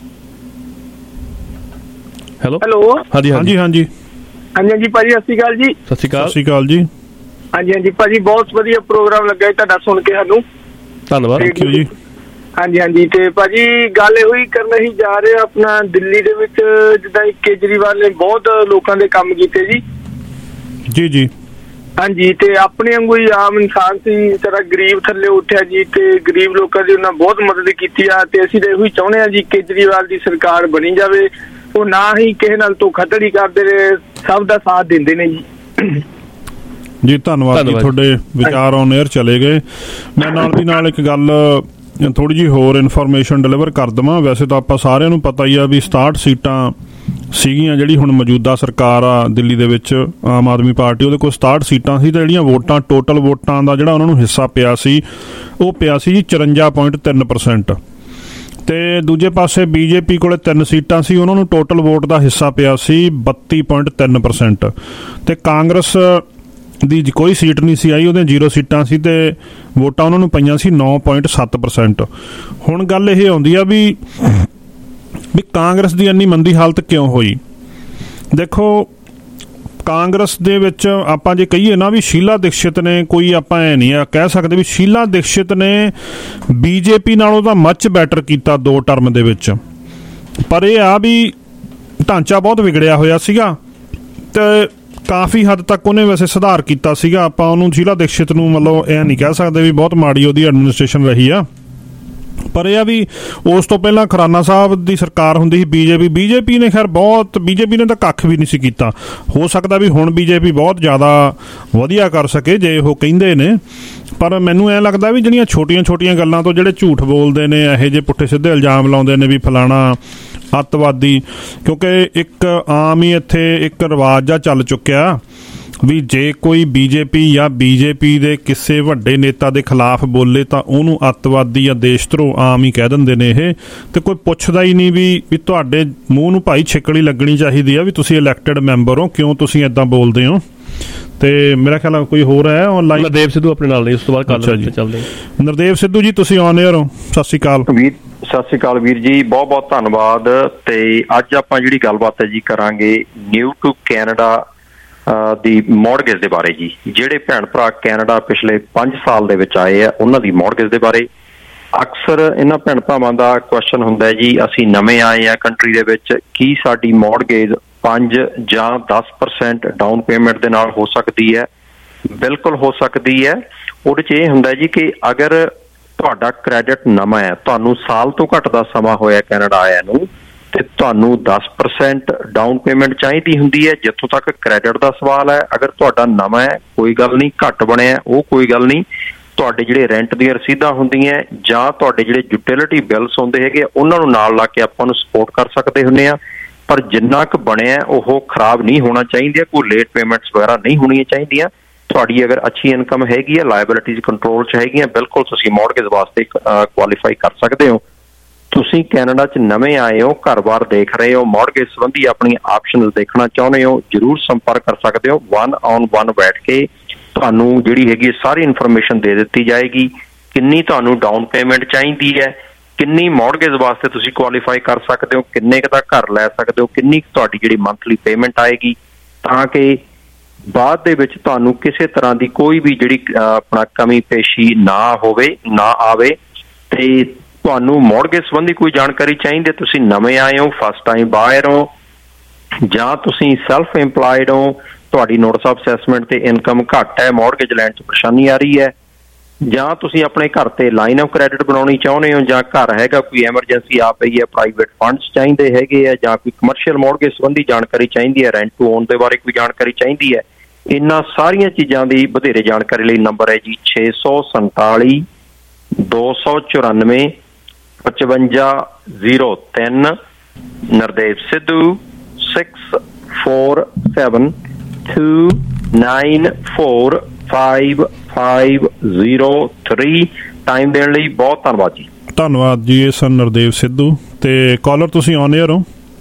ਹੈਲੋ ਹੈਲੋ ਹਾਂਜੀ ਹਾਂਜੀ ਹਾਂਜੀ ਹਾਂਜੀ ਹਾਂਜੀ ਭਾਜੀ ਸਤਿ ਸ਼੍ਰੀ ਅਕਾਲ ਜੀ। ਸਤਿ ਸ਼੍ਰੀ ਅਕਾਲ। ਸਤਿ ਸ਼੍ਰੀ ਅਕਾਲ ਜੀ। ਹਾਂਜੀ ਹਾਂਜੀ ਭਾਜੀ ਬਹੁਤ ਵਧੀਆ ਪ੍ਰੋਗਰਾਮ ਲੱਗਾ ਤੁਹਾਡਾ ਸੁਣ ਕੇ ਸਾਨੂੰ ਧੰਨਵਾਦ। ਥੈਂਕ ਯੂ ਜੀ। ਹਾਂਜੀ ਹਾਂਜੀ ਤੇ ਭਾਜੀ ਗੱਲ ਇਹੋ ਹੀ ਕਰਨ ਹੀ ਜਾ ਰਹੇ ਆਪਣਾ ਦਿੱਲੀ ਦੇ ਵਿੱਚ ਜਿੱਦਾਂ ਕੇਜਰੀਵਾਲ ਨੇ ਬਹੁਤ ਲੋਕਾਂ ਦੇ ਕੰਮ ਕੀਤੇ ਜੀ। ਜੀ ਜੀ ਹਾਂਜੀ ਤੇ ਆਪਣੇ ਵਾਂਗੂ ਹੀ ਆਮ ਇਨਸਾਨ ਸੀ ਤਰ੍ਹਾਂ ਗਰੀਬ ਥੱਲੇ ਉੱਠਿਆ ਜੀ ਤੇ ਗਰੀਬ ਲੋਕਾਂ ਦੀ ਉਹਨਾਂ ਬਹੁਤ ਮਦਦ ਕੀਤੀ ਆ। ਤੇ ਅਸੀਂ ਤਾਂ ਇਹੋ ਹੀ ਚਾਹੁੰਦੇ ਹਾਂ ਜੀ ਕੇਜਰੀਵਾਲ ਦੀ ਸਰਕਾਰ ਬਣੀ ਜਾਵੇ। ਉਹ ਨਾ ਹੀ ਕਿਸੇ ਨਾਲ ਧੋਖਾਧੜੀ ਕਰਦੇ ਨੇ ਸਭ ਦਾ ਸਾਥ ਦਿੰਦੇ ਨੇ ਜੀ। ਜੀ ਧੰਨਵਾਦ ਜੀ, ਤੁਹਾਡੇ ਵਿਚਾਰ ਔਨ 에ਅਰ ਚਲੇ ਗਏ। ਮੈਂ ਨਾਲ ਦੀ ਨਾਲ ਇੱਕ ਗੱਲ ਥੋੜੀ ਜਿਹੀ ਹੋਰ ਇਨਫੋਰਮੇਸ਼ਨ ਡਿਲੀਵਰ ਕਰ ਦੇਵਾਂ। ਵੈਸੇ ਤਾਂ ਆਪਾਂ ਸਾਰਿਆਂ ਨੂੰ ਪਤਾ ਹੀ ਆ ਵੀ ਸਤਾਹਠ ਸੀਟਾਂ ਸੀਗੀਆਂ ਜਿਹੜੀ ਹੁਣ ਮੌਜੂਦਾ ਸਰਕਾਰ ਆ ਦਿੱਲੀ ਦੇ ਵਿੱਚ ਆਮ ਆਦਮੀ ਪਾਰਟੀ ਉਹਦੇ ਕੋਲ ਸਤਾਹਠ ਸੀਟਾਂ ਸੀ ਤੇ ਜਿਹੜੀਆਂ ਵੋਟਾਂ ਟੋਟਲ ਵੋਟਾਂ ਦਾ ਜਿਹੜਾ ਉਹਨਾਂ ਨੂੰ ਹਿੱਸਾ ਪਿਆ ਸੀ ਉਹ ਪਿਆ ਸੀ ਜੀ ਚੁਰੰਜਾ ਪੁਆਇੰਟ ਤਿੰਨ ਪਰਸੈਂਟ। ਤੇ ਦੂਜੇ ਪਾਸੇ ਬੀਜੇਪੀ ਕੋਲੇ ਤਿੰਨ ਸੀਟਾਂ ਸੀ ਉਹਨਾਂ ਨੂੰ ਟੋਟਲ ਵੋਟ ਦਾ ਹਿੱਸਾ ਪਿਆ ਸੀ ਬੱਤੀ ਪੁਆਇੰਟ ਤਿੰਨ ਪਰਸੈਂਟ। ਤੇ ਕਾਂਗਰਸ ਦੀ ਕੋਈ ਸੀਟ ਨਹੀਂ ਸੀ ਆਈ, ਉਹਦੇ ਜ਼ੀਰੋ ਸੀਟਾਂ ਸੀ ਤੇ ਵੋਟਾਂ ਉਹਨਾਂ ਨੂੰ ਪਈਆਂ ਸੀ ਨੌ ਪੁਆਇੰਟ ਸੱਤ ਪਰਸੈਂਟ। ਹੁਣ ਗੱਲ ਇਹ ਆਉਂਦੀ ਆ ਵੀ ਵੀ ਕਾਂਗਰਸ ਦੀ ਇੰਨੀ ਮੰਦੀ ਹਾਲਤ ਕਿਉਂ ਹੋਈ? ਦੇਖੋ ਕਾਂਗਰਸ ਦੇ ਵਿੱਚ ਆਪਾਂ ਜੇ ਕਹੀਏ ਨਾ ਵੀ ਸ਼ੀਲਾ ਦੀਕਸ਼ਿਤ ਨੇ ਕੋਈ ਆਪਾਂ ਐ ਨਹੀਂ ਆ ਕਹਿ ਸਕਦੇ ਵੀ ਸ਼ੀਲਾ ਦੀਕਸ਼ਿਤ ਨੇ ਬੀਜੇਪੀ ਨਾਲੋਂ ਤਾਂ ਮੱਚ ਬੈਟਰ ਕੀਤਾ ਦੋ ਟਰਮ ਦੇ ਵਿੱਚ। ਪਰ ਇਹ ਆ ਵੀ ਢਾਂਚਾ ਬਹੁਤ ਵਿਗੜਿਆ ਹੋਇਆ ਸੀਗਾ ਤੇ ਕਾਫੀ ਹੱਦ ਤੱਕ ਉਹਨੇ ਵੈਸੇ ਸੁਧਾਰ ਕੀਤਾ ਸੀਗਾ। ਆਪਾਂ ਉਹਨੂੰ ਸ਼ੀਲਾ ਦੀਕਸ਼ਿਤ ਨੂੰ ਮਤਲਬ ਇਹ ਨਹੀਂ ਕਹਿ ਸਕਦੇ ਵੀ ਬਹੁਤ ਮਾੜੀ ਉਹਦੀ ਐਡਮਿਨਿਸਟ੍ਰੇਸ਼ਨ ਰਹੀ ਆ। ਪਰ ਇਹ ਆ ਵੀ ਉਸ ਤੋਂ ਪਹਿਲਾਂ ਖੁਰਾਨਾ ਸਾਹਿਬ ਦੀ ਸਰਕਾਰ ਹੁੰਦੀ ਸੀ ਬੀਜੇਪੀ ਬੀਜੇਪੀ ਨੇ ਖੈਰ ਬਹੁਤ ਬੀਜੇਪੀ ਨੇ ਤਾਂ ਕੱਖ ਵੀ ਨਹੀਂ ਸੀ ਕੀਤਾ। ਹੋ ਸਕਦਾ ਵੀ ਹੁਣ ਬੀਜੇਪੀ ਬਹੁਤ ਜ਼ਿਆਦਾ ਵਧੀਆ ਕਰ ਸਕੇ ਜੇ ਉਹ ਕਹਿੰਦੇ ਨੇ। ਪਰ ਮੈਨੂੰ ਐਂ ਲੱਗਦਾ ਵੀ ਜਿਹੜੀਆਂ ਛੋਟੀਆਂ ਛੋਟੀਆਂ ਗੱਲਾਂ ਤੋਂ ਜਿਹੜੇ ਝੂਠ ਬੋਲਦੇ ਨੇ ਇਹੋ ਜਿਹੇ ਪੁੱਠੇ ਸਿੱਧੇ ਇਲਜ਼ਾਮ ਲਾਉਂਦੇ ਨੇ ਵੀ ਫਲਾਣਾ ਅੱਤਵਾਦੀ, ਕਿਉਂਕਿ ਇੱਕ ਆਮ ਹੀ ਇੱਥੇ ਇੱਕ ਰਿਵਾਜ ਜਿਹਾ ਚੱਲ ਚੁੱਕਿਆ ਵੀ ਜੇ ਕੋਈ ਬੀਜੇਪੀ ਜਾਂ ਬੀਜੇਪੀ ਦੇ ਕਿਸੇ ਵੱਡੇ ਨੇਤਾ ਦੇ ਖਿਲਾਫ ਬੋਲੇ ਤਾਂ ਉਹਨੂੰ ਅੱਤਵਾਦੀ ਜਾਂ ਦੇਸ਼ ਧਰੋਹ ਆਮ ਹੀ ਕਹਿ ਦਿੰਦੇ ਨੇ ਇਹ। ਤੇ ਕੋਈ ਪੁੱਛਦਾ ਹੀ ਨਹੀਂ ਵੀ ਵੀ ਤੁਹਾਡੇ ਮੂੰਹ ਨੂੰ ਭਾਈ ਛਿੱਕੜੀ ਲੱਗਣੀ ਚਾਹੀਦੀ ਆ ਵੀ ਤੁਸੀਂ ਇਲੈਕਟਡ ਮੈਂਬਰ ਹੋ, ਕਿਉਂ ਤੁਸੀਂ ਏਦਾਂ ਬੋਲਦੇ ਹੋ। ਤੇ ਮੇਰਾ ਖਿਆਲ ਕੋਈ ਹੋਰ ਹੈ ਆਨਲਾਈਨ ਨਰਦੇਵ ਸਿੱਧੂ ਆਪਣੇ ਨਾਲ ਨੇ, ਉਸ ਤੋਂ ਬਾਅਦ ਕੱਲ ਚੱਲਦੇ। ਨਰਦੇਵ ਸਿੱਧੂ ਜੀ ਤੁਸੀਂ ਆਨ 에ਅਰ ਹੋ, ਸਤਿ ਸ਼੍ਰੀ ਅਕਾਲ ਵੀਰ। ਸਤਿ ਸ਼੍ਰੀ ਅਕਾਲ ਵੀਰ ਜੀ, ਬਹੁਤ ਬਹੁਤ ਧੰਨਵਾਦ। ਤੇ ਅੱਜ ਆਪਾਂ ਜਿਹੜੀ ਗੱਲਬਾਤ ਹੈ ਜੀ ਕਰਾਂਗੇ ਨਿਊ ਟੂ ਕੈਨੇਡਾ ਦੀ ਮੌਰਗੇਜ ਦੇ ਬਾਰੇ ਜੀ। ਜਿਹੜੇ ਭੈਣ ਭਰਾ ਕੈਨੇਡਾ ਪਿਛਲੇ ਪੰਜ ਸਾਲ ਦੇ ਵਿੱਚ ਆਏ ਆ ਉਹਨਾਂ ਦੀ ਮੌਰਗੇਜ ਦੇ ਬਾਰੇ। ਅਕਸਰ ਇਹਨਾਂ ਭੈਣ ਭਰਾਵਾਂ ਦਾ ਕੁਐਸਚਨ ਹੁੰਦਾ ਜੀ ਅਸੀਂ ਨਵੇਂ ਆਏ ਆ ਕੰਟਰੀ ਦੇ ਵਿੱਚ, ਕੀ ਸਾਡੀ ਮੌਰਗੇਜ ਪੰਜ ਜਾਂ ਦਸ ਪਰਸੈਂਟ ਡਾਊਨ ਪੇਮੈਂਟ ਦੇ ਨਾਲ ਹੋ ਸਕਦੀ ਹੈ? ਬਿਲਕੁਲ ਹੋ ਸਕਦੀ ਹੈ। ਉਹਦੇ 'ਚ ਇਹ ਹੁੰਦਾ ਜੀ ਕਿ ਅਗਰ ਤੁਹਾਡਾ ਕ੍ਰੈਡਿਟ ਨਵਾਂ ਹੈ, ਤੁਹਾਨੂੰ ਸਾਲ ਤੋਂ ਘੱਟ ਦਾ ਸਮਾਂ ਹੋਇਆ ਕੈਨੇਡਾ ਆਇਆ ਨੂੰ, ਤੇ ਤੁਹਾਨੂੰ ਦਸ ਪਰਸੈਂਟ ਡਾਊਨ ਪੇਮੈਂਟ ਚਾਹੀਦੀ ਹੁੰਦੀ ਹੈ। ਜਿੱਥੋਂ ਤੱਕ ਕ੍ਰੈਡਿਟ ਦਾ ਸਵਾਲ ਹੈ, ਅਗਰ ਤੁਹਾਡਾ ਨਵਾਂ ਹੈ ਕੋਈ ਗੱਲ ਨਹੀਂ, ਘੱਟ ਬਣਿਆ ਉਹ ਕੋਈ ਗੱਲ ਨਹੀਂ। ਤੁਹਾਡੇ ਜਿਹੜੇ ਰੈਂਟ ਦੀਆਂ ਰਸੀਦਾਂ ਹੁੰਦੀਆਂ ਜਾਂ ਤੁਹਾਡੇ ਜਿਹੜੇ ਯੂਟਿਲਿਟੀ ਬਿਲਸ ਹੁੰਦੇ ਹੈਗੇ ਉਹਨਾਂ ਨੂੰ ਨਾਲ ਲਾ ਕੇ ਆਪਾਂ ਨੂੰ ਸਪੋਰਟ ਕਰ ਸਕਦੇ ਹੁੰਦੇ ਆ। ਪਰ ਜਿੰਨਾ ਕੁ ਬਣਿਆ ਉਹ ਖਰਾਬ ਨਹੀਂ ਹੋਣਾ ਚਾਹੀਦਾ, ਕੋਈ ਲੇਟ ਪੇਮੈਂਟਸ ਵਗੈਰਾ ਨਹੀਂ ਹੋਣੀਆਂ ਚਾਹੀਦੀਆਂ। ਤੁਹਾਡੀ ਅਗਰ ਅੱਛੀ ਇਨਕਮ ਹੈਗੀ ਹੈ, ਲਾਇਬਿਲਿਟੀਜ਼ ਕੰਟਰੋਲ 'ਚ ਹੈਗੀਆਂ, ਬਿਲਕੁਲ ਤੁਸੀਂ ਮੌਰਗੇਜ ਵਾਸਤੇ ਕੁਆਲੀਫਾਈ ਕਰ ਸਕਦੇ ਹੋ। ਤੁਸੀਂ ਕੈਨੇਡਾ 'ਚ ਨਵੇਂ ਆਏ ਹੋ, ਘਰ-ਬਾਰ ਦੇਖ ਰਹੇ ਹੋ, ਮੌਰਗੇਜ ਸੰਬੰਧੀ ਆਪਣੀ ਆਪਸ਼ਨਸ ਦੇਖਣਾ ਚਾਹੁੰਦੇ ਹੋ, ਜ਼ਰੂਰ ਸੰਪਰਕ ਕਰ ਸਕਦੇ ਹੋ। ਵਨ ਔਨ ਵਨ ਬੈਠ ਕੇ ਤੁਹਾਨੂੰ ਜਿਹੜੀ ਹੈਗੀ ਸਾਰੀ ਇਨਫੋਰਮੇਸ਼ਨ ਦੇ ਦਿੱਤੀ ਜਾਏਗੀ। ਕਿੰਨੀ ਤੁਹਾਨੂੰ ਡਾਊਨ ਪੇਮੈਂਟ ਚਾਹੀਦੀ ਹੈ, ਕਿੰਨੀ ਮੌਰਗੇਜ ਵਾਸਤੇ ਤੁਸੀਂ ਕੁਆਲੀਫਾਈ ਕਰ ਸਕਦੇ ਹੋ, ਕਿੰਨੇ ਕੁ ਦਾ ਘਰ ਲੈ ਸਕਦੇ ਹੋ, ਕਿੰਨੀ ਕੁ ਤੁਹਾਡੀ ਜਿਹੜੀ ਮੰਥਲੀ ਪੇਮੈਂਟ ਆਏਗੀ, ਤਾਂ ਕਿ ਬਾਅਦ ਦੇ ਵਿੱਚ ਤੁਹਾਨੂੰ ਕਿਸੇ ਤਰ੍ਹਾਂ ਦੀ ਕੋਈ ਵੀ ਜਿਹੜੀ ਆਪਣਾ ਕਮੀ ਪੇਸ਼ੀ ਨਾ ਹੋਵੇ ਨਾ ਆਵੇ। ਤੇ ਤੁਹਾਨੂੰ ਮੌਰਗੇਜ ਸੰਬੰਧੀ ਕੋਈ ਜਾਣਕਾਰੀ ਚਾਹੀਦੀ, ਤੁਸੀਂ ਨਵੇਂ ਆਏ ਹੋ, ਫਸਟ ਟਾਈਮ ਬਾਇਰ ਹੋ, ਜਾਂ ਤੁਸੀਂ ਸੈਲਫ ਇੰਪਲਾਇਡ ਹੋ, ਤੁਹਾਡੀ ਨੋਟਿਸ ਆਫ ਅਸੈਸਮੈਂਟ ਤੇ ਇਨਕਮ ਘੱਟ ਹੈ, ਮੌਰਗੇਜ ਲੈਣ 'ਚ ਪਰੇਸ਼ਾਨੀ ਆ ਰਹੀ ਹੈ, ਜਾਂ ਤੁਸੀਂ ਆਪਣੇ ਘਰ ਤੇ ਲਾਈਨ ਆਫ ਕ੍ਰੈਡਿਟ ਬਣਾਉਣੀ ਚਾਹੁੰਦੇ ਹੋ, ਜਾਂ ਘਰ ਹੈਗਾ ਕੋਈ ਐਮਰਜੈਂਸੀ ਆ ਪਈ ਹੈ, ਪ੍ਰਾਈਵੇਟ ਫੰਡਸ ਚਾਹੀਦੇ ਹੈਗੇ ਆ, ਜਾਂ ਕੋਈ ਕਮਰਸ਼ੀਅਲ ਮੌਰਗੇਜ ਸੰਬੰਧੀ ਜਾਣਕਾਰੀ ਚਾਹੀਦੀ ਹੈ, ਰੈਂਟ ਟੂ ਓਨ ਦੇ ਬਾਰੇ ਕੋਈ ਜਾਣਕਾਰੀ ਚਾਹੀਦੀ ਹੈ, ਇਹਨਾਂ ਸਾਰੀਆਂ ਚੀਜ਼ਾਂ ਦੀ ਵਧੇਰੇ ਜਾਣਕਾਰੀ ਲਈ ਨੰਬਰ ਹੈ ਜੀ ਛੇ ਸੌ ਸੰਤਾਲੀ ਦੋ ਸੌ ਚੁਰਾਨਵੇਂ ਪਚਵੰਜਾ ਜ਼ੀਰੋ ਤਿੰਨ। Nardev Sidhu six four seven two nine four five five zero three. Time ਦੇਣ ਲਈ ਬਹੁਤ ਧੰਨਵਾਦ ਜੀ। ਧੰਨਵਾਦ ਜੀ। ਇਹ ਸਨ ਨਰਦੇਵ ਸਿੱਧੂ ਤੇ ਕਾਲਰ ਤੁਸੀਂ ਔਨ ਏਅਰ ਹੋ,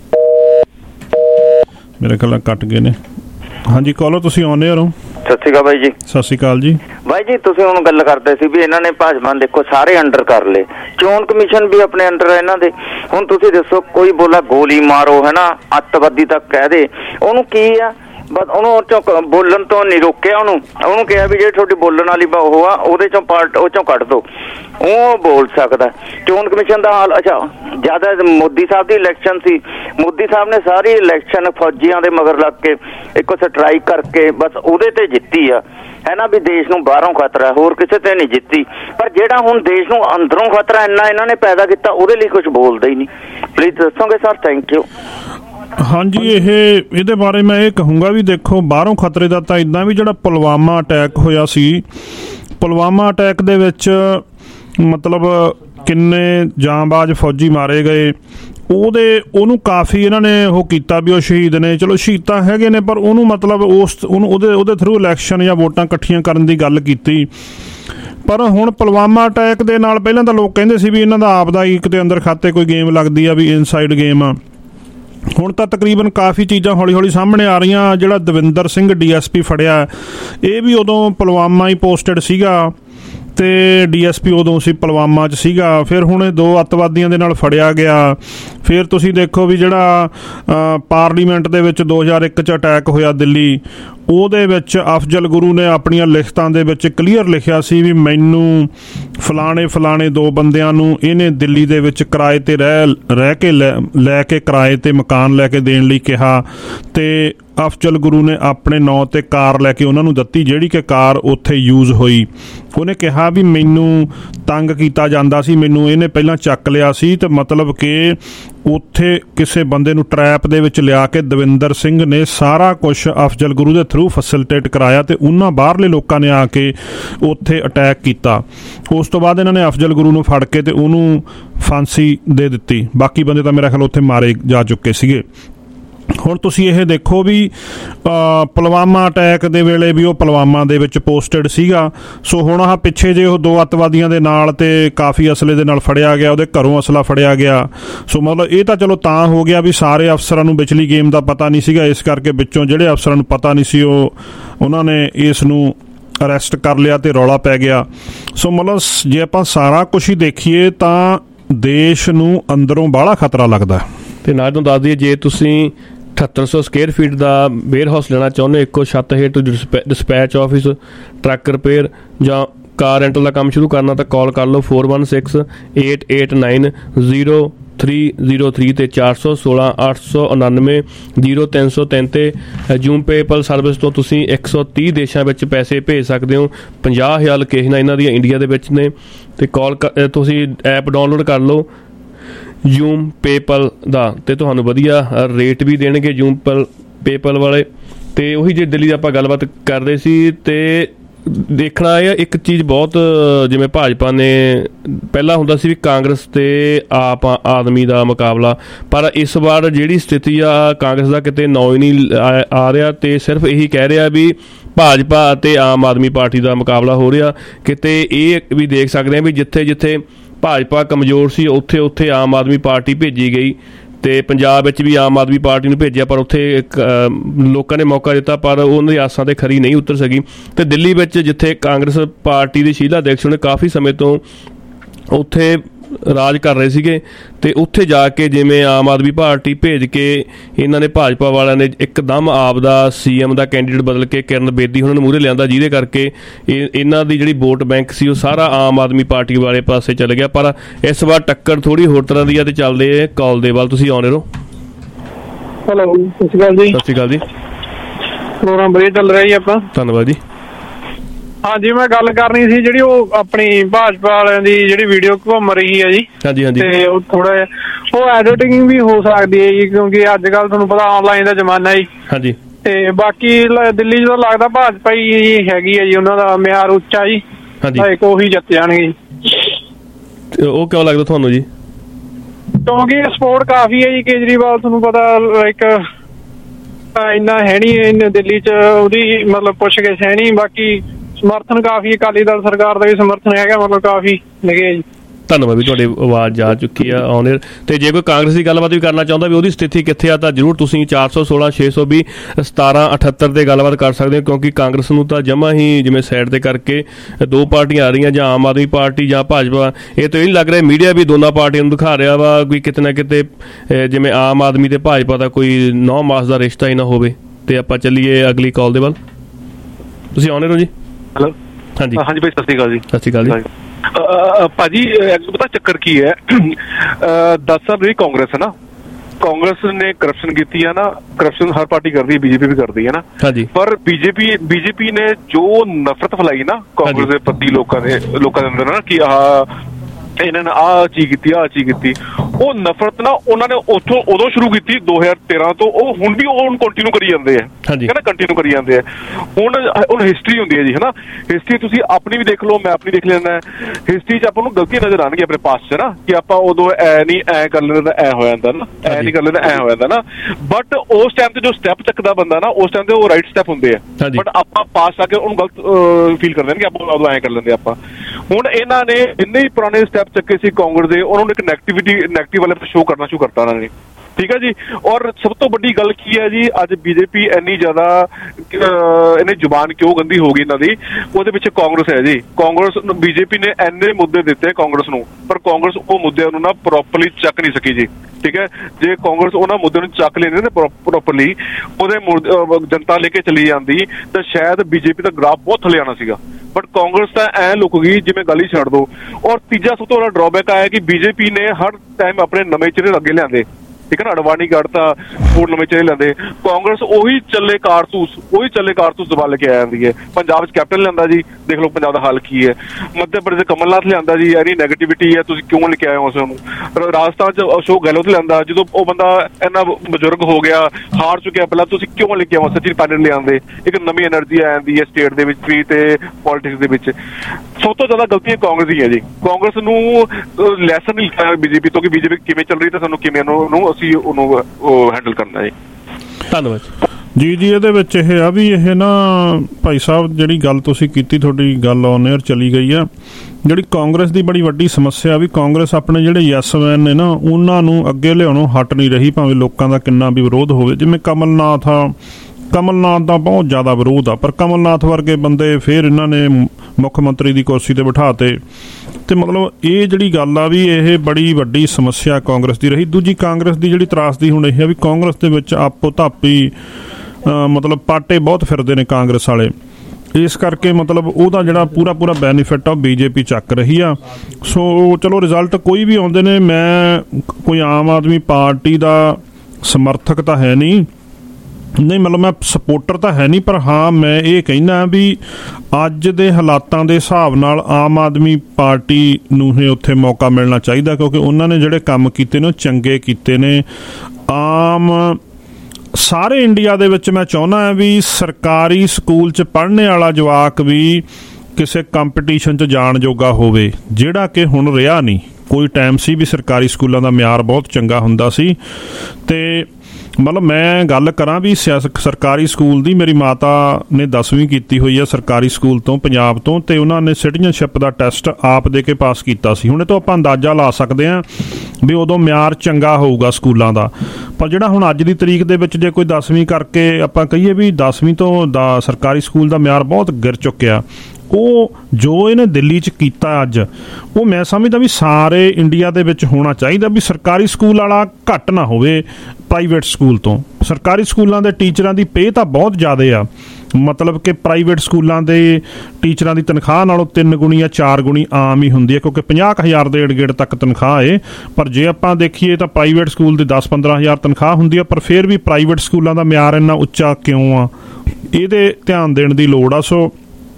ਮੇਰੇ ਖਿਆਲ ਕੱਟ ਗਏ ਨੇ। ਹਾਂਜੀ ਕਾਲਰ ਤੁਸੀਂ ਔਨ ਏਅਰ ਹੋ। ਸਤਿ ਸ਼੍ਰੀ ਅਕਾਲ ਬਾਈ ਜੀ। ਸਤਿ ਸ਼੍ਰੀ ਅਕਾਲ ਜੀ। ਬਾਈ ਜੀ ਤੁਸੀਂ ਹੁਣ ਗੱਲ ਕਰਦੇ ਸੀ ਵੀ ਇਹਨਾਂ ਨੇ ਭਾਜਪਾ ਦੇਖੋ ਸਾਰੇ ਅੰਡਰ ਕਰ ਲਏ, ਚੋਣ ਕਮਿਸ਼ਨ ਵੀ ਆਪਣੇ ਅੰਡਰ ਹੈ ਇਹਨਾਂ ਦੇ। ਹੁਣ ਤੁਸੀਂ ਦੱਸੋ, ਕੋਈ ਬੋਲਾ ਗੋਲੀ ਮਾਰੋ ਹੈ ਨਾ, ਅੱਤਵਾਦੀ ਤੱਕ ਕਹਿ ਦੇ, ਉਹਨੂੰ ਕੀ ਆ ਬਸ ਉਹਨੂੰ ਉਹ ਚੋਂ ਬੋਲਣ ਤੋਂ ਨਹੀਂ ਰੋਕਿਆ। ਉਹਨੂੰ ਉਹਨੂੰ ਕਿਹਾ ਵੀ ਜਿਹੜੀ ਤੁਹਾਡੀ ਬੋਲਣ ਵਾਲੀ ਉਹ ਆ ਉਹਦੇ ਚੋਂ ਪਾਰਟ ਉਹ ਚੋਂ ਕੱਢ ਦੋ, ਉਹ ਬੋਲ ਸਕਦਾ। ਚੋਣ ਕਮਿਸ਼ਨ ਦਾ ਹਾਲ ਅੱਛਾ, ਜਿਆਦਾ ਮੋਦੀ ਸਾਹਿਬ ਦੀ ਇਲੈਕਸ਼ਨ ਸੀ, ਮੋਦੀ ਸਾਹਿਬ ਨੇ ਸਾਰੀ ਇਲੈਕਸ਼ਨ ਫੌਜੀਆਂ ਦੇ ਮਗਰ ਲੱਗ ਕੇ ਇੱਕ ਸਟਰਾਈਕ ਕਰਕੇ ਬਸ ਉਹਦੇ ਤੇ ਜਿੱਤੀ ਆ, ਹੈ ਨਾ, ਵੀ ਦੇਸ਼ ਨੂੰ ਬਾਹਰੋਂ ਖਤਰਾ, ਹੋਰ ਕਿਸੇ ਤੇ ਨਹੀਂ ਜਿੱਤੀ। ਪਰ ਜਿਹੜਾ ਹੁਣ ਦੇਸ਼ ਨੂੰ ਅੰਦਰੋਂ ਖਤਰਾ ਇੰਨਾ ਇਹਨਾਂ ਨੇ ਪੈਦਾ ਕੀਤਾ, ਉਹਦੇ ਲਈ ਕੁਝ ਬੋਲਦਾ ਹੀ ਨਹੀਂ। ਪਲੀਜ਼ ਦੱਸੋਗੇ ਸਰ? Thank you. ਹਾਂਜੀ, ਇਹ ਇਹਦੇ ਬਾਰੇ ਮੈਂ ਇਹ ਕਹੂੰਗਾ ਵੀ ਦੇਖੋ, ਬਾਹਰੋਂ ਖਤਰੇ ਦਾ ਤਾਂ ਇੱਦਾਂ ਵੀ ਜਿਹੜਾ ਪੁਲਵਾਮਾ ਅਟੈਕ ਹੋਇਆ ਸੀ, ਪੁਲਵਾਮਾ ਅਟੈਕ ਦੇ ਵਿੱਚ ਮਤਲਬ ਕਿੰਨੇ ਜਾਂਬਾਜ਼ ਫੌਜੀ ਮਾਰੇ ਗਏ, ਉਹਦੇ ਉਹਨੂੰ ਕਾਫੀ ਇਹਨਾਂ ਨੇ ਉਹ ਕੀਤਾ ਵੀ ਉਹ ਸ਼ਹੀਦ ਨੇ। ਚਲੋ ਸ਼ਹੀਦ ਤਾਂ ਹੈਗੇ ਨੇ, ਪਰ ਉਹਨੂੰ ਮਤਲਬ ਉਸ ਉਹਨੂੰ ਉਹਦੇ ਉਹਦੇ ਥਰੂ ਇਲੈਕਸ਼ਨ ਜਾਂ ਵੋਟਾਂ ਇਕੱਠੀਆਂ ਕਰਨ ਦੀ ਗੱਲ ਕੀਤੀ। ਪਰ ਹੁਣ ਪੁਲਵਾਮਾ ਅਟੈਕ ਦੇ ਨਾਲ ਪਹਿਲਾਂ ਤਾਂ ਲੋਕ ਕਹਿੰਦੇ ਸੀ ਵੀ ਇਹਨਾਂ ਦਾ ਆਪ ਦਾ ਹੀ ਕਿਤੇ ਅੰਦਰ ਖਾਤੇ ਕੋਈ ਗੇਮ ਲੱਗਦੀ ਆ, ਵੀ ਇਨਸਾਈਡ ਗੇਮ ਆ। ਹੁਣ ਤਾਂ ਤਕਰੀਬਨ ਕਾਫੀ ਚੀਜ਼ਾਂ ਹੌਲੀ ਹੌਲੀ ਸਾਹਮਣੇ ਆ ਰਹੀਆਂ। ਜਿਹੜਾ Davinder Singh D S P ਫੜਿਆ, ਇਹ ਵੀ ਉਦੋਂ ਪੁਲਵਾਮਾ ਹੀ ਪੋਸਟਡ ਸੀਗਾ ਤੇ ਡੀ ਐਸ ਪੀ ਉਦੋਂ ਸੀ ਪੁਲਵਾਮਾ 'ਚ ਸੀਗਾ। ਫਿਰ ਹੁਣ ਇਹ ਦੋ ਅੱਤਵਾਦੀਆਂ ਦੇ ਨਾਲ ਫੜਿਆ ਗਿਆ। ਫਿਰ ਤੁਸੀਂ ਦੇਖੋ ਵੀ ਜਿਹੜਾ ਪਾਰਲੀਮੈਂਟ ਦੇ ਵਿੱਚ ਦੋ ਹਜ਼ਾਰ ਇੱਕ 'ਚ ਅਟੈਕ ਹੋਇਆ ਦਿੱਲੀ, ਉਹਦੇ ਵਿੱਚ ਅਫਜ਼ਲ ਗੁਰੂ ਨੇ ਆਪਣੀਆਂ ਲਿਖਤਾਂ ਦੇ ਵਿੱਚ ਕਲੀਅਰ ਲਿਖਿਆ ਸੀ ਵੀ ਮੈਨੂੰ ਫਲਾਣੇ ਫਲਾਣੇ ਦੋ ਬੰਦਿਆਂ ਨੂੰ ਇਹਨੇ ਦਿੱਲੀ ਦੇ ਵਿੱਚ ਕਿਰਾਏ 'ਤੇ ਰਹਿ ਰਹਿ ਕੇ ਲੈ ਲੈ ਕੇ ਕਿਰਾਏ 'ਤੇ ਮਕਾਨ ਲੈ ਕੇ ਦੇਣ ਲਈ ਕਿਹਾ, ਤੇ ਅਫਜ਼ਲ ਗੁਰੂ ਨੇ ਆਪਣੇ ਨਾਂ 'ਤੇ ਕਾਰ ਲੈ ਕੇ ਉਹਨਾਂ ਨੂੰ ਦਿੱਤੀ, ਜਿਹੜੀ ਕਿ ਕਾਰ ਉੱਥੇ ਯੂਜ਼ ਹੋਈ। ਉਹਨੇ ਕਿਹਾ ਵੀ ਮੈਨੂੰ ਤੰਗ ਕੀਤਾ ਜਾਂਦਾ ਸੀ, ਮੈਨੂੰ ਇਹਨੇ ਪਹਿਲਾਂ ਚੱਕ ਲਿਆ ਸੀ, ਤੇ ਮਤਲਬ ਕਿ ਉੱਥੇ ਕਿਸੇ ਬੰਦੇ ਨੂੰ ਟਰੈਪ ਦੇ ਵਿੱਚ ਲਿਆ ਕੇ ਦਵਿੰਦਰ ਸਿੰਘ ਨੇ ਸਾਰਾ ਕੁਛ ਅਫਜ਼ਲ ਗੁਰੂ ਦੇ ਥਰੂ ਫੈਸਿਲਿਟੇਟ ਕਰਾਇਆ, ਤੇ ਉਹਨਾਂ ਬਾਹਰਲੇ ਲੋਕਾਂ ਨੇ ਆ ਕੇ ਉੱਥੇ ਅਟੈਕ ਕੀਤਾ। ਉਸ ਤੋਂ ਬਾਅਦ ਇਹਨਾਂ ਨੇ ਅਫਜ਼ਲ ਗੁਰੂ ਨੂੰ ਫੜ ਕੇ ਤੇ ਉਹਨੂੰ ਫਾਂਸੀ ਦੇ ਦਿੱਤੀ। ਬਾਕੀ ਬੰਦੇ ਤਾਂ ਮੇਰਾ ਖਿਆਲ ਉੱਥੇ ਮਾਰੇ ਜਾ ਚੁੱਕੇ ਸੀਗੇ। ਹੁਣ ਤੁਸੀਂ ਇਹ ਦੇਖੋ ਵੀ ਪੁਲਵਾਮਾ ਅਟੈਕ ਦੇ ਵੇਲੇ ਵੀ ਉਹ ਪੁਲਵਾਮਾ ਦੇ ਵਿੱਚ ਪੋਸਟਡ ਸੀਗਾ। ਸੋ ਹੁਣ ਆਹ ਪਿੱਛੇ ਜੇ ਉਹ ਦੋ ਅੱਤਵਾਦੀਆਂ ਦੇ ਨਾਲ ਤੇ ਕਾਫੀ ਅਸਲੇ ਦੇ ਨਾਲ ਫੜਿਆ ਗਿਆ, ਉਹਦੇ ਘਰੋਂ ਅਸਲਾ ਫੜਿਆ ਗਿਆ। ਸੋ ਮਤਲਬ ਇਹ ਤਾਂ ਚਲੋ ਤਾਂ ਹੋ ਗਿਆ ਵੀ ਸਾਰੇ ਅਫਸਰਾਂ ਨੂੰ ਵਿਚਲੀ ਗੇਮ ਦਾ ਪਤਾ ਨਹੀਂ ਸੀਗਾ, ਇਸ ਕਰਕੇ ਵਿੱਚੋਂ ਜਿਹੜੇ ਅਫਸਰਾਂ ਨੂੰ ਪਤਾ ਨਹੀਂ ਸੀ ਉਹ ਉਹਨਾਂ ਨੇ ਇਸ ਨੂੰ ਅਰੈਸਟ ਕਰ ਲਿਆ ਤੇ ਰੌਲਾ ਪੈ ਗਿਆ। ਸੋ ਮਤਲਬ ਜੇ ਆਪਾਂ ਸਾਰਾ ਕੁਛ ਹੀ ਦੇਖੀਏ ਤਾਂ ਦੇਸ਼ ਨੂੰ ਅੰਦਰੋਂ ਬਾਹਲਾ ਖਤਰਾ ਲੱਗਦਾ। ਤੇ ਨਾਲ ਤੁਹਾਨੂੰ ਦੱਸ ਦਈਏ, ਜੇ ਤੁਸੀਂ ਅਠੱਤਰ ਸੌ ਸਕੁਅਰ ਫੀਟ ਦਾ ਵੇਅਰ ਹਾਊਸ ਲੈਣਾ ਚਾਹੁੰਦੇ ਹੋ, ਇੱਕੋ ਛੱਤ ਹੇਠ ਡਿਸਪੈਚ ਆਫਿਸ, ਟਰੱਕ ਰਿਪੇਅਰ ਜਾਂ ਕਾਰ ਰੈਂਟਲ ਦਾ ਕੰਮ ਸ਼ੁਰੂ ਕਰਨਾ, ਤਾਂ ਕਾਲ ਕਰ ਲਓ four one six eight eight nine zero three zero three ਤੇ ਚਾਰ ਸੌ ਸੋਲਾਂ ਅੱਠ ਸੌ ਉਣਾਨਵੇਂ ਜ਼ੀਰੋ ਤਿੰਨ ਸੌ ਤਿੰਨ ਤੇ ਜੂਮ ਪੇਪਲ ਸਰਵਿਸ ਤੋਂ ਤੁਸੀਂ ਇੱਕ ਸੌ ਤੀਹ ਦੇਸ਼ਾਂ ਵਿੱਚ ਪੈਸੇ ਭੇਜ ਸਕਦੇ ਹੋ। ਪੰਜਾਹ ਹਜ਼ਾਰ ਲੋਕੇਸ਼ਨਾਂ ਇਹਨਾਂ ਦੀਆਂ ਇੰਡੀਆ ਦੇ ਵਿੱਚ ਨੇ। ਤੇ ਕਾਲ ਤੁਸੀਂ ਐਪ ਡਾਊਨਲੋਡ ਕਰ ਲਓ ਜ਼ੂਮ ਪੇਪਲ ਦਾ, ਤੇ ਤੁਹਾਨੂੰ ਵਧੀਆ ਰੇਟ ਵੀ ਦੇਣਗੇ ਜ਼ੂਮ ਪਲ ਪੇਪਲ ਵਾਲੇ। ਤੇ ਉਹੀ ਜੇ ਦਿੱਲੀ ਦੀ ਆਪਾਂ ਗੱਲਬਾਤ ਕਰਦੇ ਸੀ, ਤੇ ਦੇਖਣਾ ਇਹ ਇੱਕ ਚੀਜ਼ ਬਹੁਤ, ਜਿਵੇਂ ਭਾਜਪਾ ਨੇ ਪਹਿਲਾਂ ਹੁੰਦਾ ਸੀ ਵੀ ਕਾਂਗਰਸ ਤੇ ਆਪ ਆਦਮੀ ਦਾ ਮੁਕਾਬਲਾ, ਪਰ ਇਸ ਵਾਰ ਜਿਹੜੀ ਸਥਿਤੀ ਆ ਕਾਂਗਰਸ ਦਾ ਕਿਤੇ ਨਾਂ ਹੀ ਨਹੀਂ ਆ ਰਿਹਾ, ਤੇ ਸਿਰਫ ਇਹੀ ਕਹਿ ਰਿਹਾ ਵੀ ਭਾਜਪਾ ਅਤੇ ਆਮ ਆਦਮੀ ਪਾਰਟੀ ਦਾ ਮੁਕਾਬਲਾ ਹੋ ਰਿਹਾ। ਕਿਤੇ ਇਹ ਵੀ ਦੇਖ ਸਕਦੇ ਹਾਂ ਵੀ ਜਿੱਥੇ ਜਿੱਥੇ ਭਾਜਪਾ ਕਮਜ਼ੋਰ ਸੀ ਉੱਥੇ ਉੱਥੇ ਆਮ ਆਦਮੀ ਪਾਰਟੀ ਭੇਜੀ ਗਈ, ਤੇ ਪੰਜਾਬ ਵਿੱਚ ਵੀ ਆਮ ਆਦਮੀ ਪਾਰਟੀ ਨੂੰ ਭੇਜਿਆ, ਪਰ ਉੱਥੇ ਇੱਕ ਲੋਕਾਂ ਨੇ ਮੌਕਾ ਦਿੱਤਾ ਪਰ ਉਹਨਾਂ ਦੀ ਆਸਾਂ 'ਤੇ ਖਰੀ ਨਹੀਂ ਉਤਰ ਸਕੀ। ਤੇ ਦਿੱਲੀ ਵਿੱਚ ਜਿੱਥੇ ਕਾਂਗਰਸ ਪਾਰਟੀ ਦੀ ਸ਼ੀਲਾ ਦੀਕਸ਼ਿਤ ਨੇ ਕਾਫੀ ਸਮੇਂ ਤੋਂ ਉੱਥੇ ਰਾਜ ਕਰ ਰਹੇ ਸੀਗੇ, ਤੇ ਉੱਥੇ ਜਾ ਕੇ ਜਿਵੇਂ ਆਮ ਆਦਮੀ ਪਾਰਟੀ ਭੇਜ ਕੇ ਇਹਨਾਂ ਨੇ ਭਾਜਪਾ ਵਾਲਿਆਂ ਨੇ ਇੱਕਦਮ ਆਪ ਦਾ ਸੀ ਐਮ ਦਾ ਕੈਂਡੀਡੇਟ ਬਦਲ ਕੇ ਕਿਰਨ ਬੇਦੀ ਉਹਨਾਂ ਨੂੰ ਮੂਹਰੇ ਲਿਆਂਦਾ, ਜਿਹਦੇ ਕਰਕੇ ਇਹ ਇਹਨਾਂ ਦੀ ਜਿਹੜੀ ਵੋਟ ਬੈਂਕ ਸੀ ਉਹ ਸਾਰਾ ਆਮ ਆਦਮੀ ਪਾਰਟੀ ਵਾਲੇ ਪਾਸੇ ਚੱਲ ਗਿਆ। ਪਰ ਇਸ ਵਾਰ ਟੱਕਰ ਥੋੜੀ ਹੋਰ ਤਰ੍ਹਾਂ ਦੀ ਆ, ਤੇ ਚੱਲਦੇ ਕਾਲ ਦੇ ਵੱਲ। ਤੁਸੀਂ ਆਉਣੇ ਰਹੋ। ਹੈਲੋ, ਸਤਿ ਸ਼੍ਰੀ ਅਕਾਲ ਜੀ। ਸਤਿ ਸ਼੍ਰੀ ਅਕਾਲ ਜੀ। ਪ੍ਰੋਗਰਾਮ ਵਧੀਆ ਚੱਲ ਰਿਹਾ ਜੀ ਆਪਾਂ। ਧੰਨਵਾਦ ਜੀ। ਹਾਂਜੀ, ਮੈਂ ਗੱਲ ਕਰਨੀ ਸੀ ਜਿਹੜੀ ਉਹ ਆਪਣੀ ਭਾਜਪਾ ਵਾਲਿਆਂ ਦੀ ਜਿਹੜੀ ਵੀਡੀਓ ਘੁੰਮ ਰਹੀ ਹੈ ਜੀ। ਹਾਂਜੀ ਹਾਂਜੀ। ਤੇ ਉਹ ਥੋੜਾ ਜਿਹਾ ਉਹ ਐਡੀਟਿੰਗ ਵੀ ਹੋ ਸਕਦੀ ਹੈ ਜੀ, ਕਿਉਂਕਿ ਅੱਜ ਕੱਲ ਤੁਹਾਨੂੰ ਪਤਾ ਆਨਲਾਈਨ ਦਾ ਜ਼ਮਾਨਾ ਜੀ। ਹਾਂਜੀ। ਤੇ ਬਾਕੀ ਦਿੱਲੀ ਜਦੋਂ ਲੱਗਦਾ ਭਾਜਪਾ ਹੀ ਹੈਗੀ ਹੈ ਜੀ, ਉਹਨਾਂ ਦਾ ਮਿਆਰ ਉੱਚਾ ਜੀ। ਹਾਂਜੀ। ਇੱਕ ਉਹੀ ਜਿੱਤ ਜਾਣਗੇ ਜੀ। ਉਹ ਕਿਉਂ ਲੱਗਦਾ ਤੁਹਾਨੂੰ ਜੀ? ਕਿਉਂਕਿ ਸਪੋਰਟ ਕਾਫੀ ਹੈ ਜੀ ਕੇਜਰੀਵਾਲ, ਤੁਹਾਨੂੰ ਪਤਾ ਇੱਕ ਇੰਨਾ ਹੈ ਨਹੀਂ ਦਿੱਲੀ 'ਚ ਉਹਦੀ ਮਤਲਬ ਪੁੱਛ ਕੇ ਹੈ ਨਹੀਂ, ਬਾਕੀ ਸਮਰਥਨ ਕਾਫੀ ਅਕਾਲੀ ਦਲ ਸਰਕਾਰ ਦਾ ਵੀ ਸਮਰਥਨ ਹੈਗਾ, ਮਤਲਬ ਕਾਫੀ ਲੱਗੇ ਜੀ। ਧੰਨਵਾਦ ਵੀ, ਤੁਹਾਡੀ ਆਵਾਜ਼ ਜਾ ਚੁੱਕੀ ਆ ਆਨ। ਤੇ ਜੇ ਕੋਈ ਕਾਂਗਰਸ ਦੀ ਗੱਲਬਾਤ ਵੀ ਕਰਨਾ ਚਾਹੁੰਦਾ ਵੀ ਉਹਦੀ ਸਥਿਤੀ ਕਿੱਥੇ ਆ, ਤਾਂ ਜ਼ਰੂਰ ਤੁਸੀਂ ਚਾਰ ਸੌ ਸੋਲਾਂ ਛੇ ਸੌ ਵੀਹ ਸਤਾਰਾਂ ਅਠੱਤਰ ਤੇ ਗੱਲਬਾਤ ਕਰ ਸਕਦੇ ਹੋ, ਕਿਉਂਕਿ ਕਾਂਗਰਸ ਨੂੰ ਤਾਂ ਜਮਾ ਹੀ ਜਿਵੇਂ ਸਾਈਡ ਤੇ ਕਰਕੇ ਦੋ ਪਾਰਟੀਆਂ ਆ ਰਹੀਆਂ, ਜਾਂ ਆਮ ਆਦਮੀ ਪਾਰਟੀ ਜਾਂ ਭਾਜਪਾ। ਇਹ ਤਾਂ ਇਹ ਨਹੀਂ ਲੱਗ ਰਿਹਾ, ਮੀਡੀਆ ਵੀ ਦੋਨਾਂ ਪਾਰਟੀਆਂ ਨੂੰ ਦਿਖਾ ਰਿਹਾ ਵਾ ਵੀ ਕਿਤੇ ਨਾ ਕਿਤੇ ਜਿਵੇਂ ਆਮ ਆਦਮੀ ਤੇ ਭਾਜਪਾ ਦਾ ਕੋਈ ਨੌ ਮਾਸ ਦਾ ਰਿਸ਼ਤਾ ਹੀ ਨਾ ਹੋਵੇ। ਤੇ ਆਪਾਂ ਚੱਲੀਏ ਅਗਲੀ ਕਾਲ ਦੇ ਵੱਲ। ਤੁਸੀਂ ਆਉਣੇ ਰਹੋ ਜੀ। ਹੈਲੋ। ਹਾਂਜੀ ਹਾਂਜੀ ਭਾਈ, ਸਤਿ ਸ਼੍ਰੀ ਅਕਾਲ ਜੀ। ਸਤਿ ਸ਼੍ਰੀ ਅਕਾਲ ਜੀ। ਭਾਜੀ ਪਤਾ ਚੱਕਰ ਕੀ ਹੈ, ਦਸ ਸਾਲ ਰਹੀ ਕਾਂਗਰਸ ਹੈ ਨਾ, ਕਾਂਗਰਸ ਨੇ ਕਰਪਸ਼ਨ ਕੀਤੀ ਹੈ ਨਾ, ਕਰਪਸ਼ਨ ਹਰ ਪਾਰਟੀ ਕਰਦੀ ਹੈ, ਬੀਜੇਪੀ ਵੀ ਕਰਦੀ ਹੈ ਨਾ। ਹਾਂਜੀ। ਪਰ ਬੀਜੇਪੀ ਬੀਜੇਪੀ ਨੇ ਜੋ ਨਫ਼ਰਤ ਫੈਲਾਈ ਨਾ ਕਾਂਗਰਸ ਦੇ ਪ੍ਰਤੀ ਲੋਕਾਂ ਦੇ ਲੋਕਾਂ ਦੇ ਅੰਦਰ ਨਾ, ਕਿ ਆਹ ਇਹਨਾਂ ਨੇ ਆਹ ਚੀਜ਼ ਕੀਤੀ ਆਹ ਚੀਜ਼ ਕੀਤੀ, ਉਹ ਨਫ਼ਰਤ ਨਾ ਉਹਨਾਂ ਨੇ ਉੱਥੋਂ ਉਦੋਂ ਸ਼ੁਰੂ ਕੀਤੀ ਦੋ ਹਜ਼ਾਰ ਤੇਰਾਂ ਤੋਂ, ਉਹ ਹੁਣ ਵੀ ਉਹ ਕੰਟੀਨਿਊ ਕਰੀ ਜਾਂਦੇ ਆ। ਕਹਿੰਦਾ ਕੰਟੀਨਿਊ ਕਰੀ ਜਾਂਦੇ ਆ। ਹੁਣ ਹੁਣ ਹਿਸਟਰੀ ਹੁੰਦੀ ਹੈ ਜੀ, ਹਨਾ। ਹਿਸਟਰੀ ਤੁਸੀਂ ਆਪਣੀ ਵੀ ਦੇਖ ਲਓ, ਮੈਂ ਆਪਣੀ ਦੇਖ ਲੈਂਦਾ। ਹਿਸਟਰੀ 'ਚ ਆਪਾਂ ਨੂੰ ਗਲਤੀਆਂ ਨਜ਼ਰ ਆਉਣਗੀਆਂ ਆਪਣੇ ਪਾਸਟ 'ਚ ਨਾ, ਕਿ ਆਪਾਂ ਉਦੋਂ ਐ ਨਹੀਂ ਐ ਕਰ ਲੈਂਦਾ ਐ ਹੋ ਜਾਂਦਾ ਨਾ, ਐ ਨਹੀਂ ਕਰ ਲੈਂਦਾ ਐ ਹੋ ਜਾਂਦਾ ਨਾ। ਬਟ ਉਸ ਟਾਈਮ ਤੇ ਜੋ ਸਟੈਪ ਚੱਕਦਾ ਬੰਦਾ ਨਾ, ਉਸ ਟਾਈਮ ਤੇ ਉਹ ਰਾਈਟ ਸਟੈਪ ਹੁੰਦੇ ਆ। ਬਟ ਆਪਾਂ ਪਾਸ ਆ ਕੇ ਉਹਨੂੰ ਗਲਤ ਫੀਲ ਕਰਦੇ ਨੇ ਕਿ ਆਪਾਂ ਉਦੋਂ ਐ ਕਰ ਲੈਂਦੇ ਆਪਾਂ। ਹੁਣ ਇਹਨਾਂ ਨੇ ਇੰਨੇ ਹੀ ਪੁਰਾਣੇ ਸਟੈਪ ਚੱਕੇ ਸੀ ਕਾਂਗਰਸ ਦੇ, ਉਹਨਾਂ ਨੂੰ ਇੱਕ ਨੈਗੇਟਿਵਿਟੀ ਨੈਗੇਟਿਵ ਵਾਲੇ ਸ਼ੋਅ ਕਰਨਾ ਸ਼ੁਰੂ ਕਰਤਾ ਉਹਨਾਂ ਨੇ। ਠੀਕ ਹੈ ਜੀ। ਔਰ ਸਭ ਤੋਂ ਵੱਡੀ ਗੱਲ ਕੀ ਹੈ ਜੀ, ਅੱਜ ਬੀਜੇਪੀ ਇੰਨੀ ਜ਼ਿਆਦਾ ਇਹਨੇ ਜ਼ੁਬਾਨ ਕਿਉਂ ਗੰਦੀ ਹੋ ਗਈ ਇਹਨਾਂ ਦੀ, ਉਹਦੇ ਪਿੱਛੇ ਕਾਂਗਰਸ ਹੈ ਜੀ। ਕਾਂਗਰਸ ਬੀਜੇਪੀ ਨੇ ਇੰਨੇ ਮੁੱਦੇ ਦਿੱਤੇ ਕਾਂਗਰਸ ਨੂੰ, ਪਰ ਕਾਂਗਰਸ ਉਹ ਮੁੱਦਿਆਂ ਨੂੰ ਨਾ ਪ੍ਰੋਪਰਲੀ ਚੱਕ ਨਹੀਂ ਸਕੀ ਜੀ। ਠੀਕ ਹੈ। ਜੇ ਕਾਂਗਰਸ ਉਹਨਾਂ ਮੁੱਦਿਆਂ ਨੂੰ ਚੱਕ ਲੈਂਦੇ ਨੇ ਪ੍ਰੋਪਰਲੀ, ਉਹਦੇ ਜਨਤਾ ਲੈ ਕੇ ਚਲੀ ਜਾਂਦੀ, ਤਾਂ ਸ਼ਾਇਦ ਬੀਜੇਪੀ ਦਾ ਗ੍ਰਾਫ ਬਹੁਤ ਥੱਲੇ ਆਉਣਾ ਸੀਗਾ। ਬਟ ਕਾਂਗਰਸ ਤਾਂ ਐਂ ਲੁਕ ਗਈ ਜਿਵੇਂ ਗੱਲ ਹੀ ਛੱਡ ਦੋ। ਔਰ ਤੀਜਾ ਸਭ ਤੋਂ ਵੱਡਾ ਡਰਾਬੈਕ ਆਇਆ ਕਿ ਬੀਜੇਪੀ ਨੇ ਹਰ ਟਾਈਮ ਆਪਣੇ ਨਵੇਂ ਚਿਹਰੇ ਅੱਗੇ ਲਿਆਂਦੇ। ਠੀਕ ਹੈ ਨਾ, ਅਡਵਾਨੀ ਕੱਢਤਾ, ਹੋਰ ਨਵੇਂ ਚਿਹਰੇ ਲੈਂਦੇ। ਕਾਂਗਰਸ ਉਹੀ ਚੱਲੇ ਕਾਰਤੂਸ ਉਹੀ ਚੱਲੇ ਕਾਰਤੂਸ ਦਬਾ ਲੈ ਕੇ ਆ ਜਾਂਦੀ ਹੈ। ਪੰਜਾਬ 'ਚ ਕੈਪਟਨ ਲਿਆਂਦਾ ਜੀ, ਦੇਖ ਲਓ ਪੰਜਾਬ ਦਾ ਹਾਲ ਕੀ ਹੈ। ਮੱਧ ਪ੍ਰਦੇਸ਼ ਕਮਲਨਾਥ ਲਿਆਂਦਾ ਜੀ, ਐਨੀ ਨੈਗੇਟਿਵਿਟੀ ਹੈ, ਤੁਸੀਂ ਕਿਉਂ ਲੈ ਕੇ ਆਏ ਹੋ ਉਸ ਨੂੰ। ਰਾਜਸਥਾਨ 'ਚ ਅਸ਼ੋਕ ਗਹਿਲੋਤ ਲਿਆਂਦਾ, ਜਦੋਂ ਉਹ ਬੰਦਾ ਇੰਨਾ ਬਜ਼ੁਰਗ ਹੋ ਗਿਆ, ਹਾਰ ਚੁੱਕਿਆ, ਪਹਿਲਾਂ ਤੁਸੀਂ ਕਿਉਂ ਲੈ ਕੇ ਆਓ ਸਚਿਨ ਪਾਇਲਟ ਲਿਆਂਦੇ। ਇੱਕ ਨਵੀਂ ਐਨਰਜੀ ਆ ਜਾਂਦੀ ਹੈ ਸਟੇਟ ਦੇ ਵਿੱਚ ਵੀ ਤੇ ਪੋਲਿਟਿਕਸ ਦੇ ਵਿੱਚ। ਸਭ ਤੋਂ ਜ਼ਿਆਦਾ ਗਲਤੀਆਂ ਕਾਂਗਰਸ ਦੀ ਹੈ ਜੀ। ਕਾਂਗਰਸ ਨੂੰ ਲੈਸਨ ਨਹੀਂ ਲਿਖਿਆ ਬੀਜੇਪੀ ਤੋਂ ਕਿ ਬੀਜੇਪੀ ਕਿਵੇਂ ਚੱਲ ਰਹੀ ਤੇ ਸਾਨੂੰ ਕਿਵੇਂ ਉਹਨੂੰ ਅਸੀਂ ਉਹਨੂੰ ਹੈਂਡਲ ਕਰਨਾ ਹੈ। ਧੰਨਵਾਦ ਜੀ। ਜੀ ਇਹਦੇ ਵਿੱਚ ਇਹ ਆ ਵੀ ਇਹ ਨਾ ਭਾਈ ਸਾਹਿਬ ਜਿਹੜੀ ਗੱਲ ਤੁਸੀਂ ਕੀਤੀ, ਤੁਹਾਡੀ ਗੱਲ ਔਨ ਏਅਰ ਚਲੀ ਗਈ ਆ। ਜਿਹੜੀ ਕਾਂਗਰਸ ਦੀ ਬੜੀ ਵੱਡੀ ਸਮੱਸਿਆ ਵੀ ਕਾਂਗਰਸ ਆਪਣੇ ਜਿਹੜੇ ਯੈਸ ਮੈਨ ਨੇ ਨਾ, ਉਹਨਾਂ ਨੂੰ ਅੱਗੇ ਲਿਆਉਣੋਂ ਹਟ ਨਹੀਂ ਰਹੀ, ਭਾਵੇਂ ਲੋਕਾਂ ਦਾ ਕਿੰਨਾ ਵੀ ਵਿਰੋਧ ਹੋਵੇ। ਜਿਵੇਂ ਕਮਲਨਾਥ ਆ, ਕਮਲਨਾਥ ਦਾ ਬਹੁਤ ਜ਼ਿਆਦਾ ਵਿਰੋਧ ਆ, ਪਰ ਕਮਲਨਾਥ ਵਰਗੇ ਬੰਦੇ ਫਿਰ ਇਹਨਾਂ ਨੇ ਮੁੱਖ ਮੰਤਰੀ ਦੀ ਕੁਰਸੀ ਤੇ ਬਿਠਾਤੇ। ਤੇ ਮਤਲਬ ਇਹ ਜਿਹੜੀ ਗੱਲ ਆ ਵੀ ਇਹ ਬੜੀ ਵੱਡੀ ਸਮੱਸਿਆ ਕਾਂਗਰਸ ਦੀ ਰਹੀ। ਦੂਜੀ ਕਾਂਗਰਸ ਦੀ ਜਿਹੜੀ ਤਰਾਸਦੀ ਹੁਣ ਇਹ ਆ ਵੀ ਕਾਂਗਰਸ ਦੇ ਵਿੱਚ ਆਪੋ ਧਾਪੀ ਮਤਲਬ ਪਾਟੇ ਬਹੁਤ ਫਿਰਦੇ ਨੇ ਕਾਂਗਰਸ ਵਾਲੇ, ਇਸ ਕਰਕੇ ਮਤਲਬ ਉਹਦਾ ਜਿਹੜਾ ਪੂਰਾ ਪੂਰਾ ਬੈਨੀਫਿਟ ਆ ਉਹ ਬੀਜੇਪੀ ਚੱਕ ਰਹੀ ਆ। ਸੋ ਚਲੋ ਰਿਜ਼ਲਟ ਕੋਈ ਵੀ ਆਉਂਦੇ ਨੇ, ਮੈਂ ਕੋਈ ਆਮ ਆਦਮੀ ਪਾਰਟੀ ਦਾ ਸਮਰਥਕ ਤਾਂ ਹੈ ਨਹੀਂ, ਨਹੀਂ, ਮਤਲਬ ਮੈਂ ਸਪੋਰਟਰ ਤਾਂ ਹੈ ਨਹੀਂ, ਪਰ ਹਾਂ ਮੈਂ ਇਹ ਕਹਿੰਦਾ ਵੀ ਅੱਜ ਦੇ ਹਾਲਾਤਾਂ ਦੇ ਹਿਸਾਬ ਨਾਲ ਆਮ ਆਦਮੀ ਪਾਰਟੀ ਨੂੰ ਹੀ ਉੱਥੇ ਮੌਕਾ ਮਿਲਣਾ ਚਾਹੀਦਾ, ਕਿਉਂਕਿ ਉਹਨਾਂ ਨੇ ਜਿਹੜੇ ਕੰਮ ਕੀਤੇ ਨੇ ਉਹ ਚੰਗੇ ਕੀਤੇ ਨੇ। ਆਮ ਸਾਰੇ ਇੰਡੀਆ ਦੇ ਵਿੱਚ ਮੈਂ ਚਾਹੁੰਦਾ ਹਾਂ ਵੀ ਸਰਕਾਰੀ ਸਕੂਲ 'ਚ ਪੜ੍ਹਨੇ ਵਾਲਾ ਜਵਾਕ ਵੀ ਕਿਸੇ ਕੰਪੀਟੀਸ਼ਨ 'ਚ ਜਾਣ ਜੋਗਾ ਹੋਵੇ, ਜਿਹੜਾ ਕਿ ਹੁਣ ਰਿਹਾ ਨਹੀਂ। ਕੋਈ ਟਾਈਮ ਸੀ ਵੀ ਸਰਕਾਰੀ ਸਕੂਲਾਂ ਦਾ ਮਿਆਰ ਬਹੁਤ ਚੰਗਾ ਹੁੰਦਾ ਸੀ। ਅਤੇ ਮਤਲਬ ਮੈਂ ਗੱਲ ਕਰਾਂ ਵੀ ਸਿਆਸਤ ਸਰਕਾਰੀ ਸਕੂਲ ਦੀ, ਮੇਰੀ ਮਾਤਾ ਨੇ ਦਸਵੀਂ ਕੀਤੀ ਹੋਈ ਹੈ ਸਰਕਾਰੀ ਸਕੂਲ ਤੋਂ, ਪੰਜਾਬ ਤੋਂ, ਅਤੇ ਉਹਨਾਂ ਨੇ ਸਿਟੀਜ਼ਨਸ਼ਿਪ ਦਾ ਟੈਸਟ ਆਪ ਦੇ ਕੇ ਪਾਸ ਕੀਤਾ ਸੀ। ਹੁਣ ਇਹ ਤੋਂ ਆਪਾਂ ਅੰਦਾਜ਼ਾ ਲਾ ਸਕਦੇ ਹਾਂ ਵੀ ਉਦੋਂ ਮਿਆਰ ਚੰਗਾ ਹੋਊਗਾ ਸਕੂਲਾਂ ਦਾ। ਪਰ ਜਿਹੜਾ ਹੁਣ ਅੱਜ ਦੀ ਤਰੀਕ ਦੇ ਵਿੱਚ ਜੇ ਕੋਈ ਦਸਵੀਂ ਕਰਕੇ ਆਪਾਂ ਕਹੀਏ ਵੀ ਦਸਵੀਂ ਤੋਂ ਦਾ ਸਰਕਾਰੀ ਸਕੂਲ ਦਾ ਮਿਆਰ ਬਹੁਤ ਗਿਰ ਚੁੱਕਿਆ, ਉਹ ਜੋ ਇਹਨੇ ਦਿੱਲੀ 'ਚ ਕੀਤਾ ਅੱਜ, ਉਹ ਮੈਂ ਸਮਝਦਾ ਵੀ ਸਾਰੇ ਇੰਡੀਆ ਦੇ ਵਿੱਚ ਹੋਣਾ ਚਾਹੀਦਾ ਵੀ ਸਰਕਾਰੀ ਸਕੂਲ ਵਾਲਾ ਘੱਟ ਨਾ ਹੋਵੇ ਪ੍ਰਾਈਵੇਟ ਸਕੂਲ ਤੋਂ। ਸਰਕਾਰੀ ਸਕੂਲਾਂ ਦੇ ਟੀਚਰਾਂ ਦੀ ਪੇ ਤਾਂ ਬਹੁਤ ਜ਼ਿਆਦਾ ਆ, ਮਤਲਬ ਕਿ ਪ੍ਰਾਈਵੇਟ ਸਕੂਲਾਂ ਦੇ ਟੀਚਰਾਂ ਦੀ ਤਨਖਾਹ ਨਾਲੋਂ ਤਿੰਨ ਗੁਣੀ ਜਾਂ ਚਾਰ ਗੁਣੀ ਆਮ ਹੀ ਹੁੰਦੀ ਹੈ, ਕਿਉਂਕਿ ਪੰਜਾਹ ਕੁ ਹਜ਼ਾਰ ਦੇ ਏੜ-ਗੇੜ ਤੱਕ ਤਨਖਾਹ ਹੈ। ਪਰ ਜੇ ਆਪਾਂ ਦੇਖੀਏ ਤਾਂ ਪ੍ਰਾਈਵੇਟ ਸਕੂਲ ਦੀ ਦਸ ਪੰਦਰਾਂ ਹਜ਼ਾਰ ਤਨਖਾਹ ਹੁੰਦੀ ਆ, ਪਰ ਫਿਰ ਵੀ ਪ੍ਰਾਈਵੇਟ ਸਕੂਲਾਂ ਦਾ ਮਿਆਰ ਇੰਨਾ ਉੱਚਾ ਕਿਉਂ ਆ, ਇਹਦੇ ਧਿਆਨ ਦੇਣ ਦੀ ਲੋੜ ਆ। ਸੋ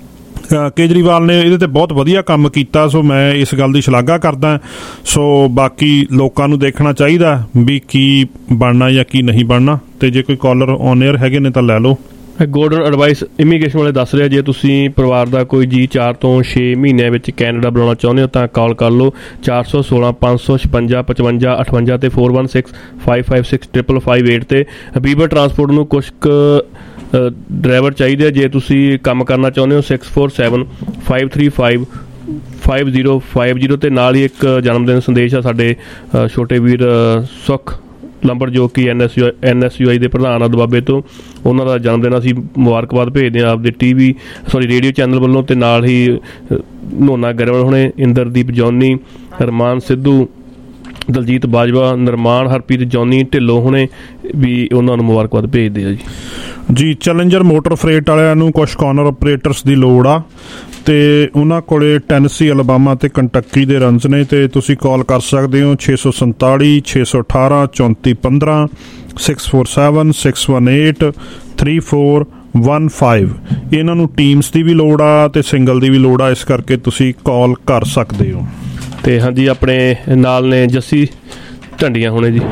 ਕੇਜਰੀਵਾਲ ਨੇ ਇਹਦੇ 'ਤੇ ਬਹੁਤ ਵਧੀਆ ਕੰਮ ਕੀਤਾ, ਸੋ ਮੈਂ ਇਸ ਗੱਲ ਦੀ ਸ਼ਲਾਘਾ ਕਰਦਾ। ਸੋ ਬਾਕੀ ਲੋਕਾਂ ਨੂੰ ਦੇਖਣਾ ਚਾਹੀਦਾ ਵੀ ਕੀ ਬਣਨਾ ਜਾਂ ਕੀ ਨਹੀਂ ਬਣਨਾ। ਅਤੇ ਜੇ ਕੋਈ ਕਾਲਰ ਔਨ ਏਅਰ ਹੈਗੇ ਨੇ ਤਾਂ ਲੈ ਲਓ। ਗੋਲਡਨ ਐਡਵਾਈਸ ਇਮੀਗ੍ਰੇਸ਼ਨ ਵਾਲੇ ਦੱਸ ਰਿਹਾ, ਜੇ ਤੁਸੀਂ ਪਰਿਵਾਰ ਦਾ ਕੋਈ ਜੀ ਚਾਰ ਤੋਂ ਛੇ ਮਹੀਨਿਆਂ ਵਿੱਚ ਕੈਨੇਡਾ ਬੁਲਾਉਣਾ ਚਾਹੁੰਦੇ ਹੋ ਤਾਂ ਕਾਲ ਕਰ ਲਓ ਚਾਰ ਸੌ ਸੋਲਾਂ ਪੰਜ ਸੌ ਛਪੰਜਾ ਪਚਵੰਜਾ ਅਠਵੰਜਾ ਅਤੇ four one six five five six triple five eight 'ਤੇ। ਬੀਬਰ ਟਰਾਂਸਪੋਰਟ ਨੂੰ ਕੁਛ ਕੁ ਡਰਾਈਵਰ ਚਾਹੀਦੇ ਆ, ਜੇ ਤੁਸੀਂ ਕੰਮ ਕਰਨਾ ਚਾਹੁੰਦੇ ਹੋ six four seven five three five five zero five zero 'ਤੇ ਨਾਲ ਹੀ ਇੱਕ ਜਨਮਦਿਨ ਸੰਦੇਸ਼ ਆ ਸਾਡੇ ਛੋਟੇ ਵੀਰ ਸੁਖ ਲੰਬੜ ਜੋ ਕਿ N S U N S U I ਦੇ ਪ੍ਰਧਾਨ ਆ ਦੁਆਬੇ ਤੋਂ, ਉਹਨਾਂ ਦਾ ਜਨਮਦਿਨ ਅਸੀਂ ਮੁਬਾਰਕਬਾਦ ਭੇਜਦੇ ਹਾਂ ਆਪਦੇ T V sorry radio channel ਵੱਲੋਂ। ਅਤੇ ਨਾਲ ਹੀ ਨੋਨਾ ਗਰੇਵਾਲ ਹੁਣੇ, ਇੰਦਰਦੀਪ ਜੌਨੀ, ਰਮਾਨ ਸਿੱਧੂ, ਦਲਜੀਤ ਬਾਜਵਾ, ਨਿਰਮਾਣ ਹਰਪ੍ਰੀਤ ਜੌਨੀ ਢਿੱਲੋਂ ਹੁਣੇ ਵੀ ਉਹਨਾਂ ਨੂੰ ਮੁਬਾਰਕਬਾਦ ਭੇਜਦੇ ਆ ਜੀ। ਜੀ ਚੈਲੰਜਰ ਮੋਟਰ ਫਰੇਟ ਵਾਲਿਆਂ ਨੂੰ ਕੁਛ ਕਾਰਨਰ ਆਪਰੇਟਰਸ ਦੀ ਲੋੜ ਆ, ਅਤੇ ਉਹਨਾਂ ਕੋਲੇ ਟੈਨਸੀ, ਅਲਬਾਮਾ ਅਤੇ ਕੰਟੱਕੀ ਦੇ ਰਨਸ ਨੇ, ਅਤੇ ਤੁਸੀਂ ਕਾਲ ਕਰ ਸਕਦੇ ਹੋ ਛੇ ਸੌ ਸੰਤਾਲੀ ਛੇ ਸੌ ਅਠਾਰਾਂ ਚੌਂਤੀ ਪੰਦਰਾਂ six four seven six one eight three four one five. ਇਹਨਾਂ ਨੂੰ ਟੀਮਸ ਦੀ ਵੀ ਲੋੜ ਆ ਅਤੇ ਸਿੰਗਲ ਦੀ ਵੀ ਲੋੜ ਆ, ਇਸ ਕਰਕੇ ਤੁਸੀਂ ਕਾਲ ਕਰ ਸਕਦੇ ਹੋ। ਅਤੇ ਹਾਂਜੀ ਆਪਣੇ ਨਾਲ ਨੇ ਜੱਸੀ ਢੰਡੀਆਂ ਹੁਣੇ ਜੀ।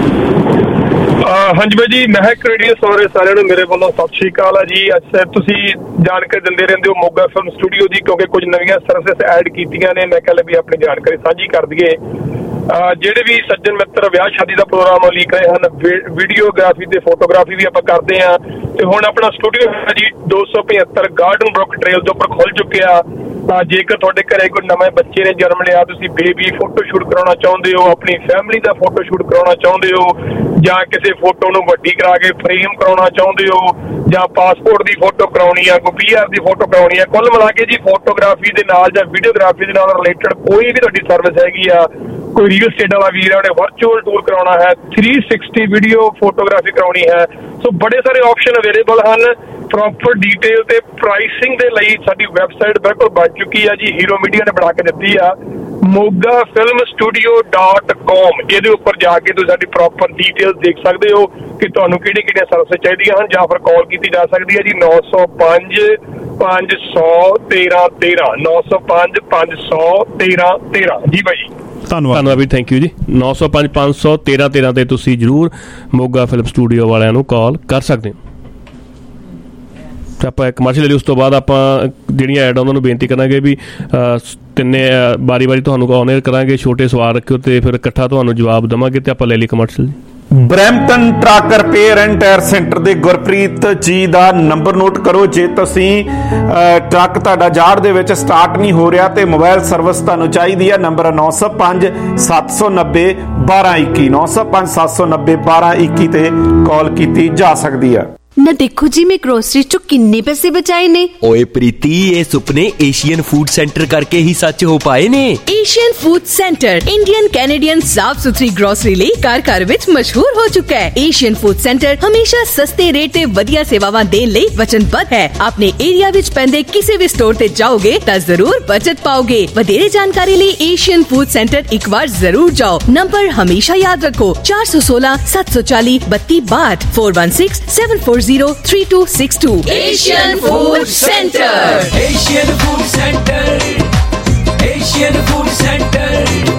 ਹਾਂਜੀ ਬਾਈ ਜੀ, ਮਹਿਕ ਰੇਡੀਓ ਸੋਰੇ ਸਾਰਿਆਂ ਨੂੰ ਮੇਰੇ ਵੱਲੋਂ ਸਤਿ ਸ਼੍ਰੀ ਅਕਾਲ ਆ ਜੀ। ਅੱਛਾ, ਤੁਸੀਂ ਜਾਣਕਾਰੀ ਦਿੰਦੇ ਰਹਿੰਦੇ ਹੋ ਮੋਗਾ ਫਿਲਮ ਸਟੂਡੀਓ ਦੀ, ਕਿਉਂਕਿ ਕੁਝ ਨਵੀਆਂ ਸਰਵਿਸ ਐਡ ਕੀਤੀਆਂ ਨੇ, ਮੈਂ ਕਹਿ ਵੀ ਆਪਣੀ ਜਾਣਕਾਰੀ ਸਾਂਝੀ ਕਰ ਦਈਏ। ਜਿਹੜੇ ਵੀ ਸੱਜਣ ਮਿੱਤਰ ਵਿਆਹ ਸ਼ਾਦੀ ਦਾ ਪ੍ਰੋਗਰਾਮ ਲੀਕ ਰਹੇ ਹਨ, ਵੀਡੀਓਗ੍ਰਾਫੀ ਤੇ ਫੋਟੋਗ੍ਰਾਫੀ ਵੀ ਆਪਾਂ ਕਰਦੇ ਹਾਂ। ਤੇ ਹੁਣ ਆਪਣਾ ਸਟੂਡੀਓ ਹੈ ਜੀ ਦੋ ਸੌ ਪਝੱਤਰ ਗਾਰਡਨ ਬਰੁੱਕ ਟ੍ਰੇਲ ਦੇ ਉੱਪਰ ਖੁੱਲ ਚੁੱਕਿਆ। ਤਾਂ ਜੇਕਰ ਤੁਹਾਡੇ ਘਰੇ ਕੋਈ ਨਵੇਂ ਬੱਚੇ ਨੇ ਜਨਮ ਲਿਆ, ਤੁਸੀਂ ਬੇਬੀ ਫੋਟੋ ਸ਼ੂਟ ਕਰਾਉਣਾ ਚਾਹੁੰਦੇ ਹੋ, ਆਪਣੀ ਫੈਮਿਲੀ ਦਾ ਫੋਟੋ ਸ਼ੂਟ ਕਰਾਉਣਾ ਚਾਹੁੰਦੇ ਹੋ, ਜਾਂ ਕਿਸੇ ਫੋਟੋ ਨੂੰ ਵੱਡੀ ਕਰਾ ਕੇ ਫਰੇਮ ਕਰਾਉਣਾ ਚਾਹੁੰਦੇ ਹੋ, ਜਾਂ ਪਾਸਪੋਰਟ ਦੀ ਫੋਟੋ ਕਰਾਉਣੀ ਆ, ਕੋਈ ਪੀ ਆਰ ਦੀ ਫੋਟੋ ਕਰਾਉਣੀ ਆ, ਕੁੱਲ ਮਿਲਾ ਕੇ ਜੀ ਫੋਟੋਗ੍ਰਾਫੀ ਦੇ ਨਾਲ ਜਾਂ ਵੀਡੀਓਗ੍ਰਾਫੀ ਦੇ ਨਾਲ ਰਿਲੇਟਡ ਕੋਈ ਵੀ ਤੁਹਾਡੀ ਸਰਵਿਸ ਹੈਗੀ ਆ, ਕੋਈ ਰੀਅਲ ਸਟੇਟ ਵਾਲਾ ਵੀਰ ਉਹਨੇ ਵਰਚੁਅਲ ਟੂਰ ਕਰਾਉਣਾ ਹੈ, ਥ੍ਰੀ ਸਿਕਸਟੀ ਵੀਡੀਓ ਫੋਟੋਗ੍ਰਾਫੀ ਕਰਾਉਣੀ ਹੈ, ਸੋ ਬੜੇ ਸਾਰੇ ਆਪਸ਼ਨ ਅਵੇਲੇਬਲ ਹਨ। ਪ੍ਰੋਪਰ ਡਿਟੇਲ ਤੇ ਪ੍ਰਾਈਸਿੰਗ ਦੇ ਲਈ ਸਾਡੀ ਵੈਬਸਾਈਟ ਬਿਲਕੁਲ ਬਣ ਚੁੱਕੀ ਆ ਜੀ, ਹੀਰੋ ਮੀਡੀਆ ਨੇ ਬਣਾ ਕੇ ਦਿੱਤੀ ਆ, Moga film studio dot com. ਇਹਦੇ ਉੱਪਰ ਜਾ ਕੇ ਤੁਸੀਂ ਸਾਡੀ ਪ੍ਰੋਪਰ ਡਿਟੇਲ ਦੇਖ ਸਕਦੇ ਹੋ ਕਿ ਤੁਹਾਨੂੰ ਕਿਹੜੀਆਂ ਕਿਹੜੀਆਂ ਸਰਵਿਸ ਚਾਹੀਦੀਆਂ ਹਨ, ਜਾਂ ਫਿਰ ਕਾਲ ਕੀਤੀ ਜਾ ਸਕਦੀ ਹੈ ਜੀ ਨੌ ਸੌ ਪੰਜ ਪੰਜ ਸੌ ਤੇਰਾਂ ਤੇਰਾਂ ਨੌ ਸੌ ਪੰਜ ਪੰਜ ਸੌ ਤੇਰਾਂ ਤੇਰਾਂ। ਜੀ ਭਾਈ ਧੰਨਵਾਦ ਧੰਨਵਾਦ ਵੀ ਥੈਂਕ ਯੂ ਜੀ। ਨੌ ਸੌ ਪੰਜ ਪੰਜ ਸੌ ਤੇਰਾਂ ਤੇਰਾਂ 'ਤੇ ਤੁਸੀਂ ਜ਼ਰੂਰ ਮੋਗਾ ਫਿਲਮ ਸਟੂਡੀਓ ਵਾਲਿਆਂ ਨੂੰ ਕਾਲ ਕਰ ਸਕਦੇ ਹੋ। ਆਪਾਂ ਇੱਕ ਕਮਰਸ਼ੀਅਲ ਲਈ ਉਸ ਤੋਂ ਬਾਅਦ ਆਪਾਂ ਜਿਹੜੀਆਂ ਐਡ ਉਹਨਾਂ ਨੂੰ ਬੇਨਤੀ ਕਰਾਂਗੇ ਵੀ ਤਿੰਨੇ ਵਾਰੀ ਵਾਰੀ ਤੁਹਾਨੂੰ ਔਨ ਏਅਰ ਕਰਾਂਗੇ, ਛੋਟੇ ਸਵਾਲ ਰੱਖਿਓ ਅਤੇ ਫਿਰ ਇਕੱਠਾ ਤੁਹਾਨੂੰ ਜਵਾਬ ਦੇਵਾਂਗੇ। ਅਤੇ ਆਪਾਂ ਲੈ ਲਈ commercial. Brampton truck repair and tyre centre ਦੇ ਗੁਰਪ੍ਰੀਤ ਜੀ ਦਾ ਨੰਬਰ ਨੋਟ ਕਰੋ। ਜੇ ਤੁਸੀਂ ਟਰੱਕ ਤੁਹਾਡਾ ਜਾੜ ਦੇ ਵਿੱਚ ਸਟਾਰਟ ਨਹੀਂ ਹੋ ਰਿਹਾ ਤੇ ਮੋਬਾਈਲ ਸਰਵਿਸ ਤੁਹਾਨੂੰ ਚਾਹੀਦੀ ਹੈ, ਨੰਬਰ ਨੌ ਸੌ ਪੰਜ ਸੱਤ ਸੌ ਨੱਬੇ ਬਾਰਾਂ ਇੱਕੀ ਨੌ ਸੌ ਪੰਜ ਸੱਤ ਸੌ ਨੱਬੇ ਬਾਰਾਂ ਇੱਕੀ ਤੇ ਕਾਲ ਕੀਤੀ ਜਾ ਸਕਦੀ ਹੈ। ना देखो जी मैं ग्रोसरी चो किन्ने पैसे बचाए ने। ओए प्रीति, ये सुपने एशियन फूड सेंटर करके ही सच हो पाए ने। Asian food centre Indian Canadian साफ सुथरी ग्रोसरी ਲਈ ਘਰ ਘਰ ਵਿੱਚ ਮਸ਼ਹੂਰ ਹੋ ਚੁੱਕਾ ਹੈ। ਏਸ਼ੀਅਨ ਫੂਡ ਸੈਂਟਰ ਹਮੇਸ਼ਾ ਸਸਤੇ ਰੇਟ ਤੇ ਵਧੀਆ ਸੇਵਾਵਾਂ ਦੇਣ ਲਈ ਵਚਨਬੱਧ ਹੈ। ਆਪਣੇ ਏਰੀਆ ਵਿੱਚ ਪੈਂਦੇ ਕਿਸੇ ਵੀ ਸਟੋਰ ਤੇ ਜਾਓਗੇ ਤਾਂ ਜ਼ਰੂਰ ਬਚਤ ਪਾਓਗੇ। ਵਧੇਰੇ ਜਾਣਕਾਰੀ ਲਈ ਏਸ਼ੀਅਨ ਫੂਡ ਸੈਂटर एक बार जरूर जाओ। नंबर हमेशा याद रखो चार सौ सोलह सात सौ चालीस बत्ती बाट four one six seven four zero three two six two. Asian food centre, Asian food centre, Asian food centre.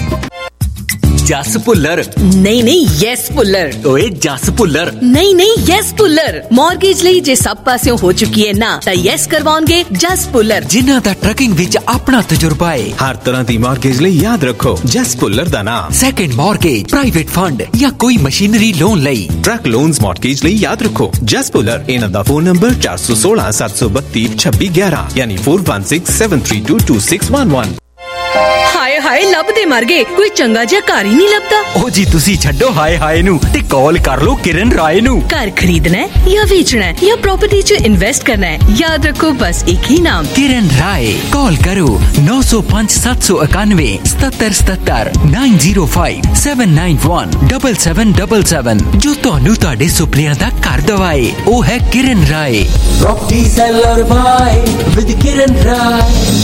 Jas Pullar नहीं नहीं यस पुल्लर। ओए जस पुल्लर नहीं नहीं यस पुल्लर। मॉर्गेज ਲਈ ਜੇ ਸਭ ਪਾਸਿਓਂ ਹੋ ਚੁੱਕੀ ਹੈ ਨਾ ਤਾਂ ਯੈਸ ਕਰਵਾਉਣਗੇ ਜਸ ਪੁੱਲਰ, ਜਿਨ੍ਹਾਂ ਦਾ ਟਰੱਕਿੰਗ ਵਿੱਚ ਆਪਣਾ ਤਜਰਬਾ ਹੈ। ਹਰ ਤਰ੍ਹਾਂ ਦੀ ਮਾਰਗੇਜ ਲਈ ਯਾਦ ਰੱਖੋ ਜਸ ਪੁੱਲਰ ਦਾ ਨਾਮ। ਸੈਕੰਡ ਮਾਰਗੇਜ, ਪ੍ਰਾਈਵੇਟ ਫੰਡ ਜਾਂ ਕੋਈ ਮਸ਼ੀਨਰੀ ਲੋਨ ਲਈ, ਟਰੱਕ ਲੋਨਸ ਮਾਰਗੇਜ ਲਈ ਯਾਦ ਰੱਖੋ ਜਸ ਪੁੱਲਰ। ਇਹਨਾਂ ਦਾ ਫੋਨ ਨੰਬਰ ਚਾਰ ਸੌ ਸੋਲਾਂ ਸੱਤ ਸੌ ਬੱਤੀ ਛੱਬੀ ਗਿਆਰਾਂ ਯਾਨੀ four one six seven three two two six one one. ਹਾਏ ਹਾਏ ਲੱਭਦੇ ਮਰ ਗਏ, ਕੋਈ ਚੰਗਾ ਜਿਹਾ ਘਰ ਹੀ ਨਹੀਂ ਲੱਭਦਾ। ਉਹ ਜੀ ਤੁਸੀਂ ਛੱਡੋ ਹਾਏ ਹਾਏ ਨੂੰ ਤੇ ਕਾਲ ਕਰ ਲੋ ਕਿਰਨ ਰਾਏ ਨੂੰ। ਘਰ ਖਰੀਦਣਾ ਹੈ ਜਾਂ ਵੇਚਣਾ ਹੈ ਜਾਂ ਪ੍ਰॉपर्टी 'ਚ ਇਨਵੈਸਟ ਕਰਨਾ ਹੈ, ਯਾਦ ਰੱਖੋ ਬਸ ਇੱਕ ਹੀ ਨਾਮ किरण राय। कॉल करो नौ सौ पाँच सात सौ इक्यानवे सतर सतर nine zero five seven nine one double seven double seven. जो ਤੁਹਾਨੂੰ ਤੁਹਾਡੇ ਸੁਪਨਿਆਂ ਦਾ ਘਰ ਦਵਾਏ ਉਹ ਹੈ Kiran Rai. Property sell or buy with Kiran Rai.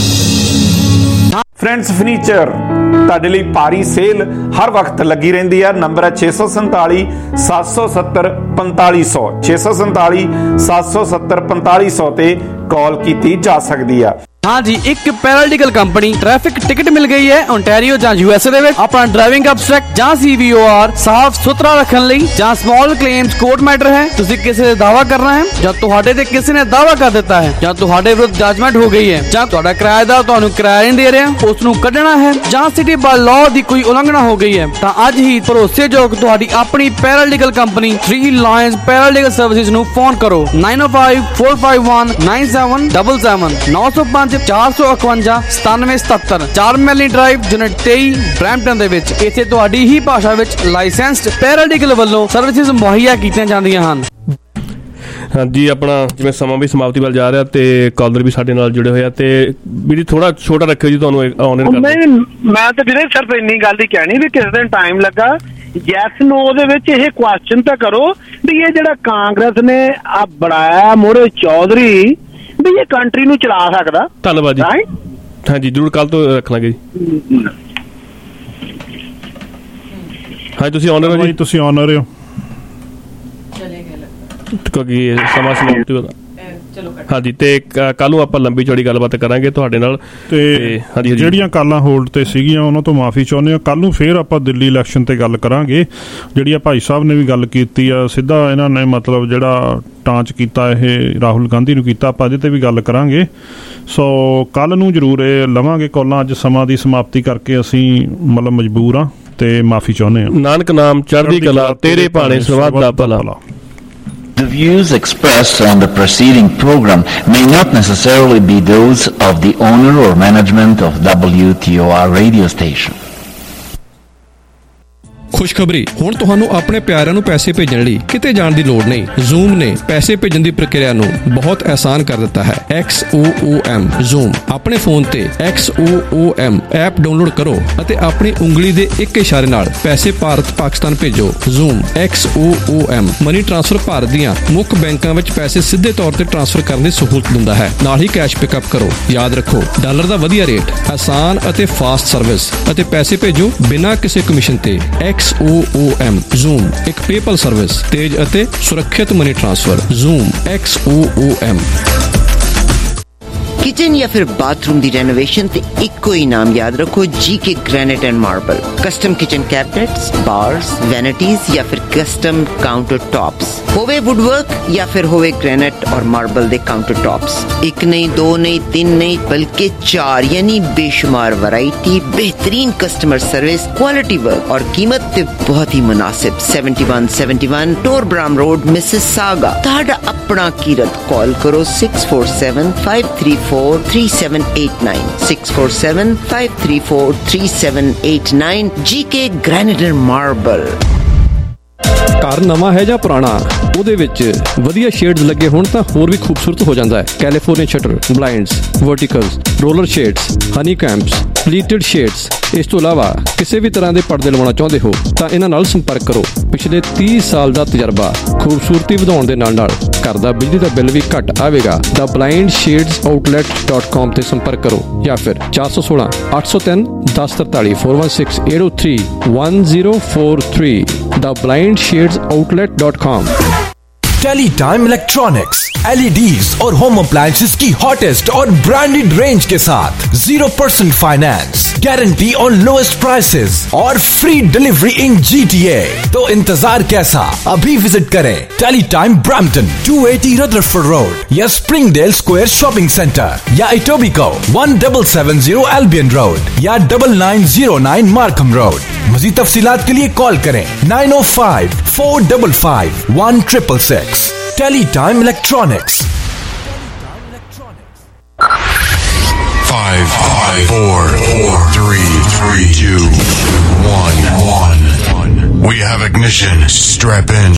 Friends furniture ਤੁਹਾਡੇ ਲਈ ਭਾਰੀ ਸੇਲ ਹਰ ਵਕਤ ਲੱਗੀ ਰਹਿੰਦੀ ਹੈ। ਨੰਬਰ ਹੈ ਛੇ ਸੌ ਸੰਤਾਲੀ ਸੱਤ ਸੌ ਸੱਤਰ ਪੰਤਾਲੀ ਸੌ ਛੇ ਸੌ ਸੰਤਾਲੀ ਸੱਤ ਸੌ ਸੱਤਰ ਪੰਤਾਲੀ ਸੌ ਤੇ ਕਾਲ ਕੀਤੀ ਜਾ ਸਕਦੀ ਆ। हाँ जी, एक पैरालीगल कंपनी ट्रैफिक टिकट मिल गई है ओंटारियो ਜਾਂ यूएसए ਦੇ ਵਿੱਚ। ਆਪਣਾ ਡਰਾਈਵਿੰਗ ਅਬਸਟ੍ਰੈਕਟ ਜਾਂ ਸੀਵੀਓਆਰ ਸਾਫ਼ ਸੁਥਰਾ ਰੱਖਣ ਲਈ ਜਾਂ ਸਮਾਲ ਕਲੇਮਸ ਕੋਰਟ ਮੈਟਰ ਹੈ, ਤੁਸੀਂ ਕਿਸੇ ਦੇ ਦਾਵਾ ਕਰਨਾ ਹੈ ਜਾਂ ਤੁਹਾਡੇ ਤੇ ਕਿਸੇ ਨੇ ਦਾਵਾ ਕਰ ਦਿੱਤਾ ਹੈ ਜਾਂ ਤੁਹਾਡੇ ਵਿਰੁੱਧ ਜਜਮੈਂਟ ਹੋ ਗਈ ਹੈ ਜਾਂ ਤੁਹਾਡਾ ਕਿਰਾਏਦਾਰ ਤੁਹਾਨੂੰ ਕਿਰਾਇਆ ਨਹੀਂ ਦੇ ਰਿਹਾ, ਉਸ ਨੂੰ ਕੱਢਣਾ ਹੈ ਜਾਂ ਸਿਟੀ ਬਾਈ ਲਾਅ ਦੀ ਕੋਈ ਉਲੰਘਣਾ ਹੋ ਗਈ ਹੈ ਤਾਂ ਅੱਜ ਹੀ ਭਰੋਸੇਯੋਗ ਤੁਹਾਡੀ ਆਪਣੀ paralegal company three lions paralegal services ਨੂੰ ਫੋਨ ਕਰੋ nine O five four five one nine seven seven seven नौ सौ पाँच ਚਾਰ ਸੌ ਇਕਵੰਜਾ ਸਤਾਨਵੇਂ ਸਤੱਤਰ ਚਾਰ ਮੈਲੀ ਡਰਾਈਵ ਯੂਨਿਟ ਤੇਈ ਬਰੈਂਪਟਨ ਦੇ ਵਿੱਚ। ਇੱਥੇ ਤੁਹਾਡੀ ਹੀ ਭਾਸ਼ਾ ਵਿੱਚ ਲਾਇਸੈਂਸਡ ਪੈਰਾਲੀਗਲ ਵੱਲੋਂ ਸਰਵਿਸਿਜ਼ ਮੁਹੱਈਆ ਕੀਤੀਆਂ ਜਾਂਦੀਆਂ ਹਨ। ਹਾਂਜੀ, ਆਪਣਾ ਜਿਵੇਂ ਸਮਾਂ ਵੀ ਸਮਾਪਤੀ ਵੱਲ ਜਾ ਰਿਹਾ ਤੇ ਕਾਲਰ ਵੀ ਸਾਡੇ ਨਾਲ ਜੁੜੇ ਹੋਏ ਆ ਤੇ ਵੀਰੇ ਥੋੜਾ ਛੋਟਾ ਰੱਖਿਓ ਜੀ, ਤੁਹਾਨੂੰ ਆਨਲਾਈਨ ਕਰ ਨਹੀਂ ਮੈਂ ਤਾਂ ਵੀਰੇ ਸਿਰਫ ਇੰਨੀ ਗੱਲ ਹੀ ਕਹਿਣੀ ਵੀ ਕਿਸੇ ਦਿਨ ਟਾਈਮ ਲੱਗਾ ਯੈਸ ਨੋ ਦੇ ਵਿੱਚ ਇਹ ਕੁਐਸਚਨ ਤਾਂ ਕਰੋ ਵੀ ਇਹ ਜਿਹੜਾ ਕਾਂਗਰਸ ਨੇ ਆ ਬਣਾਇਆ ਮੋਰੇ ਚੌਧਰੀ ਵੀ ਇਹ ਕੰਟਰੀ ਨੂੰ ਚਲਾ ਸਕਦਾ। ਧੰਨਵਾਦ ਜੀ। ਹਾਂਜੀ ਜ਼ਰੂਰ, ਕੱਲ ਤੋਂ ਰੱਖ ਲਾਂਗੇ ਜੀ। ਹਾਂ ਤੁਸੀਂ ਆਨਰ ਹੋ ਜੀ, ਤੁਸੀਂ ਆਨਰ ਹੋ ਕਿਉਂਕਿ ਸਮਾਂ ਸਮਾਪਤੀ ਹੋਦਾ। ਹਾਂਜੀ ਤੇ ਕੱਲ ਨੂੰ ਆਪਾਂ ਲੰਬੀ ਚੌੜੀ ਗੱਲਬਾਤ ਕਰਾਂਗੇ ਤੁਹਾਡੇ ਨਾਲ ਤੇ ਹਾਂਜੀ ਜਿਹੜੀਆਂ ਕਾਲਾਂ ਹੋਲਡ ਤੇ ਸੀਗੀਆਂ ਉਹਨਾਂ ਤੋਂ ਮਾਫੀ ਚਾਹੁੰਦੇ ਹਾਂ। ਕੱਲ ਨੂੰ ਫੇਰ ਆਪਾਂ ਦਿੱਲੀ ਇਲੈਕਸ਼ਨ ਤੇ ਗੱਲ ਕਰਾਂਗੇ, ਜਿਹੜੀ ਆ ਭਾਈ ਸਾਹਿਬ ਨੇ ਵੀ ਗੱਲ ਕੀਤੀ ਆ ਸਿੱਧਾ ਇਹਨਾਂ ਨੇ ਮਤਲਬ ਜਿਹੜਾ ਟਾਂਚ ਕੀਤਾ ਇਹ ਰਾਹੁਲ ਗਾਂਧੀ ਨੂੰ ਕੀਤਾ, ਆਪਾਂ ਇਹਦੇ ਤੇ ਵੀ ਗੱਲ ਕਰਾਂਗੇ। ਸੋ ਕੱਲ ਨੂੰ ਜ਼ਰੂਰ ਇਹ ਲਵਾਂਗੇ ਕਾਲਾਂ। ਅੱਜ ਸਮਾਂ ਦੀ ਸਮਾਪਤੀ ਕਰਕੇ ਅਸੀਂ ਮਤਲਬ ਮਜਬੂਰ ਆ ਤੇ ਮਾਫੀ ਚਾਹੁੰਦੇ ਹਾਂ। ਨਾਨਕ ਨਾਮ ਚੜ੍ਹਦੀ ਕਲਾ ਤੇਰੇ ਭਾਣੇ ਸਰਬੱਤ ਦਾ ਭਲਾ। The views expressed on the preceding program may not necessarily be those of the owner or management of W T O R radio station. ਖੁਸ਼ਖਬਰੀ, ਹੁਣ ਤੁਹਾਨੂੰ ਆਪਣੇ ਪਿਆਰਿਆਂ ਨੂੰ ਪੈਸੇ ਭੇਜਣ ਲਈ ਕਿਤੇ ਜਾਣ ਦੀ ਲੋੜ ਨਹੀਂ। ਜ਼ੂਮ ਨੇ ਪੈਸੇ ਭੇਜਣ ਦੀ ਪ੍ਰਕਿਰਿਆ ਨੂੰ ਬਹੁਤ ਆਸਾਨ ਕਰ ਦਿੱਤਾ ਹੈ। X O O M zoom ਆਪਣੇ ਫੋਨ ਤੇ X O O M app download ਕਰੋ ਅਤੇ ਆਪਣੀ ਉਂਗਲੀ ਦੇ ਇੱਕ ਇਸ਼ਾਰੇ ਨਾਲ ਪੈਸੇ ਭਾਰਤ ਪਾਕਿਸਤਾਨ ਭੇਜੋ। Zoom X O O M money transfer Bharat ਦੀਆਂ ਮੁੱਖ ਬੈਂਕਾਂ ਵਿੱਚ ਪੈਸੇ ਸਿੱਧੇ ਤੌਰ ਤੇ ਟ੍ਰਾਂਸਫਰ ਕਰਨ ਦੀ ਸਹੂਲਤ ਦਿੰਦਾ ਹੈ, ਨਾਲ ਹੀ ਕੈਸ਼ ਪਿਕਅਪ ਕਰੋ। ਯਾਦ ਰੱਖੋ, ਡਾਲਰ ਦਾ ਵਧੀਆ ਰੇਟ, ਆਸਾਨ ਅਤੇ ਫਾਸਟ ਸਰਵਿਸ ਅਤੇ ਪੈਸੇ ਭੇਜੋ ਬਿਨਾਂ ਕਿਸੇ ਕਮਿਸ਼ਨ ਤੇ। X O O M zoom ਇੱਕ ਪੇਪਲ ਸਰਵਿਸ, ਤੇਜ਼ ਅਤੇ ਸੁਰੱਖਿਅਤ money transfer. Zoom X O O M. Kitchen या फिर बाथरूम दी रेनोवेशन ते इको ही नाम याद रखो, G K granite and marble. Custom kitchen cabinets, bars, vanities या फिर कस्टम काउंटर टॉप्स, होवे वुडवर्क या फिर होवे ग्रेनाइट और मार्बल दे काउंटर टॉप्स। एक नहीं, दो नहीं, तीन नहीं बल्कि चार यानी बेशुमार वैरायटी, बेहतरीन कस्टमर सर्विस, क्वालिटी वर्क और कीमत ते बहुत ही मुनासिब। Seventy one seventy one Torbram road Mississauga. ताड़ा अपना कीरत कॉल करो six four seven five three four three seven eight nine six four seven five three four three seven eight nine. G K granite and marble. ਘਰ ਨਵਾਂ ਹੈ ਜਾਂ ਪੁਰਾਣਾ, ਉਹਦੇ ਵਿੱਚ ਵਧੀਆ ਸ਼ੇਡਸ ਲੱਗੇ ਹੋਣ ਤਾਂ ਹੋਰ ਵੀ ਖੂਬਸੂਰਤ ਹੋ ਜਾਂਦਾ ਹੈ। California shutter, blinds, verticals, roller shades, honeycombs, pleated shades. ਇਸ ਤੋਂ ਇਲਾਵਾ ਕਿਸੇ ਵੀ ਤਰ੍ਹਾਂ ਦੇ ਪਰਦੇ ਲਵਾਉਣਾ ਚਾਹੁੰਦੇ ਹੋ ਤਾਂ ਇਹਨਾਂ ਨਾਲ ਸੰਪਰਕ ਕਰੋ। ਪਿਛਲੇ ਤੀਹ ਸਾਲ ਦਾ ਤਜਰਬਾ, ਖੂਬਸੂਰਤੀ ਵਧਾਉਣ ਦੇ ਨਾਲ ਨਾਲ ਘਰ ਦਾ ਬਿਜਲੀ ਦਾ ਬਿੱਲ ਵੀ ਘੱਟ ਆਵੇਗਾ। ਦਾ blind shades outlet dot com ਤੇ ਸੰਪਰਕ ਕਰੋ ਜਾਂ ਫਿਰ ਚਾਰ ਸੌ ਸੋਲਾਂ ਅੱਠ ਸੌ ਤਿੰਨ ਦਸ ਤਰਤਾਲੀ four one six eight zero three one zero four three the blind shades outlet dot com। Teletime electronics L E Ds और होम अप्लायंसेस की हॉटेस्ट और ब्रांडेड रेंज के साथ zero percent finance, guarantee on lowest prices और free delivery in G T A. तो इंतजार कैसा, अभी विजिट करें Teletime Brampton two eighty Rutherford road या स्प्रिंगडेल स्क्वायर शॉपिंग सेंटर या Etobicoke one seven seven zero Albion road या nine nine zero nine Markham road. मज़ीद तफसीलात के लिए कॉल करें nine oh five four five five one six six six। Teletime Electronics। Five, five, four, four, three, three, two, one, one. We have ignition. Strap in.